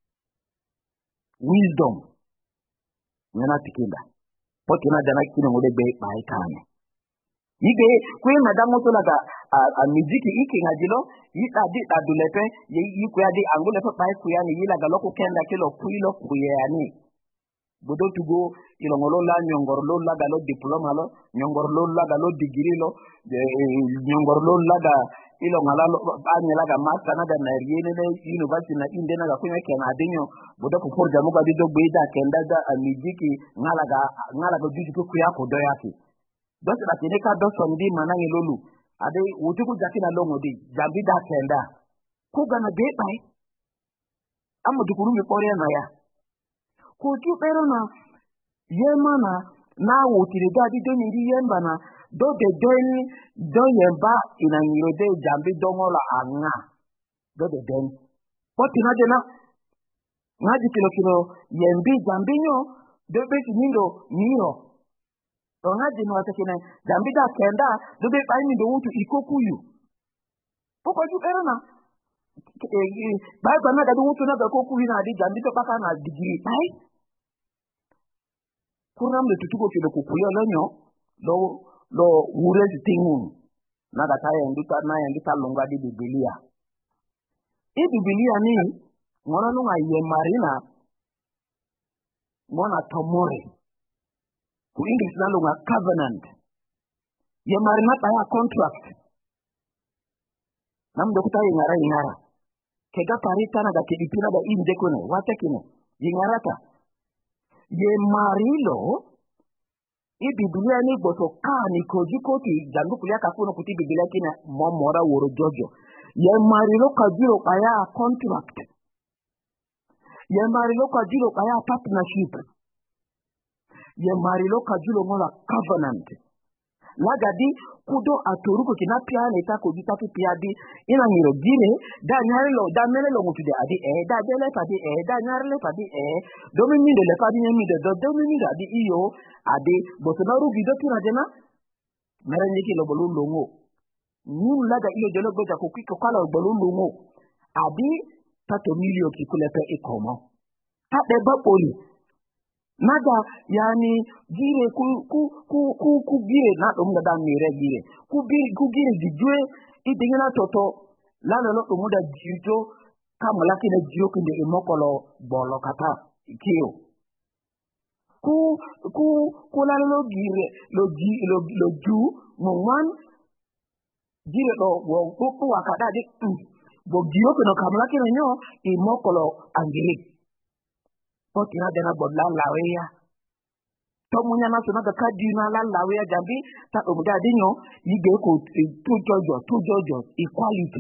wisdom nyana tikinda poti na dana kino ngode be pai kane ige kwe madamu to laga a miziki iki ngajilo yita di adulepe ye yiku ya di angulepe pai kuyani yila galoko kenda kilo kuilo kuyani bodo tugo ilo ngolo la nyongor lo laga lo diploma lo nyongor lo laga lo degree lo nyongor lo laga ilo ngala lo anye laga master na da na riene ne university na inde na ga kunya kena adinyo bodo ku forja muga di do beida kenda da miziki ngala ga ngala ga juju ku ya ko do yaki dosi la tineka doso ndi manangi lolu ade wutuku jakina longo di jambi da kenda kuga na be pai amu dukuru mi pore na ya ku ju pero na yemana na wutire da di deni di yemba na do de deni do yemba ina ngiro de jambi dongola anga do de deni poti na dena ngaji kilo kilo yembi jambi nyo do be nindo niro ongaji no atakine jambi da kenda do be pai nindo wutu ikokuyu poko ju pero na bai bana da wutu na ga kokuyu na di jambi to paka na digiri pai kuram de tutuko kilo kokuyu lo nyo lo lo wure tingu na ga ta yendu ta na yendu ta longa di Biblia e Biblia ni ngona no ngaye marina mona tomore ku English na lunga covenant ye marina ta ya contract nam do kuta ngara ngara kega parita na ga kidipina da inde kone wate kine yingarata ye marilo i Biblia ni boto kani kojuko ti jangu kulia kakuno kuti Biblia kina momora woro jojo ye marilo kajiro kaya contract ye marilo kajiro kaya partnership ye marilo kajiro ngola covenant lagadi kudo atoruko kina pia neta kojita pia di ina ngiro gire da nyarilo da menelo mutude adi e da dele padi e da nyarilo padi e domini de le padi nyami de domini da di iyo adi botonaru gido tina dena merenye ki lo bolungo ni laga iyo dele goja ko kwiko kala bolungo adi tato milio ki kulepe ikomo ta de bapoli naga yani gire ku ku ku ku ku gire na dum da mire gire ku gire ku gire dijwe idingina toto lalo lo dum da jito kamala kine jiro kinde imokolo bolo kata kiyo ku ku ku lalo lo gire lo ji lo lo ju mo wan gire lo wo ku wakada di bo giro kino kamala kine nyo imokolo angiri poti na dena bodla lawea to munya na tuna ka kadina la lawea jambi ta omuda dinyo yige ko tu jojo tu jojo equality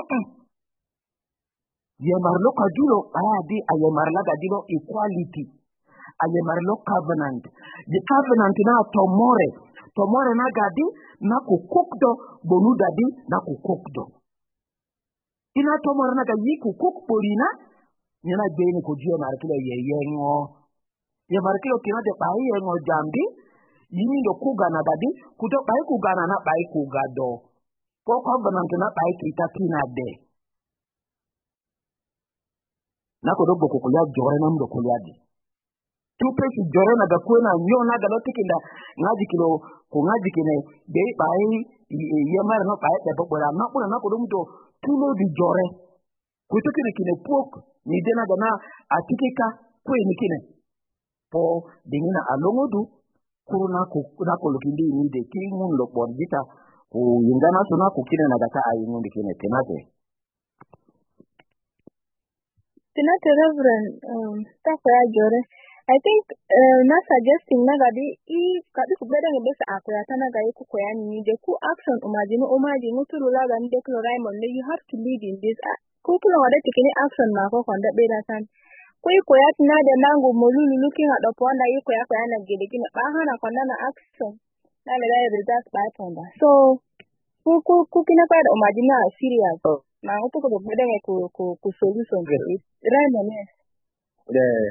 ye marlo kajulo ayadi aye marla gadilo equality aye marlo covenant the covenant na tomore tomore na gadi na ko kokdo bonu dadi na ko kokdo ina tomore na ga yiku kokporina nyana beni ko jiyo markilo ye yengo ye markilo kina de pai yengo jambi yimi do kuga na dadi kuto pai kuga na na pai kuga do ko ko banant na pai kita tina de na ko do boko ko ya jore na ndo ko ya di tu pe si jore na ga ko na nyo na ga loti kinda ngaji kilo ko ngaji kine de pai ye mar no pai de boko na na ko na ko do muto tulo di jore kuto kine kine pok ni dena gana atikika kwe nikine po dingina alongodu kuruna ku na ko lokindi ni de ki mun lo bordita ko ku yingana suna ku kine na data ayi ngundi kine tenate tenate reverend um staff ya jore I think uh, na suggesting na gadi i kadi ku beda ngi besa akoya tana ga yiku ko yani ni de ku action umajini umajini tulula ga ni de klo Raymond you have to lead in this uh, ku klo wada tikini action ma ko konda beda san ku ko ya tina de nangu molulu looking at the ponda yiko ya ko yana gede kina ba hana konda na action na le da result ba ponda so ku ku ku kina kwa da umajini na serious na upo ko beda ngi ku ku ku solution Raymond ne yeah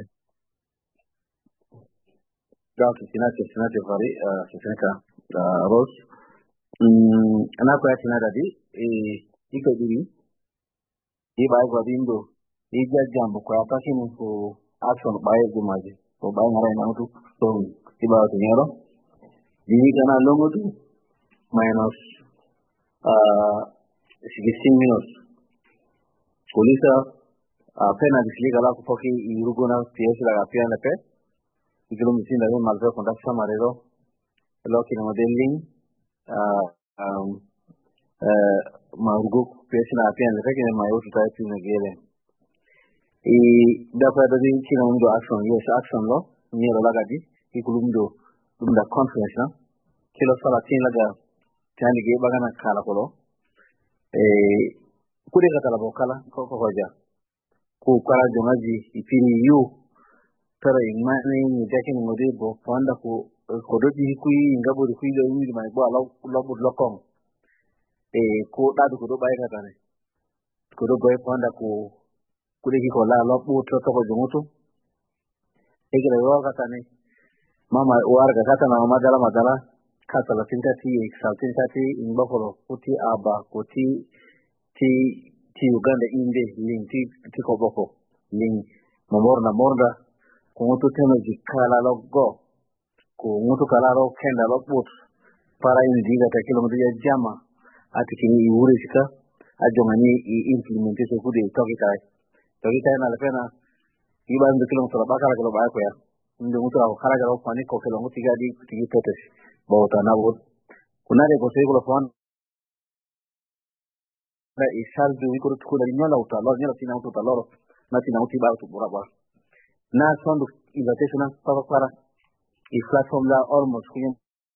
donc sinate sinate vari uh sinaka uh rose mm ana ko ya sinada di e iko diri e ba go bindo e ja jambo ko ata kini ko action ba ye gumaji ko ba ngara na mutu so e ba to nyero di kana longo tu minus uh sixteen minutes polisa apena disliga la ko poki irugona ps la apia na pe ikilo misinda ni malzo conduction marero lo kina modeling uh um uh marugo pesi na pia ndio kile mayo tutaiti na gele e dafa da din kina ndo action yes action lo ni ro lagadi ikulu ndo dum da conference na kilo sala tin laga tani ge bagana kala kolo e kuri kala bokala ko ko hoja ku kala jomaji ipini yu tara imani ni dakin ngode bo panda ko kodoji kuyi ngabo kuyi lo ni mai bo ala lo bo lokom e ko da ko do bai kata ne ko do boy panda ko kule ki ko la lo bo to to ko jumutu e gele ro kata ne mama war ga kata na mama dala madala kata la tinta ti exaltin tati in bafolo kuti aba kuti ti ti Uganda inde lin ti ti ko boko lin momorna morda ko mutu tema jikala lo go ko mutu kala lo kenda lo put para indiga ta kilometri ya jama atikini iure sika ajongani i implementation kude toki kai toki kai na lepena iba ndo kilometri la bakala kilo ba ko ya ndo mutu la kala kala pani ko kilo mutu gadi tigi totes bauta na bot kunade ko sey ko fon na isal do ko ko la nyala uta lo nyala tina uta lo na tina uti ba tu buraba na sound invitation na para para i platform la almost kunya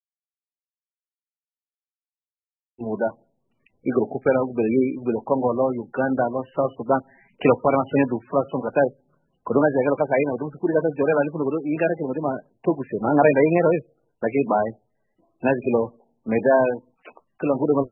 muda igro kupera ubele ubele Congo lo Uganda lo South Sudan kilo para na sene du platform kata ko dona jaga ka kai na du kuri kata jore la ko do ingara ke ma to buse ma ngara ndai ngero lagi bai na kilo meda kilo gudu ma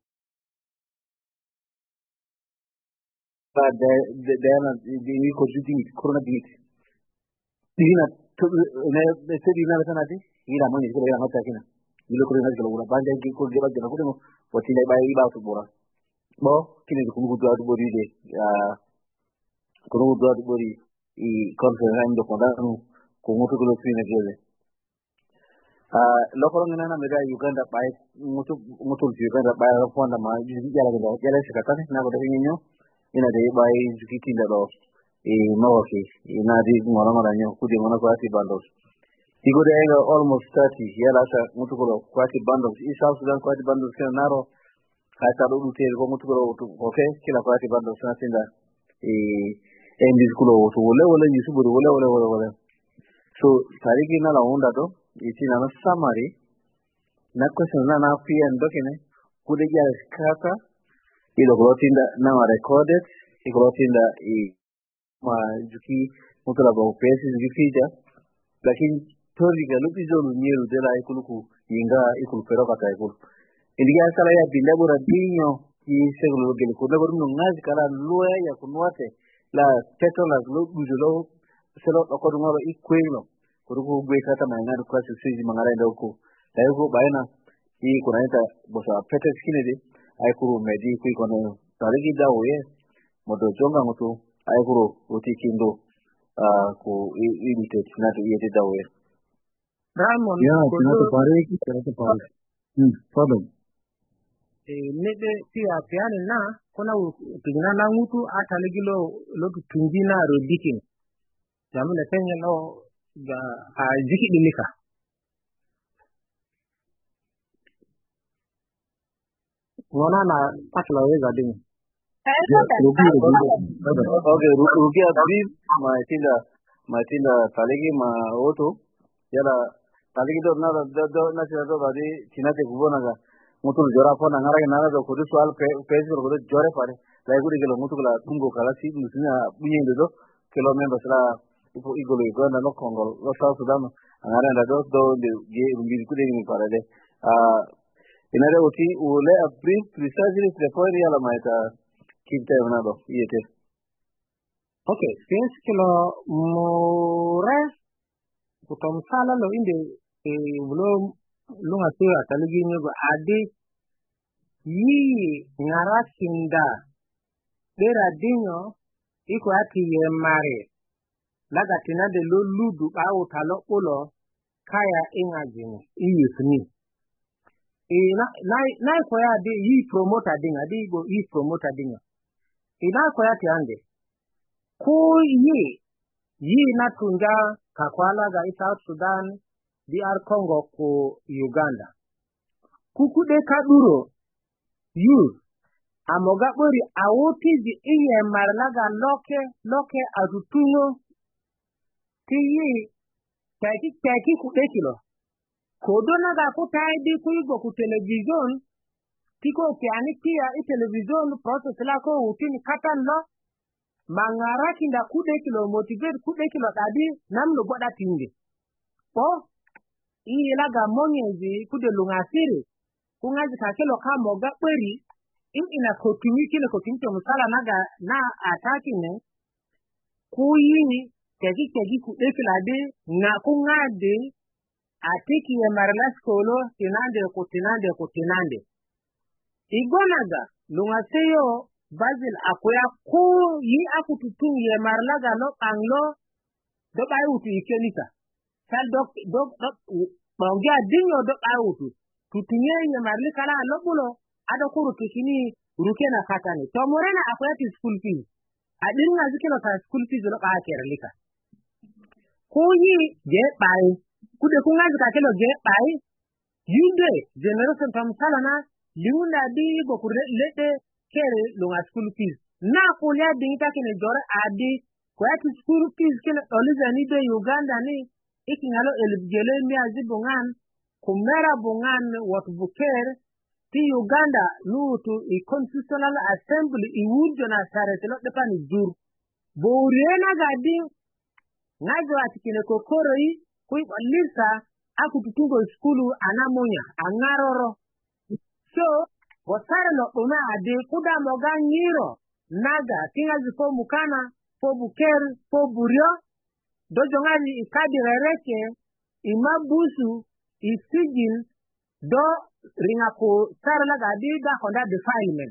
ba de de na di ko judi corona di dina ne ne sedi na kana di ila mo ni ko ila mata kina ilo ko na kilo ura banja ki ko geba jana ko mo wati ne bai ba to bora bo kini ko mu do bori de ya ko mu do bori i conference ndo ko da ko mo to ko fina gele ah lo ko ngana na mega Uganda bai mo to mo to Uganda bai ro fonda ma ji jala ko jala se kata na ko de nyinyo ina de bai jukiti ndalo e mawaki ina di mona mona nyo kudi mona ko ati bandos igo de ega almost thirty yala sa mutu ko ko ati bandos i South Sudan ko ati bandos kana naro ka ta do te ko mutu ko to okay kila ko ati bandos na tinda e endi skulo to wole wole ni suburu wole wole wole wole so tariki na la onda to iti na na summary na question na na pia ndokene kude ya skata ilo ko tinda na recorded ilo tinda i ma juki mutala ba pesi zikija lakini tori ga lupi zonu nyeru de la ikuluku yinga ikulu pero kata ikulu indiga sala ya bilabura dinyo ki segulu gele ko da borno ngazi kala loya ya kunwate la tetola lo bujulo selo ko do ngoro ikwelo ko do gwe kata na ngadu kwa sisi mangara ndo ko dai ko baina i kunaita bosa pete skine de ai kuru medi ku ko no tarigi dawo ye modo jonga moto ai kuru oti kindo ah ko irite na to yete dawo ye Ramon ya na to pare ki na to pare hmm pardon eh nede pia piani na kuna tingina na ngutu ataligi lo lo tungina rodikin jamu le penye lo ga ajiki dimika ngona na patla weza ding. Okay, rukia brief matinda matinda taligi ma auto yala taligi do na do na sira do badi tinate gubona ga mutul jora pona ngara ke nana do kudu swal page ko kudu jore pare lai gudi gelo mutukula tungo kala si musina bunyende do kilo member sala ipo igolo igona no kongo lo South Sudan ngara nda do do de ge mbi kude ni pare de ah inare oti ule a brief precisely the point yala maita kinta unado yete. Okay, since kilo more kutomsala lo inde e lo lunga sura taligi nyugo adi yi ngarasinda dera dinyo iko ati ye mare laga tinade lo ludu au talo ulo kaya ingajini iyusni e na na na ko ya di yi promoter dinga di go yi promoter dinga ina ko ya ti ande ko yi yi na tunga kakwala ga South Sudan D R Congo ko Uganda kukude kaduro yu amoga bori awoti di iye marlaga loke loke azutunyo ti yi taki taki kude kilo kodona ga kutai di kuigo ku television tiko kiani kia i television process la ko utini katan lo mangara kinda kude kilo motivate kude kilo tadi nam lo boda tingi po i laga monyezi kude lungasiri kungazi kakelo kama oga kweri in ina kotumi kile kotimito musala naga na attacking ne kuyi tegi tegi kude kilo adi na kungade atiki ya marlas kolo tinande ko tinande ko tinande igonaga lungaseyo bazil akoya ko yi akututu ye marlaga no anglo do bayutu ikelita sal dok dok dok bangya dinyo do bayutu tutunye ye marlika la lobulo ado kuru kishini rukena katani to morena akoya ti school fees adinga zikelo ka school fees lo ka kerlika ko yi je bai kude kungazi kakelo je bai yunde generation tam salana liunda di boku lete kere lunga school fees na kulia dinita kene jore adi kwa ti school fees kene oliza ni de Uganda ni ikingalo elibjele mi azibungan kumera bungan watu bukere ti Uganda nutu i constitutional assembly i wujona saretelo depani jur bourena gadi ngajo atikine kokoro yi kui lisa aku tutungo skulu anamonya angaroro so wasare no una ade kuda moga nyiro naga tinga zifo mukana po buker po burio dojo ngani ikadi rereke imabusu isigin do ringa ko sare naga di da honda defilement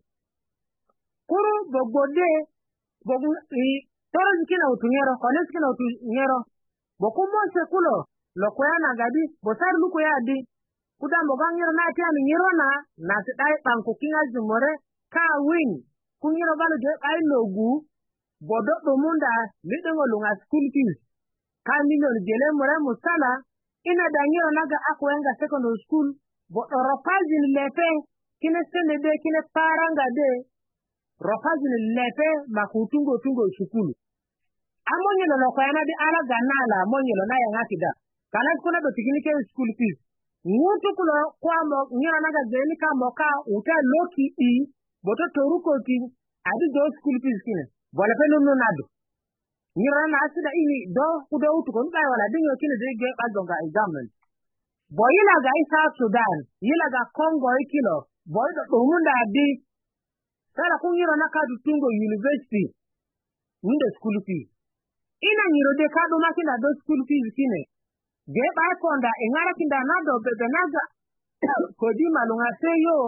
kuru bogode bogu i toro zikina utunyero kones kina utunyero bokumo sekulo lokoyana gadi bosar luko yadi kuda mogangiro na tiani nyirona na sidai banku kinga zumore ka win kunyiro balo je ai logu bodo domunda lidengo lunga school fees ka million jele more musala ina danyiro naga akwenga secondary school bodo ropazin lepe kine sene de kine paranga de ropazin lepe makutungo tungo shukulu amonyelo lokoyana di ala ganala amonyelo na yangatida kana kuna do tikinike school fees ngutu kulo kwa mo nyira naga zeni ka moka uta loki i boto toruko ti adi do school fees kine bola pe nunu nado nyira na asida ini do kudo utu ko ngai wala dinyo kine zege ajonga examen boyila ga isa Sudan yila ga Congo ikilo boy do umunda adi sala kunyira naka dutungo university ninde school fees ina nyiro de kadu makina do school fees kine je ba konda engara kinda nado bebe naga kodi malunga seyo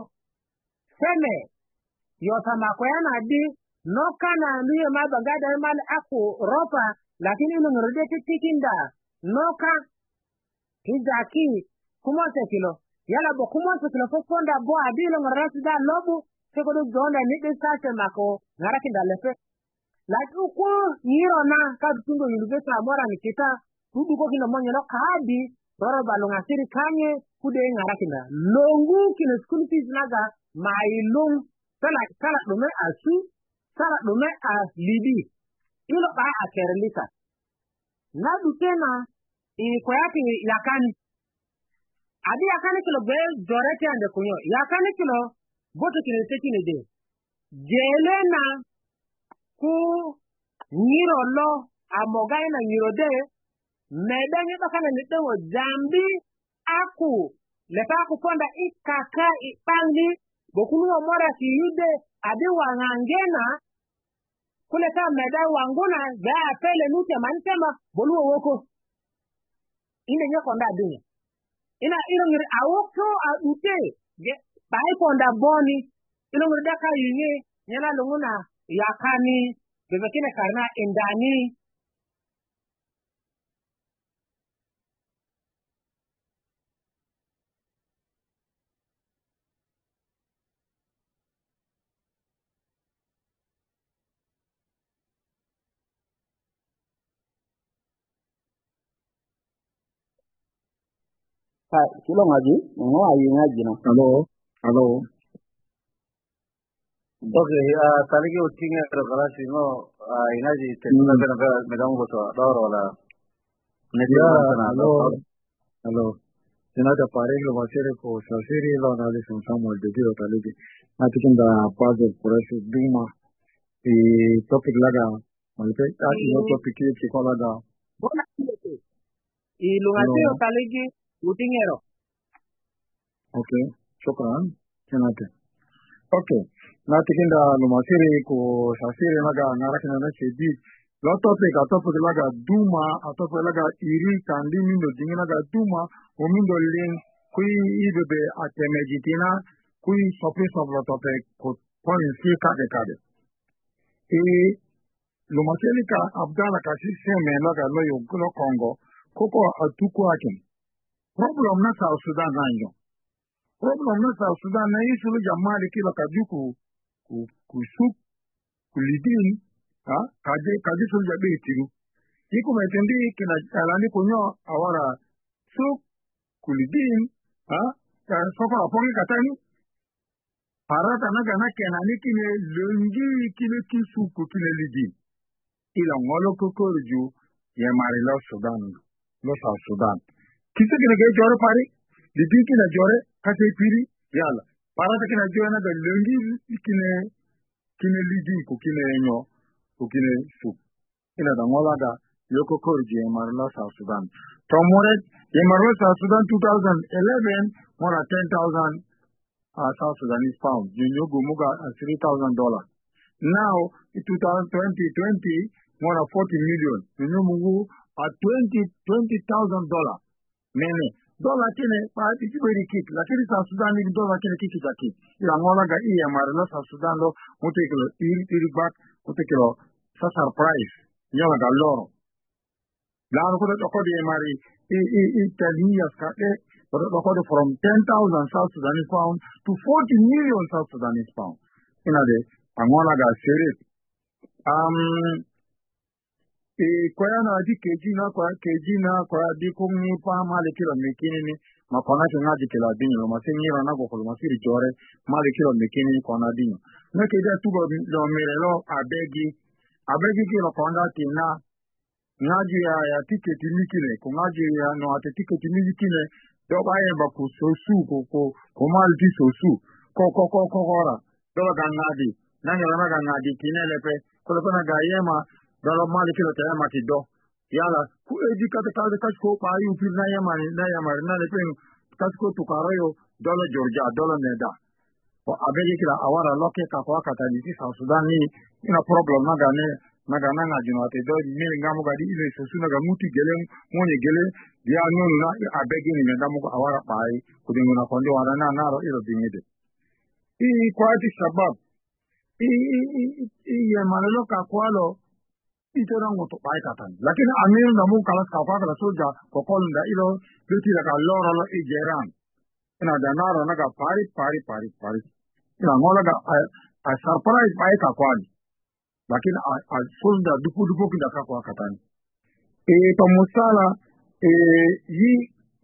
seme yo sama ko yana di no kana liye mabagada mal aku ropa lakini ino ngorode tikinda no ka hizaki kuma se kilo yala bo kuma se kilo fo konda bo adilo ngorasi da lobu se ko do zonda ni de sache mako ngara kinda lefe like uko nyiro na ka tungo university amora ni kita tudu ko kina monyo no kadi roro balunga siri kanye kude ngarakinda longu kina school fees naga mailung sala sala dome asu sala dome a libi ilo ba akerlika na dutena i ko yake yakani adi yakani kilo be dorete ande kunyo yakani kilo boto kile tekine de jelena ku nyiro lo amogai na nyiro de medani bakana ni dewo jambi aku lepa ku ponda ikaka ipandi bokunu omora ki yude adi wangangena kuleta meda wanguna ba pele nute mansema boluwo woko ine nyakonda dunya ina ilo ngiri awoko a ute ge bai ponda boni ilo ngiri daka yinye nyana lunguna yakani bebekine karna indani ha kilo ngaji ngo ayi ngaji no hello hello okay ah taligi utinga kalasi no inaji tekuna bena medango to dawro la ya hello hello Senata Parello Masere ko sasiri lo nali son Samuel de Dio taligi atikinda pazo press duma e topic laga malpe ati no topic ki kola da bona i lungateo taligi utingero okay shukran Senata okay natikinda lo masere ko sasiri laga narakina na chedi lo topic a topic laga duma a topic laga iri kandi mindo dingina ga duma o mindo len kui ibebe atemejitina kui sopri sopro topic ko point fi kade kade e lo masere ka abdala kasi seme laga lo yo lo Congo koko atuku akin problem na South Sudan nanyo problem na South Sudan na isu lo jamali kila kajuku ku kusuk kulidin ha kaje kaje so jabe tiru iko metendi kina alani kunyo awara so kulidin ha ka sofa apongi katani parata naga na kenani kine lungi kile kisu kutile lidi ila ngolo kokorju ya marilo Sudan lo South Sudan kise kine ge jore pari lidi kine jore kase piri yala parata kine jore na lungi kine kine lidi ko kine enyo ukine su ina da ngola da yoko korji marla South Sudan tomore ye marla South Sudan twenty eleven mora ten thousand uh, South Sudanese pound yunyo gumuga uh, three thousand dollars now in twenty twenty mora forty million yunyo mugu at twenty twenty thousand dollars nene dollar kine pa tikiberi kit lakini South Sudan ni dollar kine kiti taki ila ngola ga iya marla South Sudan lo mutekelo iri iri back mutekelo sa surprise nyala ga loro la ko to ko de mari i i i taniya ka de ko ko from ten thousand South Sudanese pound to forty million South Sudanese pound ina de angola ga serious um e ko yana di keji na ko keji na ko di ko ni pa male kilo mekini ni makona tuna di kilo dinyo masenyi na go ko masiri jore male kilo mekini ko na dinyo na ke da tubo lo merelo abegi abegi kilo konda tina ngaji ya ya ticket mikile ko ngaji ya no ate ticket mikile do baye ba ku sosu ko ko ko mal di sosu ko ko ko ko ora do ga ngadi na nyala na ga ngadi tinele pe ko ko na ga yema do lo mal kilo te ma ti do yala ku eji ka ta ka ka ko pa yu fi na yema na yema na le pe ka ko to karayo do lo Georgia do lo neda o abegi kila awara loke ka ko ka ta ni South Sudan ni ina problem na ga ne naga nanga jino ate do ni ngamu ga di ile sosu naga muti gele moni gele ya non na abegi ni ndamu ko awara pai kudingo na kondo wana na naro ilo dingide i kwati sabab i i i ya manelo ka kwalo itera ngoto pai katan lakini amir na mu kala ka kala soja ko kolnda ilo beti la ka loro lo ijeran ina da naro naga pari pari pari pari ina ngola ga a surprise pai ka kwani lakini a solda dupu dupu kinda kwa katani e to musala e yi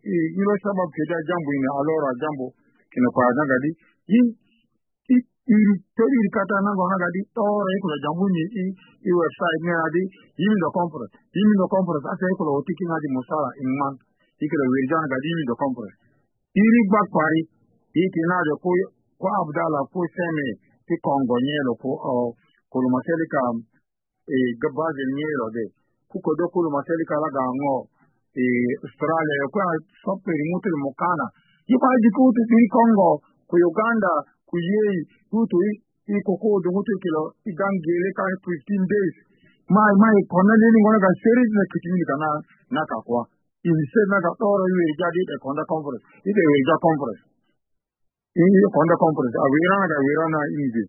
ilo sababu keda jambo ina alora jambo kina kwa nagadi yi i i tori kata na gona gadi tore ko jambo ni i i website ne adi yimi do conference yimi do conference asa ko lo tiki ngadi musala imman ikira wirjan gadi yimi do conference iri gbapari iki na do ko ko abdala ko seme ti kongo nyelo ko ko lo maselika e gabaje nyelo de ku ko do ko lo maselika la gango e Australia ko soppe rimuto il mokana yi ba ji ko ti Congo ko Uganda ku yei tutu i ko ko do muto kilo i gangele ka fifteen days mai mai kona ni ngona ga series na kitini kana na ka kwa in se na ga toro yi jadi e konda conference ide we ja conference in konda conference a wira na ga wira na inji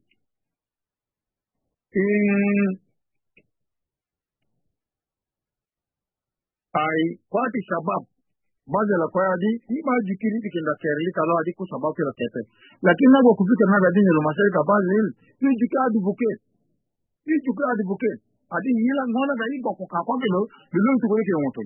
in ai kwati shabab baza la kwadi ni ma jikiri dikinda kerli kala adi ku sababu la tete lakini nabo kufika na gadini lo masharika bazi ni jikadi buke ni jikadi buke adi yila ngona ga ibo ko ka kwa bilo bilo tu ko ke moto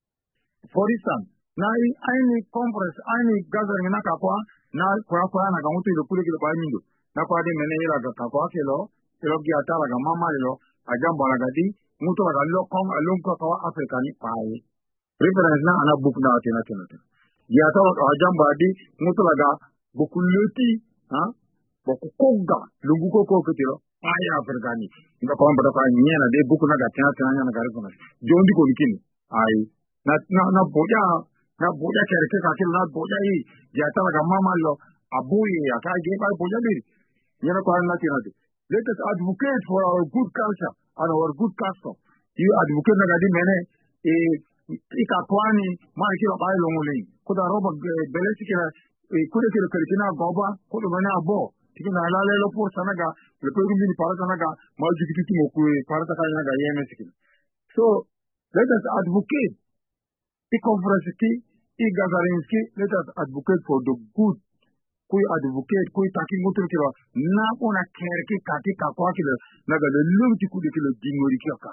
for instance na i aini conference aini gathering na ka kwa na kwa kwa na ga moto lo kule kile ba mindo na kwa de mene yila ga ka kwa ke lo lo gi atala ga mama lo ajambo la gadi muto la lo kong alon ko ka Africa ni pai reference na ana book na tena tena ya ta ajamba di muto la ga bokuleti ha bokukoga lungu ko ko ketiro pai Africa ni nga ko mbada ka nyena de book na ga tena tena na ga ko na jondi ko likini ai na na na boja na boja kere ke ka kila na boja yi ya ta ga mama lo abuye ya ka ge ba boja di nyena ko na tena de let us advocate for our good culture and our good custom. You advocate na gadi mene e ika kwani ma kila bai lo ngule kuda roba belesi kila kuda kila kila goba kuda mana abo tikina halale lo po sanaga le ko ngini para sanaga ma jikiti mo ku para ta kana ga yeme sikina. So let us advocate the conference ki i gathering ki let us advocate for the good kui advocate kui taki mutu kilo na una kerke kati ka kwa kilo na ga le lumti ku de kilo dinori kyoka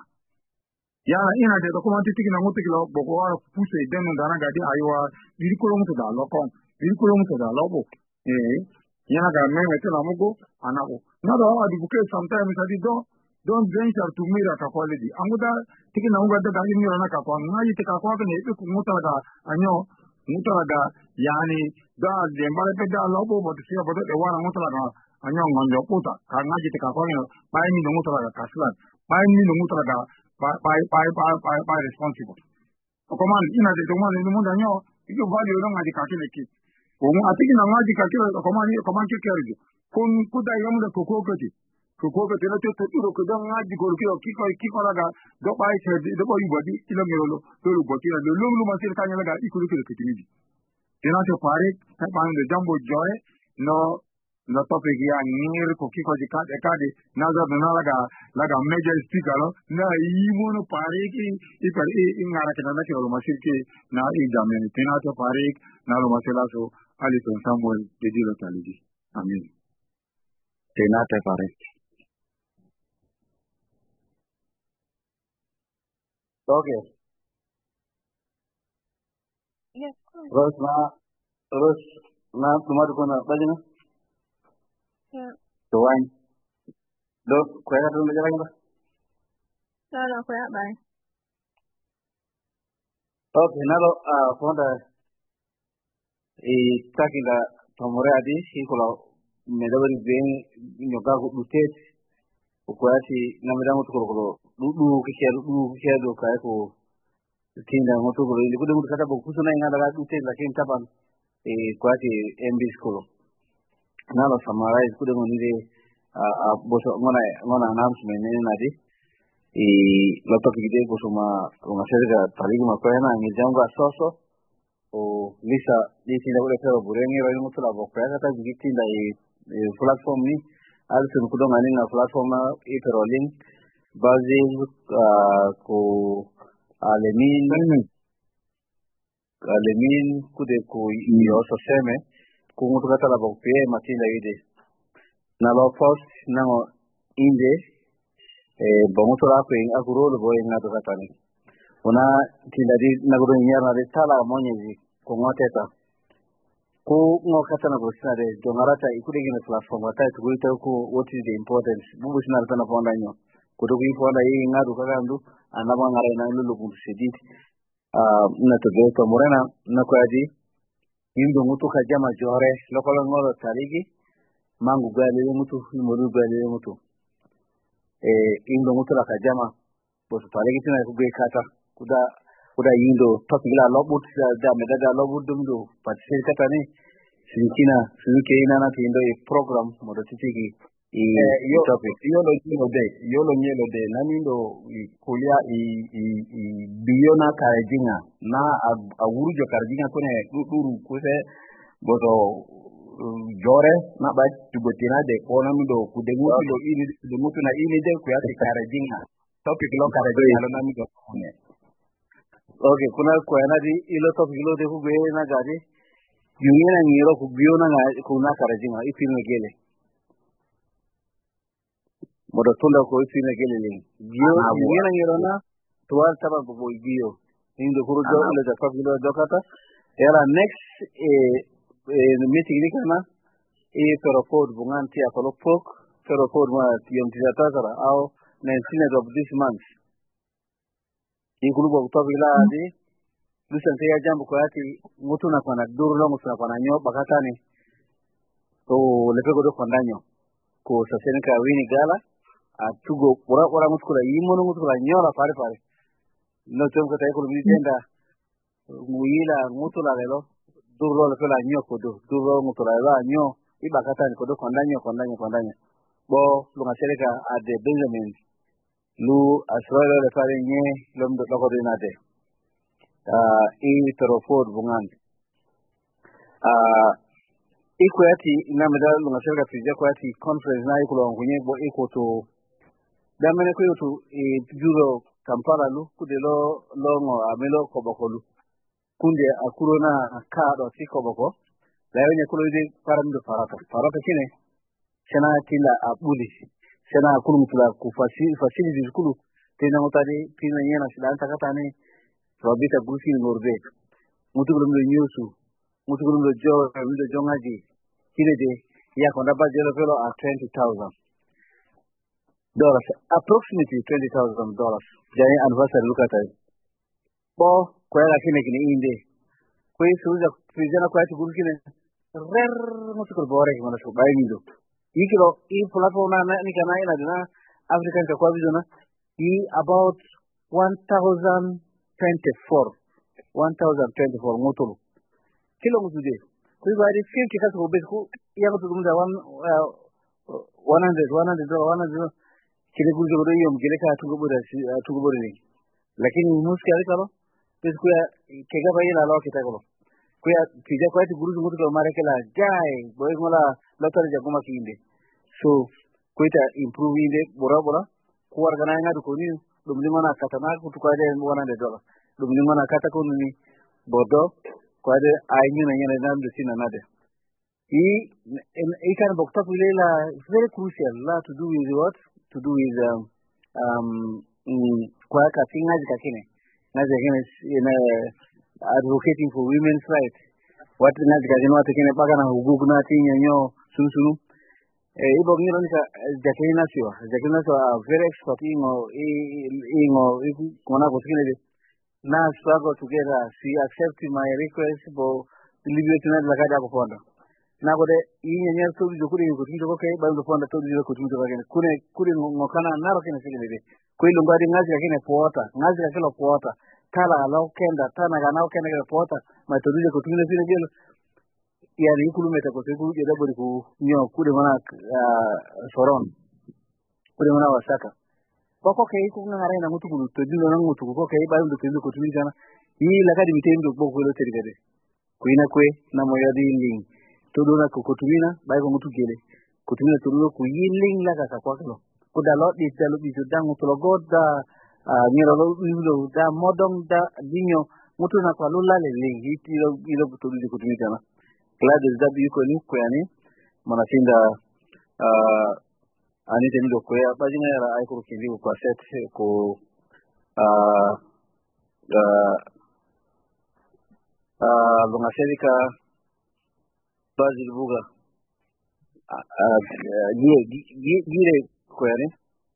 ya ina de dokumenti tiki na mutu kilo boko wa puse denu dana ga di aywa diri ko mutu da lokon diri ko mutu da lobo eh yana ga me me tela mugo anako na do advocate sometimes adi do don't venture to mira ka quality amuda tiki na unga da ga mira na ka kwa na yite ka kwa ne ku mutu da anyo mutu da yani da de mare pe da lobo bo tsi bo de wana mutu da anyo ngondo puta ka ngaji te ka kwa ne pai ni mutu da kaslan pai ni mutu da pai pai pai pai pai responsible ko man ina de to man ni mutu anyo iko value no ngaji ka kile ki ko mu atiki na ngaji ka kile ko man ni ko man ki kerjo kun kuda yamu da ko ko kati ko ko kati na to to ko da ngaji ko ki ki ko ki ko daga do pai se do ko yubadi ilo ngelo do lu boti na lo lu ma se ka nya daga iko lu ki ki ni ina to pare ta ban de jambo joy no no topic ya ngir ko ki ko di ka de ka de na za na laga laga major speaker lo na yi mo no pare ki i par i ngara ke na ke lo ma sir ke na i jamne tina to pare na lo ma se la so ali to Samuel de di lo taliji amen tina te pare okay yes Rose na Rose na तुम्हारे को ना बजे ना yeah तो वाइन दो कोई का तुम बजा लेंगे no no kuya bye okay na lo ah fonda e takinga tomore adi hikola medabari ben nyoga ko dute ko ati na medamu to ko du du ke du ke do kai ko tinda moto ko ile ko dum kata bo kusuna inga daga dute lakini taban e kwati M B school na lo summarize kude mo ni a boso ngona ngona announcement ni na di e lo to kide boso ma una serie taligu ma pena ni janga soso o lisa di tinda ko le bureni ro mo tula bo pena ta gi tinda e platform ni al sun kudo ngani na platform na e rolling bazil ko alemin alemin kude ko yo so seme ko mutu kata la bo pe matinda ide na lo post na inde e bomoto la ko en aguro lo boy na to kata ni una tinda di na guro nyar na de tala monye ji ko ngoteta ko ngokata na bosina de dongarata ikude gina platform ata tukuita ko what is the importance bubu sina tana fonda nyo kudo ku fonda yi ngadu kagandu anaba ngara na lulu kum sedit ah na to geto morena na ko adi indo mutu ka jama jore lokolo ngoro tarigi mangu gale mutu modu gale mutu eh indo mutu la ka jama bosu tarigi tina ku be kata kuda kuda yindo topic la lobut da medada lobut dumdo patse kata ni sinkina sinke ina na tindo e program modo titigi i yo topic yo lo nyelo de yo lo nyelo de nanindo kulia i i i biona karejinga na awurujo karejinga kone duru kuse bodo jore na ba tugotina de kona ndo kudengu do ini do mutu na ini de kuyati karejinga topic lo karejinga lo nami do kone okay kuna ko yana di ilo topic lo de ku be na gadi yungena ngiro ku biona na kuna karejinga ipino gele modo tunda ko ipino gele ni yo yungena ngiro na tuwal taba ko boyo indo kuru do le da topic lo dokata era next eh eh meeting ni kana e pero for bunganti akolo pok pero for ma yom tiatara au nineteenth of this month ikulu bo topic la di lusan te ya jambo ko ati mutu na kana duru lo mutu na kana nyo bakatani to le pego do kondanyo ko sa senka wini gala atugo pura pura mutu la yimono mutu la nyola pare pare no tem ko tay ko mi tenda muyila mutu la lelo duru lo le la nyo ko do duru lo mutu la la nyo ibakatani ko do kondanyo kondanyo kondanyo bo lu ngasereka ade Benjamin lu aswala le pare nye lom do ko dinate ah e terofod bungan ah ikwati na medal lu ngasereka tije kwati conference na ikulo ngunye bo ikoto damene ko yoto e juro Kampala lu kudelo longo amelo kobokolu kunde akuro na ka do tikoboko layo kulo ide paramdo farata farata kine sena tila abuli sena akulu mutula ku facility facility kulu tena mutade pina yena sidan takatane robita gusi ngorde mutugulum le nyusu mutugulum le jo le jongaji kine de ya konda bajelo felo at twenty thousand dollars approximately twenty thousand dollars jani anniversary lukata bo kwela kine kine inde kwe suza pizana kwa tu gulkine rer mutukul bore mana so bayindo ikilo i platform na ni kana ina dina African kwa bizona i about one thousand twenty-four mutulu kilo mutude kwe bari fifty kaso ko besku ya ko tumda one hundred one hundred kile guljo do yom kile ka tu goboda tu goboda ni lakini muskali kalo besku ya kega bayina lo kitako kuya tija kwa ti guruzu mutu mara kala jai boy ngola lotar jaguma kinde so kuita improve inde bora bora kuwar gana ngadu ko ni dum ni mana kata na ku ko de one hundred dollars dum ni mana kata ko ni bodo ko de ayni na nyana dan de sina nade i i kan bokta pulela very crucial la to do with what to do with um um kwa ka tinga jikakine naje kine ina advocating for women's rights what na jikajino atekene paka na hugugu na tinya nyo sunsunu e ibo ngiro nika jakina siwa jakina so a very expert ingo ingo kona ko tikene de na struggle together she accept my request for liberty na lakada ko fonda na ko de yinya nyer to do ko ko tindo ko kay ba do fonda to do ko tindo ko kene kune kune ngokana naro kene sikene de ko ilunga di ngazi kene pota ngazi kilo pota kala lao kenda tana ganao kenda ke pota ma to duje ko tune sine gelo ya ni kulu meta ko ku je da bori ku nyo ku de mana soron ku de mana wasaka ko ko kay ku ngare na mutu ku to dilo na mutu ko kay ba ndo ko tuni jana yi la ka di mitendo bo ko lo terigade ku ina kwe na mo ya di ling to do na ko ko tuni na ba ko mutu gele ko tuni to do ku yi ling la ka kwa ko ku da lo di telo di dangu to lo goda ngira lo lo da modong da dinyo mutu na kwa lula le lingi ilo ilo kutudu di kutumia tena klade da bi ko ni ko yani manasinda ah ani teni do ko ya pajina ya ai ko kili ko set ko ah ah lunga serika Basil Buga ah gire gire kwere.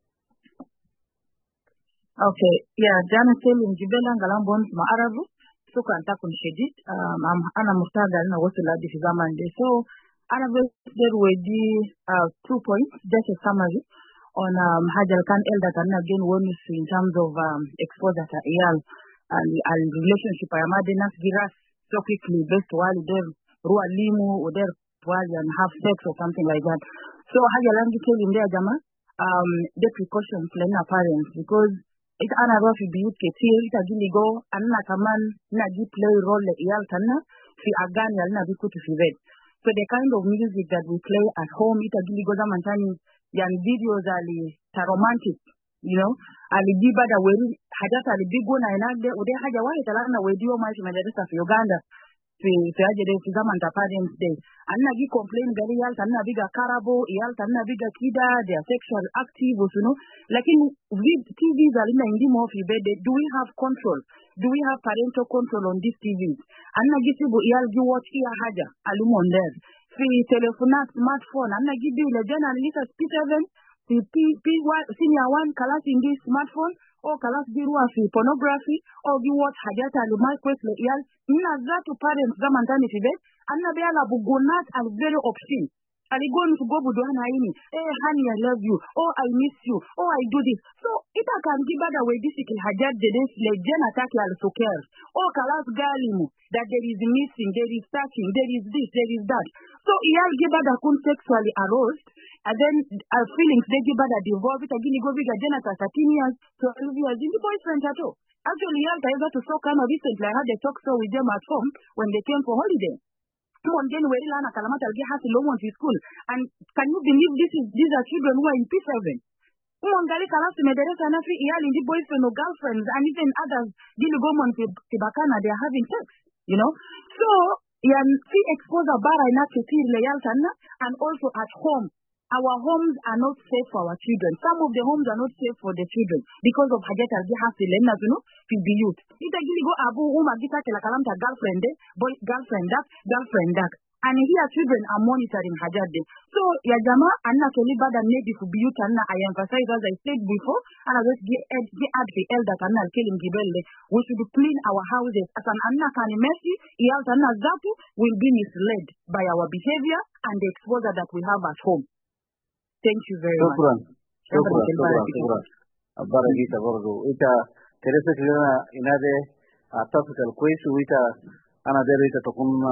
Okay, yeah, jana teli mjibela ngalambon ma Arabu suka antakun shedid um, ana mustaga na wasu ladi fi zaman de. So Arabu there will be uh, two points, just a summary on um, Hajal Khan Elder can again one in terms of um, exposure to A L and, and relationship I am adenas giras so quickly based while there rua limu or there while and have sex or something like that. So Hajal Angi tell in there jama um the precautions for parents because it ana rofi biyut ketir ita gili go anna kaman na gi play role le iyal tanna fi agani alna bikutu fi bed. So the kind of music that we play at home ita gili go zaman tani yan videos ali ta romantic, you know, ali giba da weri hajata ali bigo na inagde ude haja wahi talana wedio maji madarasa fi Uganda fi fi aje de fi zaman ta parents day anna gi complain gari yal tanna biga karabo yal tanna biga kida they are sexual active you know lakini with T Vs alina indi mo fi bed. Do we have control? Do we have parental control on these T Vs? Anna gi sibu yal gi watch iya haja alumon there fi telephone smartphone anna gi bi le jana lisa P seven fi P P senior one class in this smartphone or class biruwa fi pornography or gi watch hajata alumai kwes le yal nina zatu parents zaman tani fi bed anna be ala bugonat al very option aligon to go budwana ini eh honey I love you oh I miss you oh I do this. So ita can give bada way this ikil hajat de des le jena attack al soccer oh kalas galimu that there is missing, there is touching, there is this, there is that. So iyal give bada kun sexually aroused and then our feelings they give bada devolve it agini go biga jena ta thirteen years twelve years in the boyfriend at all. Actually iyal ta able to so kind of recently I had a talk show with them at home when they came for holiday. One January lana kalamata algi hasi lomo in school and can you believe this is these are children who are in P seven. Uangali kalasi mederesa na fi iyali ndi boyfriend or girlfriends and even others dili gomon tibakana they are having sex, you know. So yan fi exposure bara ina ketir le yaltana and also at home. Our homes are not safe for our children. Some of the homes are not safe for the children because of hajat algi hasi lena you know fi biyut. Ita gili go abu uma gita kela kalamta girlfriend eh, boy girlfriend that girlfriend that. And here children are monitoring hajat day. So ya jama anna keli bada maybe for biyut anna I emphasize as I said before and I just get get add the elder anna kelim gibelle we should clean our houses as an anna kan mercy iyal anna zatu will be misled by our behavior and the exposure that we have at home. Thank you very much. Shukran. Shukran. Shukran. Shukran. Abara gita bordo. Ita teresa kina inade topical question ita ana there ita tokuna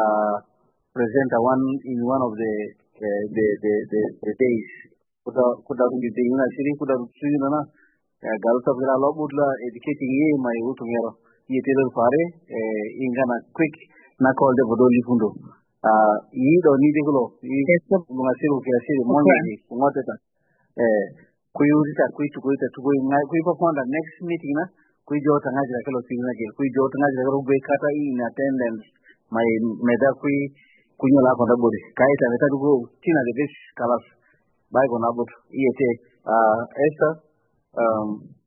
present one in one of the uh, the, the the the days. Kuda kuda kundi ina siri kuda siri na galta bila lobudla educating ye mai utumero. Ye telo fare ingana quick na call de bodoli fundo. Uh, yi do ni digulo yi mungasiru kiasiri monja ni ngoteta eh kuyurita kuitu kuita tukui ngai kui perform the next meeting na kui jota ngajira kalo sina ke kui jota ngajira kalo be kata in attendance my meda kui kunyola konda bodi kaita meta dugo tina de this kalas bai gona bot iete uh esta um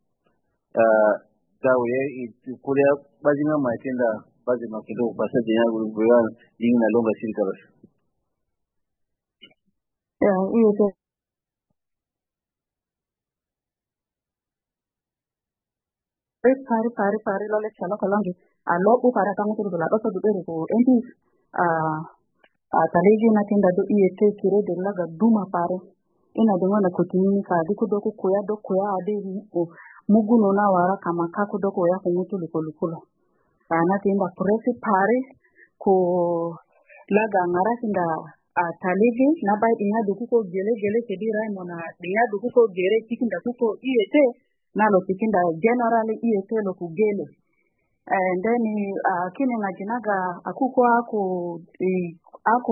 uh dawe kulia bajinga maitinda bazi makido basa jenya gurugura dingna longa silkaras ya iete pare pare pare lo le chalo kalongi alo u para kama tu la dosa du ere ko enti ah ataleji na tinda do iete kire de laga duma pare ina de ngona kutini ka diku do ko ya do ko ya ade muguno na wara kama kako do ko ya ko mutu likolukulo ana tinda presi pare ko laga ngara tinda ataleji na bai ina do ko gele gele kedira mona dia do ko gere tikinda ko iete nalo tikinda generally iete lo kugele and then uh, kine ngajinaga akuko ako uh, ako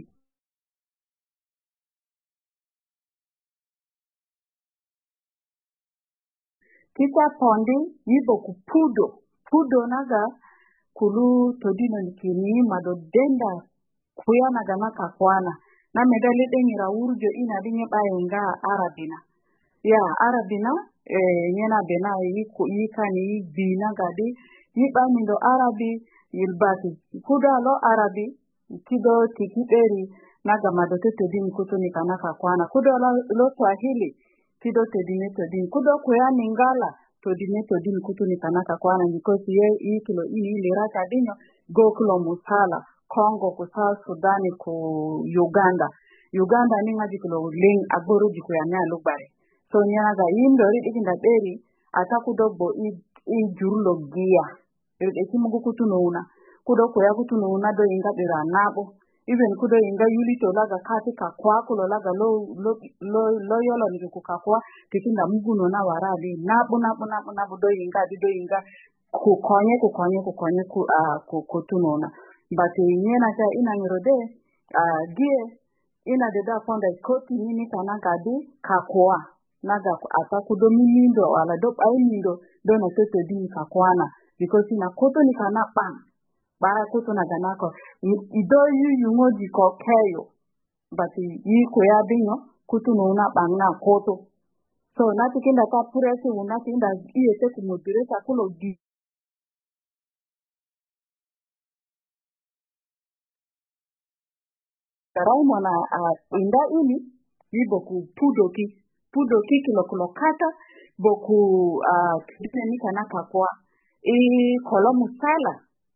kita pondi yibo kupudo pudo naga kulu todino nikini mado denda kuyana gana kakwana na medali dengira urjo ina dinye bayenga arabina ya arabina eh nyena bena yi ko yi kani yi bina gadi yi banindo arabi yilbati kuda lo arabi kido tikiberi naga madote tedin kutuni kanaka kwana kudo lo, lo swahili kido tedine tedin kudo kuya ningala todine todin kutuni kanaka kwana because ye ikilo ini lirata dinyo go kilo musala Congo ku South Sudan ku Uganda Uganda ni ngaji kilo ling agboro jiku ya nya lubare so nyaga indori dikinda beri atakudo bo i, i jurulo gia eki mugu kutununa kudo koya kutununa do inga bira nabo even kudo inga yuli to laga kati kakwa kulo laga lo lo lo, lo yolo ni kukakwa tikinda mugu nona warabi nabo nabo nabo nabo do inga do inga kukonye kukonye kukonye ku uh, kutununa but nyena cha ina nirode uh, gie ina deda fonda koti nini kana gadi kakwa naga ata kudo mimindo wala do ai mindo do na tete di kakwana because ina koto ni kana pan bara koto na ganako ido yu yungoji ko keyo but yi ko ya binyo kutu no una bangna koto so nati kinda ka purese unati inda iye te kumodere kulo di Karaimo na uh, inda ini iboku pudoki pudoki kilo kulo kata boku uh, kipeni kana kakwa i kolomu sala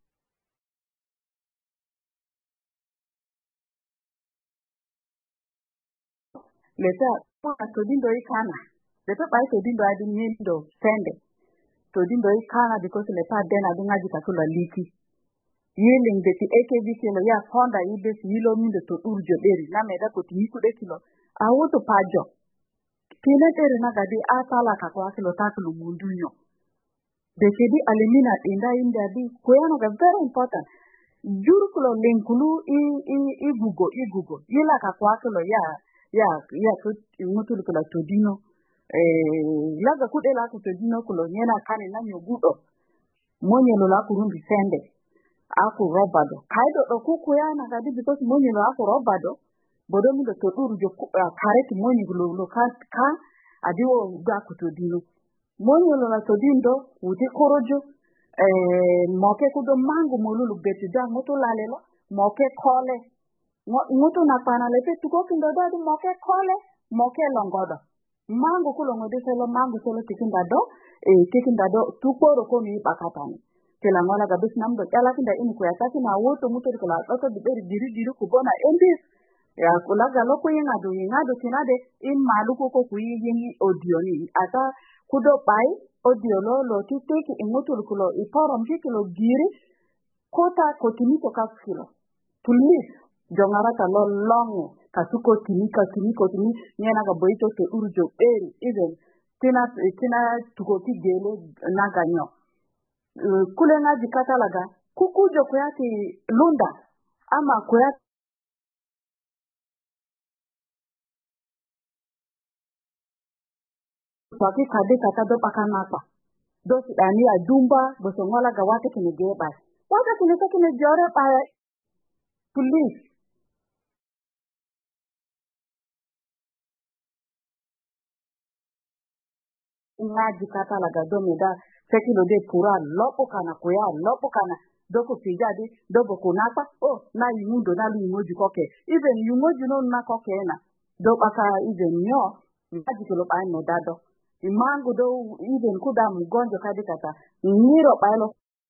leta kwa todindo ikana leta pai todindo adi nyendo sende todindo ikana because leta dena dunga jikatula liki yeling beti eke bikilo ya fonda ibesi yilo mindo to urjo beri na meda koti yiku de kilo awoto pajo kile tere na gadi atala kakwa kilo takulu mundunyo dekedi alimina inda inda di kweyano ga very important juru kulo linkulu i i i gugo i gugo yila kakwa kilo ya ya ya to mutu kulo todino eh laga kude la to todino kulo nyena kane na nyogudo monye lo la kurumbi sende aku robado kaido do kuku ya na gadi because monye lo aku robado bodo mi do to urjo kare ki monye lo lo ka ka adiwo ga ku todino monye lo la todindo uti korojo eh moke kudo mangu molulu beti da moto lalelo moke kole moto na pana lete tuko kindo do moke kole moke longodo mangu kulo ngode selo mangu selo tikinda do e tikinda do tukoro ko mi pakatani kila ngola gabis namdo kala kinda ini ko yataki na woto muto kala oto diberi diri diri kubona endi ya kulaga loko yingado yingado tinade in maluko ko kuyingi audio ni ata kudo pai audio lo lo tiki imoto kulo iporo mkilo giri kota kotinito kafilo tulis jongarata lo longo kasuko tinika tiniko tini nyena ga boito te urjo eri even tina tina tuko tigele naganyo uh, kule ngaji katalaga kukujo kuyati lunda ama kuyati Paki kade kata do pakanapa. Do si ani adumba bosongola ga wate kine geba. Wate kine kine jore pa police. Ngaji kata laga do meda sekilo de pura lopo kana kuya lopo kana doko pijadi dobo kunapa oh na yundo na lu ngoji koke even yumoji no na koke na do baka even nyo ngaji kilo pa no dado imangu do even kuda mgonjo kadi kata ngiro paelo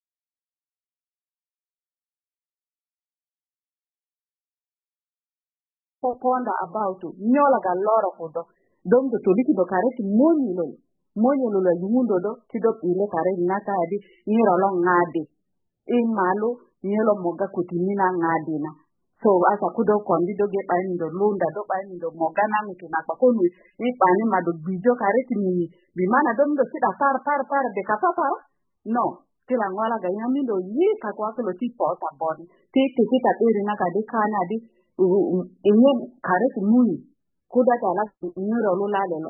poponda about nyola ga loro kodo dom do toliki do kareti moni lo moni lo la yundo do tido ile kare nata adi ngiro lo ngade imalo nyelo moga kutimina ngade na so asa kudo kondi do ge pa ndo lunda do pa ndo moga na mtu na pakonu ni pani mado bijo kareti ni bimana dom do sida par par par de kapapa no kila ngwala ga yami do yi ka kwa kilo ti pota body ti ti ti ta iri na ka de kana di inyo kareti muni kuda ta la nyoro lo la de lo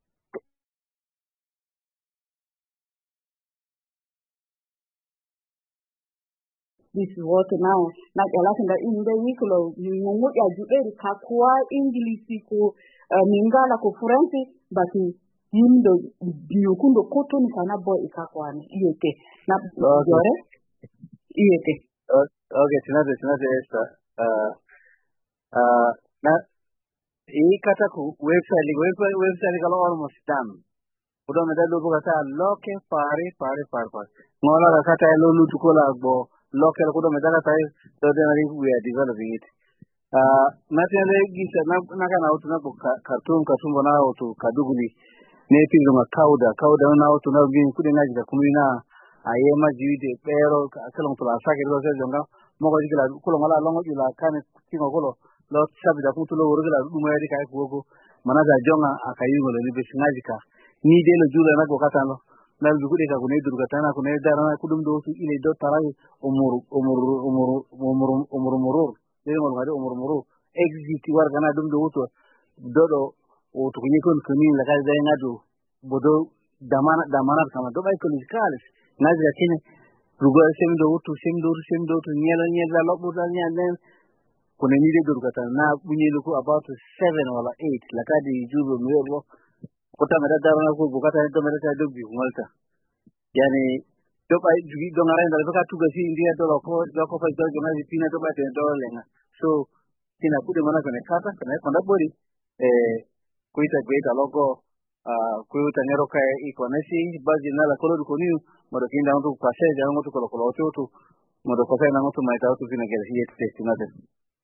this is what now na kala kinda inde yikulo mungu ya jueri kakwa English ko uh, mingala ko French but yindo biokundo koto ni kana boy ikakwani iyote na jore iyete. Okay, tunaweza tunaweza esta uh uh na hii kata ku website website website kala almost done. Udo meda lo kata loke pare pare pare pare. Ngola kata lo lu tukola bo loke ko do meda kata so then we are developing it. Uh matele gisa na na kana utu na cartoon cartoon na utu kaduguli ne pinga makauda kauda na utu na bin kudi ngaji da kumina ayema jiwide pero kalon to la sake do se jonga mo ko dikala kulo ngala longo jula kan tingo kulo lo sabi da kutulo worgala dum yadi kay gogo managa jonga akayingo le libe sinajika ni de lo jula na ko katano na dugude ka kune durga tana kune darana kudum do su ile do tarai umur umur umur umur umur umur de mo ngade umur umur exit war kana dum do to dodo o to kunyi kon kuni la ka da ngado bodo damana damana kama do bay ko liskalis nazira kine rugo sem do to sem do sem do to nyela nyela lo bodo nyalen kune ni de durga tana na bunyi lu ko about seven or eight la ka di jubo mero kota mera darana ko bukata do mera ta do bi ngolta yani do bay jugi do ngara ndal ka tuga si india do ko do ko fa do jona si pina do ba de do lenga so kina kude mana kone kata kone konda bori eh kuita kuita logo ah kuita nero kai ikonesi bazi na la kolo ko niu modo kinda ngu kwase ja ngu to kolo kolo to modo ko sai na ngu to mai ta to kina gele hiet test na de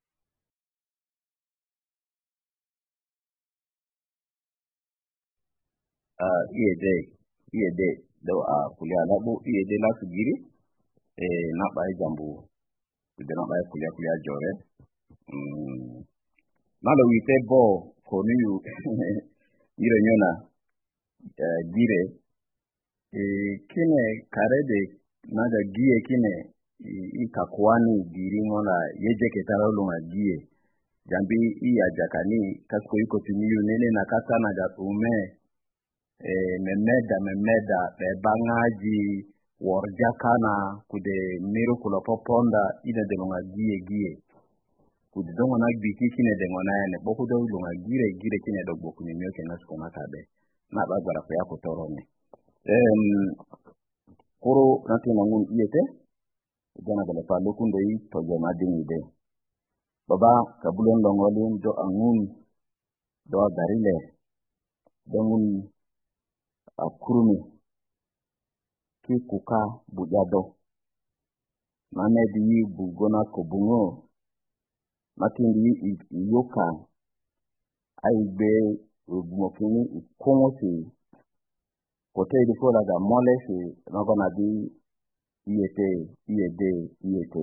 ah iye de iye de do a kulia na bu iye de na sugiri eh na ba jambu de na ba kulia kulia jore mm malo wite bo ko ni yu ire nyona eh gire eh kine kare de na da gie kine i kakwani diri ngona yeje ke taro lunga gie jambi i ajakani kasko iko timiyu nene na kata na da ume eh memeda memeda be bangaji warjakana kude miru kula poponda ina de lunga gie gie kude dongo na biki kine de ngona ene boku do lunga gire gire kine do boku ni myoke na sko makabe na bagara ko yako torone em koro nati na ngun iyete jana bele pa lokundo yi to jama dingi de baba kabulon longolin do angun do garile dongun akurumi ki kuka bujado mane di bugona kobungo matindi iyoka aibe ubumokini ikomosi kote di fola ga molesi nogona di iyete iyede iyete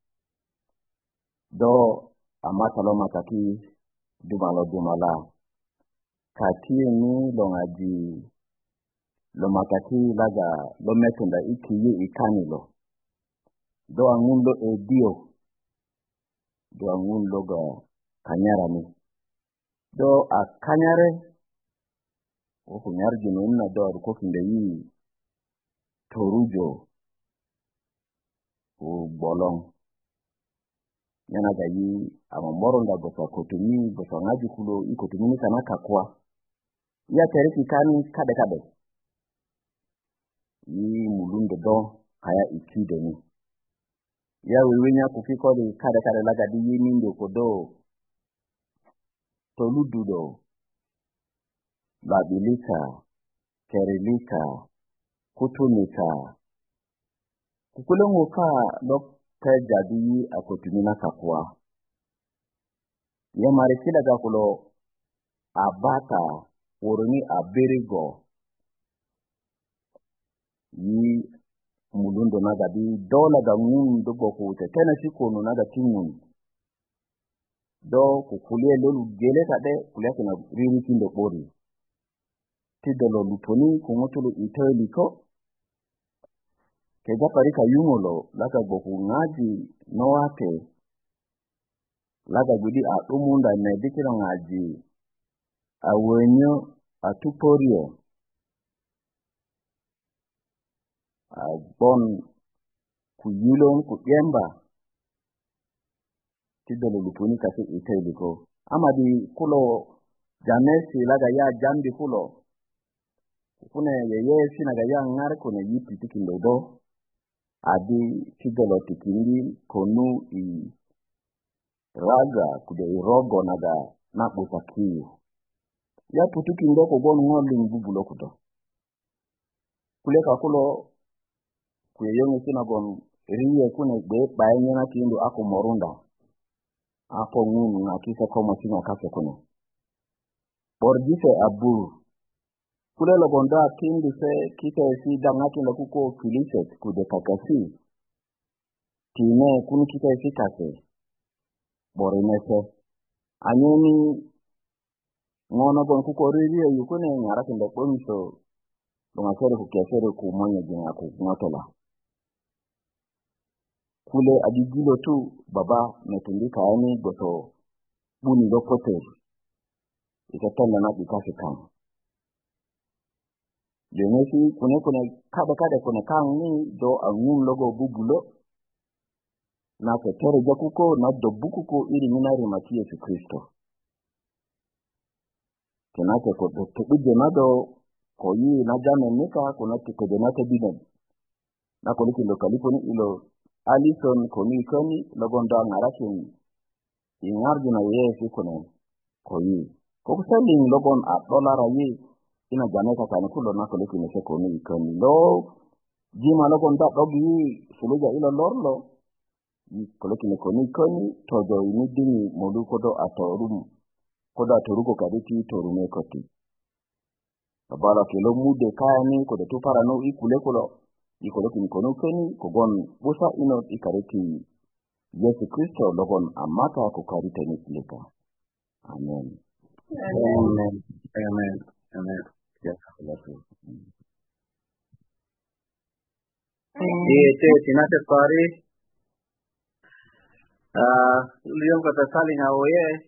do amata lo mataki dumalo dumala kati ni longaji lo mataki laga lo metunda ikiyi ikanilo do angundo edio do angundo ga kanyara ni do akanyare o kunyarji no na do ko kinde yi torujo o bolong yana ga yi amamboro nda bosa kotumi bosa ngaji kulo ikotumi kana kakwa ya tereki kani kade kade yi mulundo do kaya ikide ni ya wiwinya kufiko di kade kade laga di yi nindo kodo tolududo babilika kerilika kutumika kukulengo ka dok jadi akotumina kakwa ya marekila gakulo abata woroni aberigo yi mulundo na gabi dola ga ngun do boku te tena sikono na ga tingun do kukulie lolu gele kade kulia kuna riri tindo bori tidolo luponi kumotulu iteliko keja parika yumolo laka boku ngaji noate laka gudi a umunda ne dikira ngaji awenyo atuporio a bon kuyulon kuyemba tidolo luponi kasi iteliko amadi kulo janesi laka ya jambi kulo kune yeye sina ga yang ngare kune yipi tikindo do adi tigalo tikindi konu i raga kude irogo naga nabusa kiyo ya putuki ndoko gonu ngoli ngubulo kuto kule kakulo kuyeyonge sina gon riye kune be bayenye na kindu ako morunda apo ngunu na kisa komo sina kase kune borjise abu kule logonda kindu se kisa esi dangati la kuko kiliset kude kakasi kine kunu kisa esi kase borinese anyoni ngono gon kuko riye yukune ngara kinde konso dongasere kukiasere kumonye jinga kukungotola kule adigilo tu baba metundika yani goto buni lokote ikatenda na bikasi kama jenesi kune kune kada kada kune kang ni do angun logo bubulo na ketere jakuko na dobukuko ili minari mati Yesu Kristo kenake ko tubije nado ko yi na jame nika kuna tikeje nate biden na koliki lokalipo ni ilo Alison koni koni logonda ngarakin ingarju na Yesu kone koyi ko kusali logon a dollar yi ina jamaica kana kulo na koliki ne se koni koni lo jima logon da dogi suluja ilo lorlo yi koliki ne koni koni tojo ni dini modu kodo atorum kodo atoruko kaditi torume koti abala kilo mude kani kodo tupara no ikule kulo ikoloki mikono keni kogon busa ino ikareti Yesu Kristo logon amata kukarita niplika. Amen. Amen. Amen. Amen. Yes, bless you. Yete tinate pare ah liyo kata sali na oye